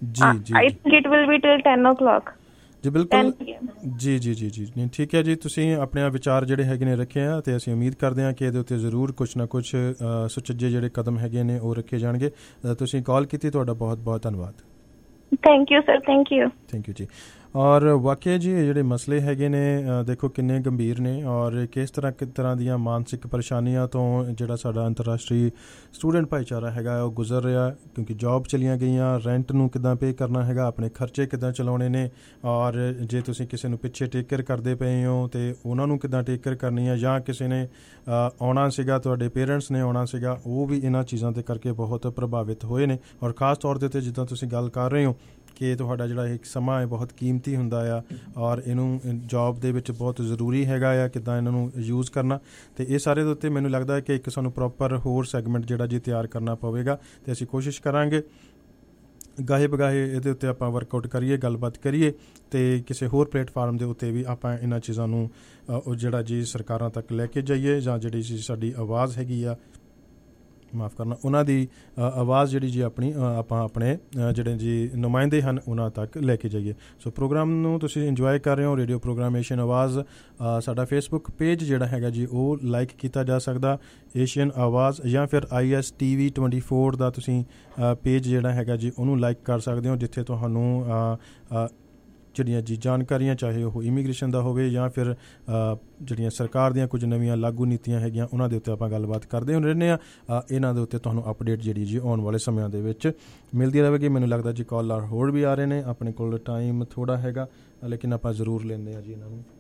Speaker 20: I think it will be till 10 o'clock.
Speaker 13: ਜੀ ਬਿਲਕੁਲ ਜੀ ਜੀ ਜੀ ਜੀ ਨਹੀਂ ਠੀਕ ਹੈ ਜੀ, ਤੁਸੀਂ ਆਪਣੇ ਵਿਚਾਰ ਜਿਹੜੇ ਹੈਗੇ ਨੇ ਰੱਖੇ ਆ ਅਤੇ ਅਸੀਂ ਉਮੀਦ ਕਰਦੇ ਹਾਂ ਕਿ ਇਹਦੇ ਉੱਤੇ ਜ਼ਰੂਰ ਕੁਛ ਨਾ ਕੁਛ ਸੁਚੱਜੇ ਜਿਹੜੇ ਕਦਮ ਹੈਗੇ ਨੇ ਉਹ ਰੱਖੇ ਜਾਣਗੇ। ਤੁਸੀਂ ਕਾਲ ਕੀਤੀ, ਤੁਹਾਡਾ ਬਹੁਤ ਬਹੁਤ ਧੰਨਵਾਦ।
Speaker 20: Thank you sir, thank you
Speaker 13: ਜੀ। ਔਰ ਵਾਕਿਆ ਜੀ ਇਹ ਜਿਹੜੇ ਮਸਲੇ ਹੈਗੇ ਨੇ ਦੇਖੋ ਕਿੰਨੇ ਗੰਭੀਰ ਨੇ ਔਰ ਕਿਸ ਤਰ੍ਹਾਂ ਦੀਆਂ ਮਾਨਸਿਕ ਪਰੇਸ਼ਾਨੀਆਂ ਤੋਂ ਜਿਹੜਾ ਸਾਡਾ ਅੰਤਰਰਾਸ਼ਟਰੀ ਸਟੂਡੈਂਟ ਭਾਈਚਾਰਾ ਹੈਗਾ ਉਹ ਗੁਜ਼ਰ ਰਿਹਾ, ਕਿਉਂਕਿ ਜੌਬ ਚਲੀਆਂ ਗਈਆਂ, ਰੈਂਟ ਨੂੰ ਕਿੱਦਾਂ ਪੇ ਕਰਨਾ ਹੈਗਾ, ਆਪਣੇ ਖਰਚੇ ਕਿੱਦਾਂ ਚਲਾਉਣੇ ਨੇ, ਔਰ ਜੇ ਤੁਸੀਂ ਕਿਸੇ ਨੂੰ ਪਿੱਛੇ ਟੇਕ ਕੇਅਰ ਕਰਦੇ ਪਏ ਹੋ ਅਤੇ ਉਹਨਾਂ ਨੂੰ ਕਿੱਦਾਂ ਟੇਕ ਕੇਅਰ ਕਰਨੀ ਹੈ, ਜਾਂ ਕਿਸੇ ਨੇ ਆਉਣਾ ਸੀਗਾ, ਤੁਹਾਡੇ ਪੇਰੈਂਟਸ ਨੇ ਆਉਣਾ ਸੀਗਾ, ਉਹ ਵੀ ਇਹਨਾਂ ਚੀਜ਼ਾਂ ਦੇ ਕਰਕੇ ਬਹੁਤ ਪ੍ਰਭਾਵਿਤ ਹੋਏ ਨੇ। ਔਰ ਖ਼ਾਸ ਤੌਰ ਦੇ ਉੱਤੇ ਜਿੱਦਾਂ ਤੁਸੀਂ ਗੱਲ ਕਰ ਰਹੇ ਹੋ ਕਿ ਤੁਹਾਡਾ ਜਿਹੜਾ ਇੱਕ ਸਮਾਂ ਹੈ ਬਹੁਤ ਕੀਮਤੀ ਹੁੰਦਾ ਆ ਔਰ ਇਹਨੂੰ ਜੌਬ ਦੇ ਵਿੱਚ ਬਹੁਤ ਜ਼ਰੂਰੀ ਹੈਗਾ ਆ ਕਿੱਦਾਂ ਇਹਨਾਂ ਨੂੰ ਯੂਜ਼ ਕਰਨਾ, ਅਤੇ ਇਹ ਸਾਰੇ ਦੇ ਉੱਤੇ ਮੈਨੂੰ ਲੱਗਦਾ ਹੈ ਕਿ ਇੱਕ ਸਾਨੂੰ ਪ੍ਰੋਪਰ ਹੋਰ ਸੈਗਮੈਂਟ ਜਿਹੜਾ ਜੀ ਤਿਆਰ ਕਰਨਾ ਪਵੇਗਾ ਅਤੇ ਅਸੀਂ ਕੋਸ਼ਿਸ਼ ਕਰਾਂਗੇ ਗਾਹੇ ਬਗਾਹੇ ਇਹਦੇ ਉੱਤੇ ਆਪਾਂ ਵਰਕਆਊਟ ਕਰੀਏ, ਗੱਲਬਾਤ ਕਰੀਏ ਅਤੇ ਕਿਸੇ ਹੋਰ ਪਲੇਟਫਾਰਮ ਦੇ ਉੱਤੇ ਵੀ ਆਪਾਂ ਇਹਨਾਂ ਚੀਜ਼ਾਂ ਨੂੰ ਉਹ ਜਿਹੜਾ ਜੀ ਸਰਕਾਰਾਂ ਤੱਕ ਲੈ ਕੇ ਜਾਈਏ, ਜਾਂ ਜਿਹੜੀ ਜੀ ਸਾਡੀ ਆਵਾਜ਼ ਹੈਗੀ ਆ ਮਾਫ਼ ਕਰਨਾ ਉਹਨਾਂ ਦੀ ਆਵਾਜ਼ ਜਿਹੜੀ ਜੀ ਆਪਣੀ ਆਪਾਂ ਆਪਣੇ ਜਿਹੜੇ ਜੀ ਨੁਮਾਇੰਦੇ ਹਨ ਉਹਨਾਂ ਤੱਕ ਲੈ ਕੇ ਜਾਈਏ। ਸੋ ਪ੍ਰੋਗਰਾਮ ਨੂੰ ਤੁਸੀਂ ਇੰਜੋਏ ਕਰ ਰਹੇ ਹੋ, ਰੇਡੀਓ ਪ੍ਰੋਗਰਾਮ ਏਸ਼ੀਅਨ ਆਵਾਜ਼। ਸਾਡਾ ਫੇਸਬੁੱਕ ਪੇਜ ਜਿਹੜਾ ਹੈਗਾ ਜੀ ਉਹ ਲਾਈਕ ਕੀਤਾ ਜਾ ਸਕਦਾ, ਏਸ਼ੀਅਨ ਆਵਾਜ਼, ਜਾਂ ਫਿਰ ISTV 24 ਦਾ ਤੁਸੀਂ ਪੇਜ ਜਿਹੜਾ ਹੈਗਾ ਜੀ ਉਹਨੂੰ ਲਾਈਕ ਕਰ ਸਕਦੇ ਹੋ, ਜਿੱਥੇ ਤੁਹਾਨੂੰ ਜਿਹੜੀਆਂ ਜੀ ਜਾਣਕਾਰੀਆਂ ਚਾਹੇ ਉਹ ਇਮੀਗ੍ਰੇਸ਼ਨ ਦਾ ਹੋਵੇ ਜਾਂ ਫਿਰ ਜਿਹੜੀਆਂ ਸਰਕਾਰ ਦੀਆਂ ਕੁਝ ਨਵੀਆਂ ਲਾਗੂ ਨੀਤੀਆਂ ਹੈਗੀਆਂ ਉਹਨਾਂ ਦੇ ਉੱਤੇ ਆਪਾਂ ਗੱਲਬਾਤ ਕਰਦੇ ਰਹਿੰਦੇ ਹਾਂ। ਇਹਨਾਂ ਦੇ ਉੱਤੇ ਤੁਹਾਨੂੰ ਅਪਡੇਟ ਜਿਹੜੀ ਜੀ ਆਉਣ ਵਾਲੇ ਸਮਿਆਂ ਦੇ ਵਿੱਚ ਮਿਲਦੀ ਰਹੇਗੀ। ਮੈਨੂੰ ਲੱਗਦਾ ਜੀ ਕਾਲਰ ਹੋਰ ਵੀ ਆ ਰਹੇ ਨੇ, ਆਪਣੇ ਕੋਲ ਟਾਈਮ ਥੋੜ੍ਹਾ ਹੈਗਾ ਲੇਕਿਨ ਆਪਾਂ ਜ਼ਰੂਰ ਲੈਂਦੇ ਹਾਂ ਜੀ ਇਹਨਾਂ ਨੂੰ।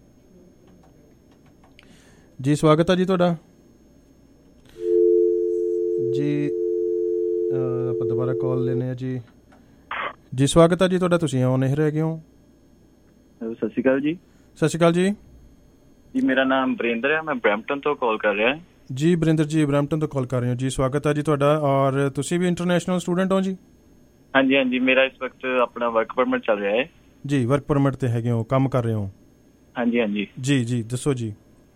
Speaker 13: ਜੀ ਸਵਾਗਤ ਹੈ ਜੀ ਤੁਹਾਡਾ ਜੀ, ਆਪਾਂ ਦੁਬਾਰਾ ਕਾਲ ਲੈਂਦੇ ਹਾਂ ਜੀ। ਜੀ ਸਵਾਗਤ ਹੈ ਜੀ ਤੁਹਾਡਾ, ਤੁਸੀਂ ਆਨ 에ਅਰ ਹੈਗੇ ਹੋ।
Speaker 21: ਸਤਿ ਸ਼੍ਰੀ ਅਕਾਲ ਜੀ।
Speaker 13: ਸਤਿ ਸ਼੍ਰੀ ਅਕਾਲ ਜੀ।
Speaker 21: ਜੀ ਮੇਰਾ ਨਾਮ ਬਰਿੰਦਰ ਹੈ, ਮੈਂ ਬਰੈਂਪਟਨ ਤੋਂ ਕਾਲ ਕਰ ਰਿਹਾ।
Speaker 13: ਜੀ ਬਰਿੰਦਰ ਜੀ ਬਰੈਂਪਟਨ ਤੋਂ ਕਾਲ ਕਰ ਰਹੇ ਹੋ ਜੀ, ਸਵਾਗਤ ਹੈ ਜੀ ਤੁਹਾਡਾ। ਔਰ ਤੁਸੀਂ ਵੀ ਇੰਟਰਨੈਸ਼ਨਲ ਸਟੂਡੈਂਟ ਹੋ ਜੀ?
Speaker 21: ਹਾਂਜੀ ਹਾਂਜੀ, ਮੇਰਾ ਇਸ ਵਕਤ ਆਪਣਾ ਵਰਕ ਪਰਮਿਟ ਚੱਲ ਰਿਹਾ ਹੈ।
Speaker 13: ਜੀ ਵਰਕ ਪਰਮਿਟ ਤੇ ਹੈਗੇ ਹੋ, ਕੰਮ ਕਰ ਰਹੇ ਹੋ?
Speaker 21: ਹਾਂਜੀ ਹਾਂਜੀ
Speaker 13: ਜੀ ਜੀ ਦੱਸੋ ਜੀ।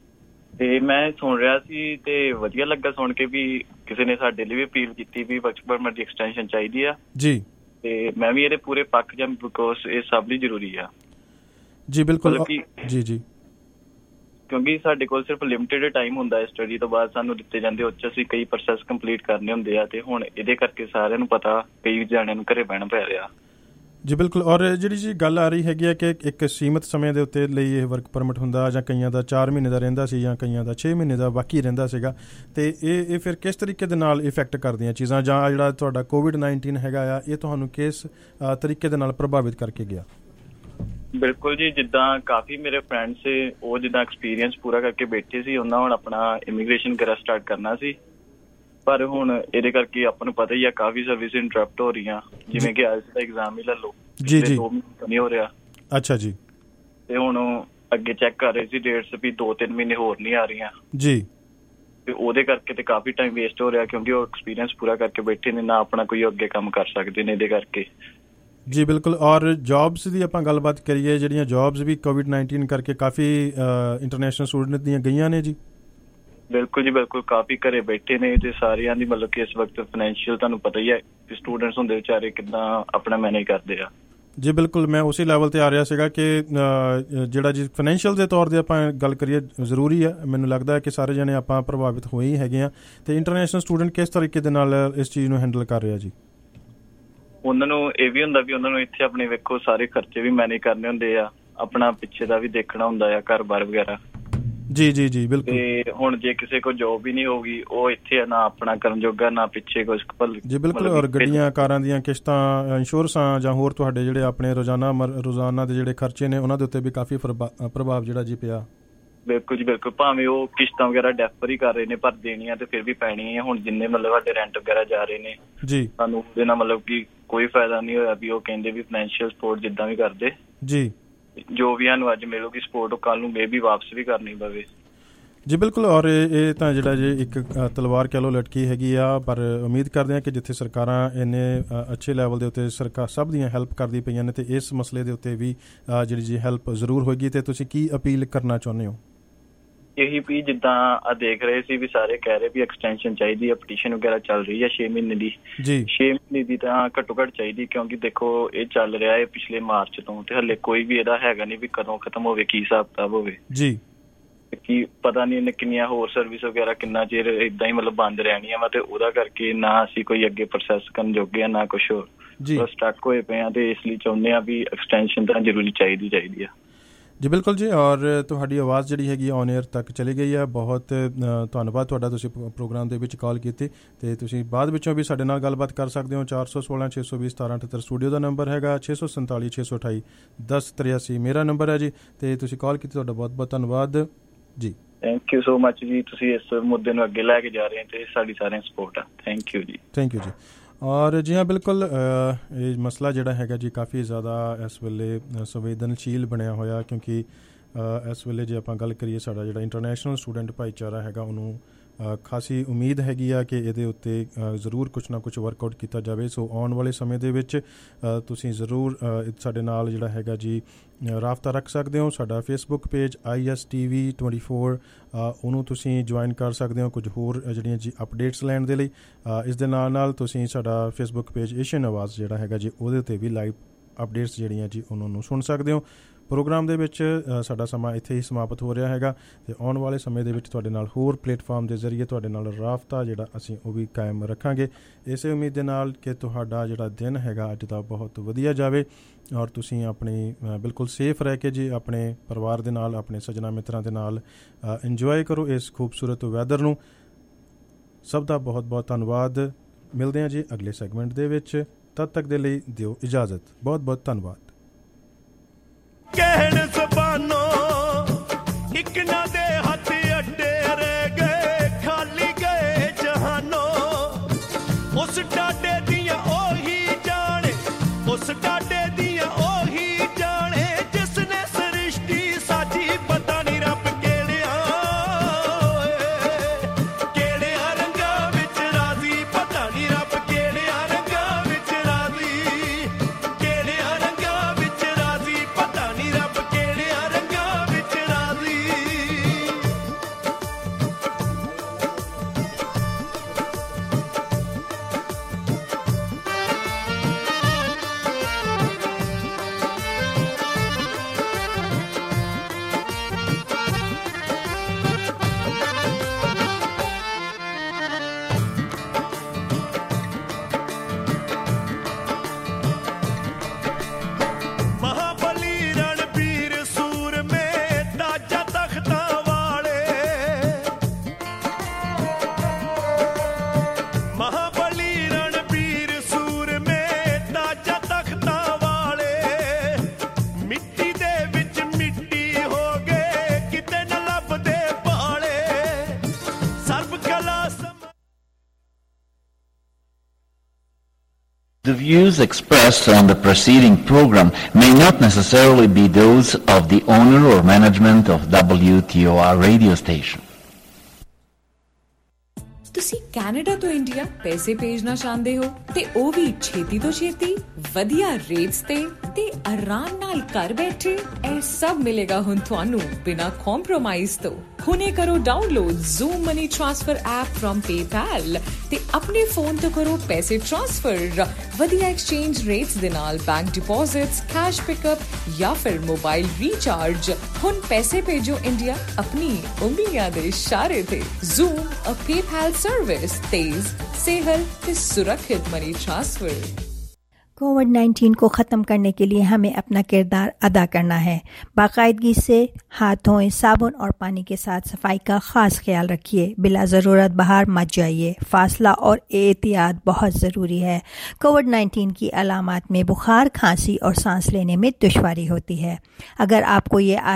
Speaker 21: ਤੇ ਮੈਂ ਸੁਣ ਰਿਹਾ ਸੀ ਤੇ ਵਧੀਆ ਲੱਗਾ ਸੁਣ ਕੇ ਵੀ ਕਿਸੇ ਨੇ ਸਾਡੇ ਲਈ ਵੀ ਅਪੀਲ ਕੀਤੀ ਵੀ ਵਰਕ ਪਰਮਿਟ ਦੀ ਐਕਸਟੈਂਸ਼ਨ ਚਾਹੀਦੀ ਆ ਜੀ, ਤੇ ਮੈਂ ਵੀ ਇਹਦੇ ਪੂਰੇ ਪੱਖ ਜਾਂ ਬਿਕੋਜ਼ ਇਹ ਸਭ ਲਈ ਜ਼ਰੂਰੀ ਆ। ਜੀ ਬਿਲਕੁਲ ਜੀ ਜੀ, ਕਿਉਂਕਿ ਸਾਡੇ ਕੋਲ ਸਿਰਫ ਲਿਮਿਟਿਡ ਟਾਈਮ ਹੁੰਦਾ ਹੈ ਸਟੱਡੀ ਤੋਂ ਬਾਅਦ ਸਾਨੂੰ ਦਿੱਤੇ ਜਾਂਦੇ, ਉਹ 'ਚ ਅਸੀਂ ਕਈ ਪ੍ਰੋਸੈਸ ਕੰਪਲੀਟ ਕਰਨੇ ਹੁੰਦੇ ਆ, ਤੇ ਹੁਣ ਇਹਦੇ ਕਰਕੇ ਸਾਰਿਆਂ ਨੂੰ ਪਤਾ ਕਈ ਜਾਣਿਆਂ ਨੂੰ ਘਰੇ ਬਹਿਣਾ ਪੈ ਰਿਹਾ। ਜੀ ਬਿਲਕੁਲ। ਔਰ ਜਿਹੜੀ ਜੀ ਗੱਲ ਆ ਰਹੀ ਹੈਗੀ ਹੈ ਕਿ ਇੱਕ ਸੀਮਿਤ ਸਮੇਂ ਦੇ ਉੱਤੇ ਲਈ ਇਹ ਵਰਕ ਪਰਮਿਟ ਹੁੰਦਾ, ਜਾਂ ਕਈਆਂ ਦਾ 4 ਮਹੀਨੇ ਦਾ ਰਹਿੰਦਾ ਸੀ ਜਾਂ ਕਈਆਂ ਦਾ 6 ਮਹੀਨੇ ਦਾ ਬਾਕੀ ਰਹਿੰਦਾ ਸੀਗਾ, ਅਤੇ ਇਹ ਫਿਰ ਕਿਸ ਤਰੀਕੇ ਦੇ ਨਾਲ ਇਫੈਕਟ ਕਰਦੀਆਂ ਚੀਜ਼ਾਂ, ਜਾਂ ਜਿਹੜਾ ਤੁਹਾਡਾ COVID-19 ਹੈਗਾ ਆ ਇਹ ਤੁਹਾਨੂੰ ਕਿਸ ਤਰੀਕੇ ਦੇ ਨਾਲ ਪ੍ਰਭਾਵਿਤ ਕਰਕੇ ਗਿਆ? ਬਿਲਕੁਲ ਜੀ, ਜਿੱਦਾਂ ਕਾਫੀ ਮੇਰੇ ਫਰੈਂਡ ਸੀ ਉਹ ਜਿੱਦਾਂ ਐਕਸਪੀਰੀਅੰਸ ਪੂਰਾ ਕਰਕੇ ਬੈਠੇ ਸੀ, ਉਹਨਾਂ ਹੁਣ ਆਪਣਾ ਇਮੀਗ੍ਰੇਸ਼ਨ ਵਗੈਰਾ ਸਟਾਰਟ ਕਰਨਾ ਸੀ, ਪਰ ਹੁਣ ਇਹਦੇ ਕਰਕੇ ਆਪਾਂ ਨੂੰ ਪਤਾ ਹੀ ਆ ਕਾਫੀ ਸਰਵਿਸ ਇੰਟਰਪਟ ਹੋ ਰਹੀਆਂ, ਜਿਵੇਂ ਕਿ IELTS ਦਾ ਐਗਜ਼ਾਮ ਹੀ ਲੈ ਲਓ, ਜੀ ਜੀ 2 ਮਹੀਨੇ ਨਹੀਂ ਹੋ ਰਿਹਾ। ਅੱਛਾ ਜੀ। ਤੇ ਹੁਣ ਅੱਗੇ ਚੈੱਕ ਕਰ ਰਹੇ ਸੀ ਡੇਟਸ ਵੀ 2-3 ਮਹੀਨੇ ਹੋਰ ਨਹੀਂ ਆ ਰਹੀਆਂ ਜੀ, ਤੇ ਉਹਦੇ ਕਰਕੇ ਤੇ ਕਾਫੀ ਟਾਈਮ ਵੇਸਟ ਹੋ ਰਿਹਾ, ਕਿਉਂਕਿ ਉਹ ਐਕਸਪੀਰੀਅੰਸ ਪੂਰਾ ਕਰਕੇ ਬੈਠੇ ਨੇ, ਨਾ ਆਪਣਾ ਕੋਈ ਅੱਗੇ ਕੰਮ ਕਰ ਸਕਦੇ ਨੇ ਇਹਦੇ ਕਰਕੇ। ਜੀ ਬਿਲਕੁਲ। ਔਰ ਜੌਬਸ ਦੀ ਆਪਾਂ ਗੱਲਬਾਤ ਕਰੀਏ, ਜਿਹੜੀਆਂ ਜੌਬਸ ਵੀ COVID-19 ਕਰਕੇ ਕਾਫੀ ਇੰਟਰਨੈਸ਼ਨਲ ਸਟੂਡੈਂਟ ਦੀਆਂ ਗਈਆਂ ਨੇ ਜੀ। ਬਿਲਕੁਲ ਜੀ ਬਿਲਕੁਲ, ਕਾਫੀ ਘਰੇ ਬੈਠੇ ਨੇ, ਤੇ ਸਾਰਿਆਂ ਦੀ ਮਤਲਬ ਕਿ ਇਸ ਵਕਤ ਫਾਈਨੈਂਸ਼ੀਅਲ ਤੁਹਾਨੂੰ ਪਤਾ ਹੀ ਹੈ ਸਟੂਡੈਂਟਸ ਹੁੰਦੇ ਵਿਚਾਰੇ ਕਿੱਦਾਂ ਆਪਣਾ ਮੈਨੇਜ ਕਰਦੇ ਆ। ਜੀ ਬਿਲਕੁਲ, ਮੈਂ ਉਸੇ ਲੈਵਲ ਤੇ ਆ ਰਿਹਾ ਸੀਗਾ ਕਿ ਜਿਹੜਾ ਜੀ ਫਾਈਨੈਂਸ਼ੀਅਲ ਦੇ ਤੌਰ 'ਤੇ ਆਪਾਂ ਗੱਲ ਕਰੀਏ ਜ਼ਰੂਰੀ ਹੈ। ਮੈਨੂੰ ਲੱਗਦਾ ਹੈ ਕਿ ਸਾਰੇ ਜਣੇ ਆਪਾਂ ਪ੍ਰਭਾਵਿਤ ਹੋਏ ਹੀ ਹੈਗੇ ਆ, ਤੇ ਇੰਟਰਨੈਸ਼ਨਲ ਸਟੂਡੈਂਟ ਕਿਸ ਤਰੀਕੇ ਦੇ ਨਾਲ ਇਸ ਚੀਜ਼ ਨੂੰ ਹੈਂਡਲ ਕਰ ਰਿਹਾ ਜੀ? ਉਹਨਾਂ ਨੂੰ ਇਹ ਵੀ ਹੁੰਦਾ ਵੀ ਉਹਨਾਂ ਨੂੰ ਇੱਥੇ ਆਪਣੇ ਵੇਖੋ ਸਾਰੇ ਖਰਚੇ ਵੀ ਮੈਨੇਜ ਕਰਨੇ ਹੁੰਦੇ ਆ, ਆਪਣਾ ਪਿੱਛੇ ਦਾ ਵੀ ਦੇਖਣਾ ਹੁੰਦਾ ਆ, ਘਰ-ਬਾਰ ਵਗੈਰਾ। ਜੀ ਜੀ ਜੀ ਬਿਲਕੁਲ। ਤੇ ਹੁਣ ਜੇ ਕਿਸੇ ਕੋਲ ਜੋਬ ਹੀ ਨਹੀਂ ਹੋਊਗੀ, ਉਹ ਇੱਥੇ ਨਾ ਆਪਣਾ ਕਰਨ ਜੋਗਾ ਨਾ ਪਿੱਛੇ ਕੁਛ। ਜੀ ਬਿਲਕੁਲ। ਔਰ ਗੱਡੀਆਂ ਕਾਰਾਂ ਦੀਆਂ ਕਿਸ਼ਤਾਂ, ਇੰਸ਼ੋਰੈਂਸਾਂ, ਜਾਂ ਹੋਰ ਤੁਹਾਡੇ ਜਿਹੜੇ ਆਪਣੇ ਰੋਜ਼ਾਨਾ ਦੇ ਜਿਹੜੇ ਖਰਚੇ ਨੇ ਉਹਨਾਂ ਦੇ ਉੱਤੇ ਵੀ ਕਾਫੀ ਪ੍ਰਭਾਵ ਜਿਹੜਾ ਜੀ ਪਿਆ। ਬਿਲਕੁਲ ਜੀ ਬਿਲਕੁਲ। ਭਾਵੇਂ ਉਹ ਕਿਸ਼ਤਾਂ ਵਗੈਰਾ ਡੈਫਰ ਹੀ ਕਰ ਰਹੇ ਨੇ, ਪਰ ਦੇਣੀਆਂ ਤੇ ਫਿਰ ਵੀ ਪੈਣੀਆਂ। ਹੁਣ ਜਿੰਨੇ ਮਤਲਬ ਸਾਡੇ ਰੈਂਟ ਵਗੈਰਾ ਜਾ ਰਹੇ ਨੇ ਜੀ, ਸਾਨੂੰ ਉਹਦੇ ਨਾਲ ਮਤਲਬ ਕਿ ਕੋਈ ਫਾਇਦਾ ਨਹੀਂ ਹੋਇਆ ਵੀ ਉਹ ਕਹਿੰਦੇ ਵੀ ਫਾਈਨੈਂਸ਼ੀਅਲ ਸਪੋਰਟ ਜਿੱਦਾਂ ਵੀ ਕਰਦੇ ਜੀ, ਜੋ ਵੀ ਸਾਨੂੰ ਅੱਜ ਮਿਲੂਗੀ ਸਪੋਰਟ ਉਹ ਕੱਲ ਨੂੰ ਮੇ ਵੀ ਵਾਪਸ ਵੀ ਕਰਨੀ ਪਵੇ। ਜੀ ਬਿਲਕੁਲ। ਔਰ ਇਹ ਤਾਂ ਜਿਹੜਾ ਜੀ ਇੱਕ ਤਲਵਾਰ ਕਹਿ ਲਓ ਲਟਕੀ ਹੈਗੀ ਆ, ਪਰ ਉਮੀਦ ਕਰਦੇ ਹਾਂ ਕਿ ਜਿੱਥੇ ਸਰਕਾਰਾਂ ਇੰਨੇ ਅੱਛੇ ਲੈਵਲ ਦੇ ਉੱਤੇ ਸਭ ਦੀਆਂ ਹੈਲਪ ਕਰਦੀ ਪਈਆਂ ਨੇ, ਤੇ ਇਸ ਮਸਲੇ ਦੇ ਉੱਤੇ ਵੀ ਜਿਹੜੀ ਜੀ ਹੈਲਪ ਜ਼ਰੂਰ ਹੋਏਗੀ। ਤੇ ਤੁਸੀਂ ਕੀ ਅਪੀਲ ਕਰਨਾ ਚਾਹੁੰਦੇ ਹੋ? ਇਹੀ ਵੀ ਜਿੱਦਾਂ ਆ ਦੇਖ ਰਹੇ ਸੀ ਵੀ ਸਾਰੇ ਕਹਿ ਰਹੇ ਵੀ ਐਕਸਟੈਂਸ਼ਨ ਚਾਹੀਦੀ ਹੈ, ਪਟੀਸ਼ਨ ਵਗੈਰਾ ਚੱਲ ਰਹੀ ਹੈ 6 ਮਹੀਨੇ ਦੀ ਜੀ 6 ਮਹੀਨੇ ਦੀ ਤਾਂ ਘੱਟੋ ਘੱਟ ਚਾਹੀਦੀ, ਕਿਉਂਕਿ ਦੇਖੋ ਇਹ ਚੱਲ ਰਿਹਾ ਹੈ ਪਿਛਲੇ ਮਾਰਚ ਤੋਂ ਤੇ ਹਲੇ ਕੋਈ ਵੀ ਇਹਦਾ ਹੈਗਾ ਨਹੀਂ ਵੀ ਕਦੋਂ ਖਤਮ ਹੋਵੇ, ਕੀ ਹਿਸਾਬ ਕਿਤਾਬ ਹੋਵੇ ਜੀ, ਕੀ ਪਤਾ ਨਹੀਂ ਇਹਨੇ ਕਿੰਨੀਆਂ ਹੋਰ ਸਰਵਿਸ ਵਗੈਰਾ ਕਿੰਨਾ ਚਿਰ ਏਦਾਂ ਹੀ ਮਤਲਬ ਬੰਦ ਰਹਿਣੀਆਂ ਵਾ, ਤੇ ਉਹਦਾ ਕਰਕੇ ਨਾ ਅਸੀਂ ਕੋਈ ਅੱਗੇ ਪ੍ਰੋਸੈਸ ਕਰਨ ਜੋਗੇ ਆ ਨਾ ਕੁਛ ਹੋਰ, ਬਸ ਸਟਕ ਹੋਏ ਪਏ ਆ ਤੇ ਇਸ ਲਈ ਚਾਹੁੰਦੇ ਆ ਵੀ ਐਕਸਟੈਂਸ਼ਨ ਤਾਂ ਜ਼ਰੂਰੀ ਚਾਹੀਦੀ ਆ
Speaker 13: ਜੀ। ਬਿਲਕੁਲ ਜੀ, ਔਰ ਤੁਹਾਡੀ ਆਵਾਜ਼ ਜਿਹੜੀ ਹੈਗੀ ਔਨ ਏਅਰ ਤੱਕ ਚਲੀ ਗਈ ਹੈ। ਬਹੁਤ ਧੰਨਵਾਦ ਤੁਹਾਡਾ, ਤੁਸੀਂ ਪ੍ਰੋਗਰਾਮ ਦੇ ਵਿੱਚ ਕਾਲ ਕੀਤੀ ਅਤੇ ਤੁਸੀਂ ਬਾਅਦ ਵਿੱਚੋਂ ਵੀ ਸਾਡੇ ਨਾਲ ਗੱਲਬਾਤ ਕਰ ਸਕਦੇ ਹੋ। 416 620 1778 ਸਟੂਡੀਓ ਦਾ ਨੰਬਰ ਹੈਗਾ, 647 628 1083 ਮੇਰਾ ਨੰਬਰ ਹੈ ਜੀ, ਅਤੇ ਤੁਸੀਂ ਕਾਲ ਕੀਤੀ, ਤੁਹਾਡਾ ਬਹੁਤ ਬਹੁਤ ਧੰਨਵਾਦ ਜੀ।
Speaker 21: ਥੈਂਕ ਯੂ ਸੋ ਮਚ ਜੀ, ਤੁਸੀਂ ਇਸ ਮੁੱਦੇ ਨੂੰ ਅੱਗੇ ਲੈ ਕੇ ਜਾ ਰਹੇ ਹੋ ਤੇ ਸਾਡੀ ਸਾਰਿਆਂ ਸਪੋਰਟ ਆ। ਥੈਂਕ ਯੂ ਜੀ।
Speaker 13: ਥੈਂਕ ਯੂ ਜੀ। ਔਰ ਜੀ ਹਾਂ, ਬਿਲਕੁਲ ਇਹ ਮਸਲਾ ਜਿਹੜਾ ਹੈਗਾ ਜੀ ਕਾਫੀ ਜ਼ਿਆਦਾ ਇਸ ਵੇਲੇ ਸੰਵੇਦਨਸ਼ੀਲ ਬਣਿਆ ਹੋਇਆ, ਕਿਉਂਕਿ ਇਸ ਵੇਲੇ ਜੇ ਆਪਾਂ ਗੱਲ ਕਰੀਏ ਸਾਡਾ ਜਿਹੜਾ ਇੰਟਰਨੈਸ਼ਨਲ ਸਟੂਡੈਂਟ ਭਾਈਚਾਰਾ ਹੈਗਾ ਉਹਨੂੰ ਖਾਸੀ ਉਮੀਦ ਹੈਗੀ ਆ ਕਿ ਇਹਦੇ ਉੱਤੇ ਜ਼ਰੂਰ ਕੁਛ ਨਾ ਕੁਛ ਵਰਕਆਊਟ ਕੀਤਾ ਜਾਵੇ। ਸੋ ਆਉਣ ਵਾਲੇ ਸਮੇਂ ਦੇ ਵਿੱਚ ਤੁਸੀਂ ਜ਼ਰੂਰ ਸਾਡੇ ਨਾਲ ਜਿਹੜਾ ਹੈਗਾ ਜੀ ਰਾਬਤਾ ਰੱਖ ਸਕਦੇ ਹੋ। ਸਾਡਾ ਫੇਸਬੁੱਕ ਪੇਜ ISTV24 ਉਹਨੂੰ ਤੁਸੀਂ ਜੁਆਇਨ ਕਰ ਸਕਦੇ ਹੋ ਕੁਝ ਹੋਰ ਜਿਹੜੀਆਂ ਜੀ ਅਪਡੇਟਸ ਲੈਣ ਦੇ ਲਈ। ਇਸ ਦੇ ਨਾਲ ਨਾਲ ਤੁਸੀਂ ਸਾਡਾ ਫੇਸਬੁੱਕ ਪੇਜ ਏਸ਼ੀਅਨ ਆਵਾਜ਼ ਜਿਹੜਾ ਹੈਗਾ ਜੀ ਉਹਦੇ ਉੱਤੇ ਵੀ ਲਾਈਵ ਅਪਡੇਟਸ ਜਿਹੜੀਆਂ ਜੀ ਉਹਨਾਂ ਨੂੰ ਸੁਣ ਸਕਦੇ ਹੋ। ਪ੍ਰੋਗਰਾਮ ਦੇ ਵਿੱਚ ਸਾਡਾ ਸਮਾਂ ਇੱਥੇ ਹੀ ਸਮਾਪਤ ਹੋ ਰਿਹਾ ਹੈਗਾ, ਅਤੇ ਆਉਣ ਵਾਲੇ ਸਮੇਂ ਦੇ ਵਿੱਚ ਤੁਹਾਡੇ ਨਾਲ ਹੋਰ ਪਲੇਟਫਾਰਮ ਦੇ ਜ਼ਰੀਏ ਤੁਹਾਡੇ ਨਾਲ ਰਾਬਤਾ ਜਿਹੜਾ ਅਸੀਂ ਉਹ ਵੀ ਕਾਇਮ ਰੱਖਾਂਗੇ, ਇਸੇ ਉਮੀਦ ਦੇ ਨਾਲ ਕਿ ਤੁਹਾਡਾ ਜਿਹੜਾ ਦਿਨ ਹੈਗਾ ਅੱਜ ਦਾ ਬਹੁਤ ਵਧੀਆ ਜਾਵੇ ਔਰ ਤੁਸੀਂ ਆਪਣੀ ਬਿਲਕੁਲ ਸੇਫ ਰਹਿ ਕੇ ਜੀ ਆਪਣੇ ਪਰਿਵਾਰ ਦੇ ਨਾਲ, ਆਪਣੇ ਸੱਜਣਾ ਮਿੱਤਰਾਂ ਦੇ ਨਾਲ ਇੰਜੋਏ ਕਰੋ ਇਸ ਖੂਬਸੂਰਤ ਵੈਦਰ ਨੂੰ। ਸਭ ਦਾ ਬਹੁਤ ਬਹੁਤ ਧੰਨਵਾਦ। ਮਿਲਦੇ ਹਾਂ ਜੀ ਅਗਲੇ ਸੈਗਮੈਂਟ ਦੇ ਵਿੱਚ, ਤਦ ਤੱਕ ਦੇ ਲਈ ਦਿਓ ਇਜਾਜ਼ਤ। ਬਹੁਤ ਬਹੁਤ ਧੰਨਵਾਦ।
Speaker 1: ਕਹਿਣ ਜ਼ਬਾਨੋਂ ਇੱਕ ਨਾ ਦੇ ਹੱਥ ਅੱਡੇ ਰਹਿ ਗਏ, ਖਾਲੀ ਗਏ ਜਹਾਨੋਂ। ਉਸ ਡਾਡੇ ਦੀਆਂ ਉਹੀ ਜਾਣੇ, ਉਸ ਡਾਡੇ ਦੀਆਂ ਉਹੀ ਜਾਣੇ ਜਿਸ ਨੇ ਸ੍ਰਿਸ਼ਟੀ ਸਾਜੀ। ਪਤਾ ਨਹੀਂ ਰੱਬ ਕਿਹੜਿਆਂ ਕਿਹੜਿਆਂ ਰੰਗਾਂ ਵਿੱਚ ਰਾਜ਼ੀ, ਪਤਾ ਨਹੀਂ ਰੱਬ ਕਿਹੜਿਆਂ ਰੰਗਾਂ ਵਿੱਚ ਰਾਜ਼ੀ, ਕਿਹੜਿਆਂ ਰੰਗਾਂ ਵਿੱਚ ਰਾਜ਼ੀ, ਪਤਾ ਨਹੀਂ ਰੱਬ ਕਿਹੜਿਆਂ ਰੰਗਾਂ ਵਿੱਚ ਰਾਜ਼ੀ। ਮਹਾਬਲੀ ਰਣਬੀਰ ਸੂਰਮੇ ਤਾਜਾ ਤਖਤਾਂ ਵਾਲੇ, ਮਹਾਬਲੀ ਰਣਬੀਰ ਸੂਰਮੇ ਤਾਜਾ ਤਖਤਾਂ ਵਾਲੇ। ਮਿੱਟੀ ਦੇ ਵਿੱਚ ਮਿੱਟੀ ਹੋ ਗਏ, ਕਿਤੇ ਨਾ ਲੱਭਦੇ ਪਾਲੇ। ਸਰਬ ਕਲਾ
Speaker 6: The views expressed on the preceding program may not necessarily be those of the owner or management of WTOR radio station.
Speaker 22: ਤੁਸੀਂ ਕੈਨੇਡਾ ਤੋਂ ਇੰਡੀਆ ਪੈਸੇ ਭੇਜਣਾ ਚਾਹੁੰਦੇ ਹੋ ਤੇ ਉਹ ਵੀ ਛੇਤੀ ਤੋਂ ਛੇਤੀ, ਵਧੀਆ ਰੇਟਸ ਤੇ ਆਰਾਮ ਨਾਲ ਘਰ ਬੈਠੇ? ਇਹ ਸਭ ਮਿਲੇਗਾ ਹੁਣ ਤੁਹਾਨੂੰ ਬਿਨਾਂ ਕੰਪਰੋਮਾਈਜ਼ ਤੋਂ। ਹੁਣੇ ਕਰੋ download Zoom money transfer app from PayPal ਤੇ ਆਪਣੇ ਫੋਨ ਤੋਂ ਕਰੋ ਪੈਸੇ ਟ੍ਰਾਂਸਫਰ ਵਧੀਆ ਐਕਸਚੇਂਜ ਰੇਟਸ ਦੇ ਨਾਲ, ਬੈਂਕ ਡਿਪੋਜ਼ਿਟਸ, ਕੈਸ਼ ਪਿਕਅਪ ਜਾਂ ਫਿਰ ਮੋਬਾਈਲ ਰੀਚਾਰਜ। ਹੁਣ ਪੈਸੇ ਭੇਜੋ ਇੰਡੀਆ ਆਪਣੀ ਉਂਗਲੀਆਂ ਦੇ ਇਸ਼ਾਰੇ ਤੇ। ਜ਼ੂਮ ਅ ਪੇਪੈਲ सर्विस, तेज, सेहल के सुरक्षित मनी ट्रांसफर।
Speaker 23: कोविड-19 को ख़त्म करने के लिए हमें अपना किरदार अदा करना है। बाकायदगी से हाथ धोएं, साबुन और पानी के साथ सफाई का ख़ास ख्याल रखिए। बिला ज़रूरत बाहर मत जाइए। फासला और एहतियात बहुत ज़रूरी है। कोविड-19 की अलामात में बुखार, खांसी और सांस लेने में दुश्वारी होती है। अगर आपको ये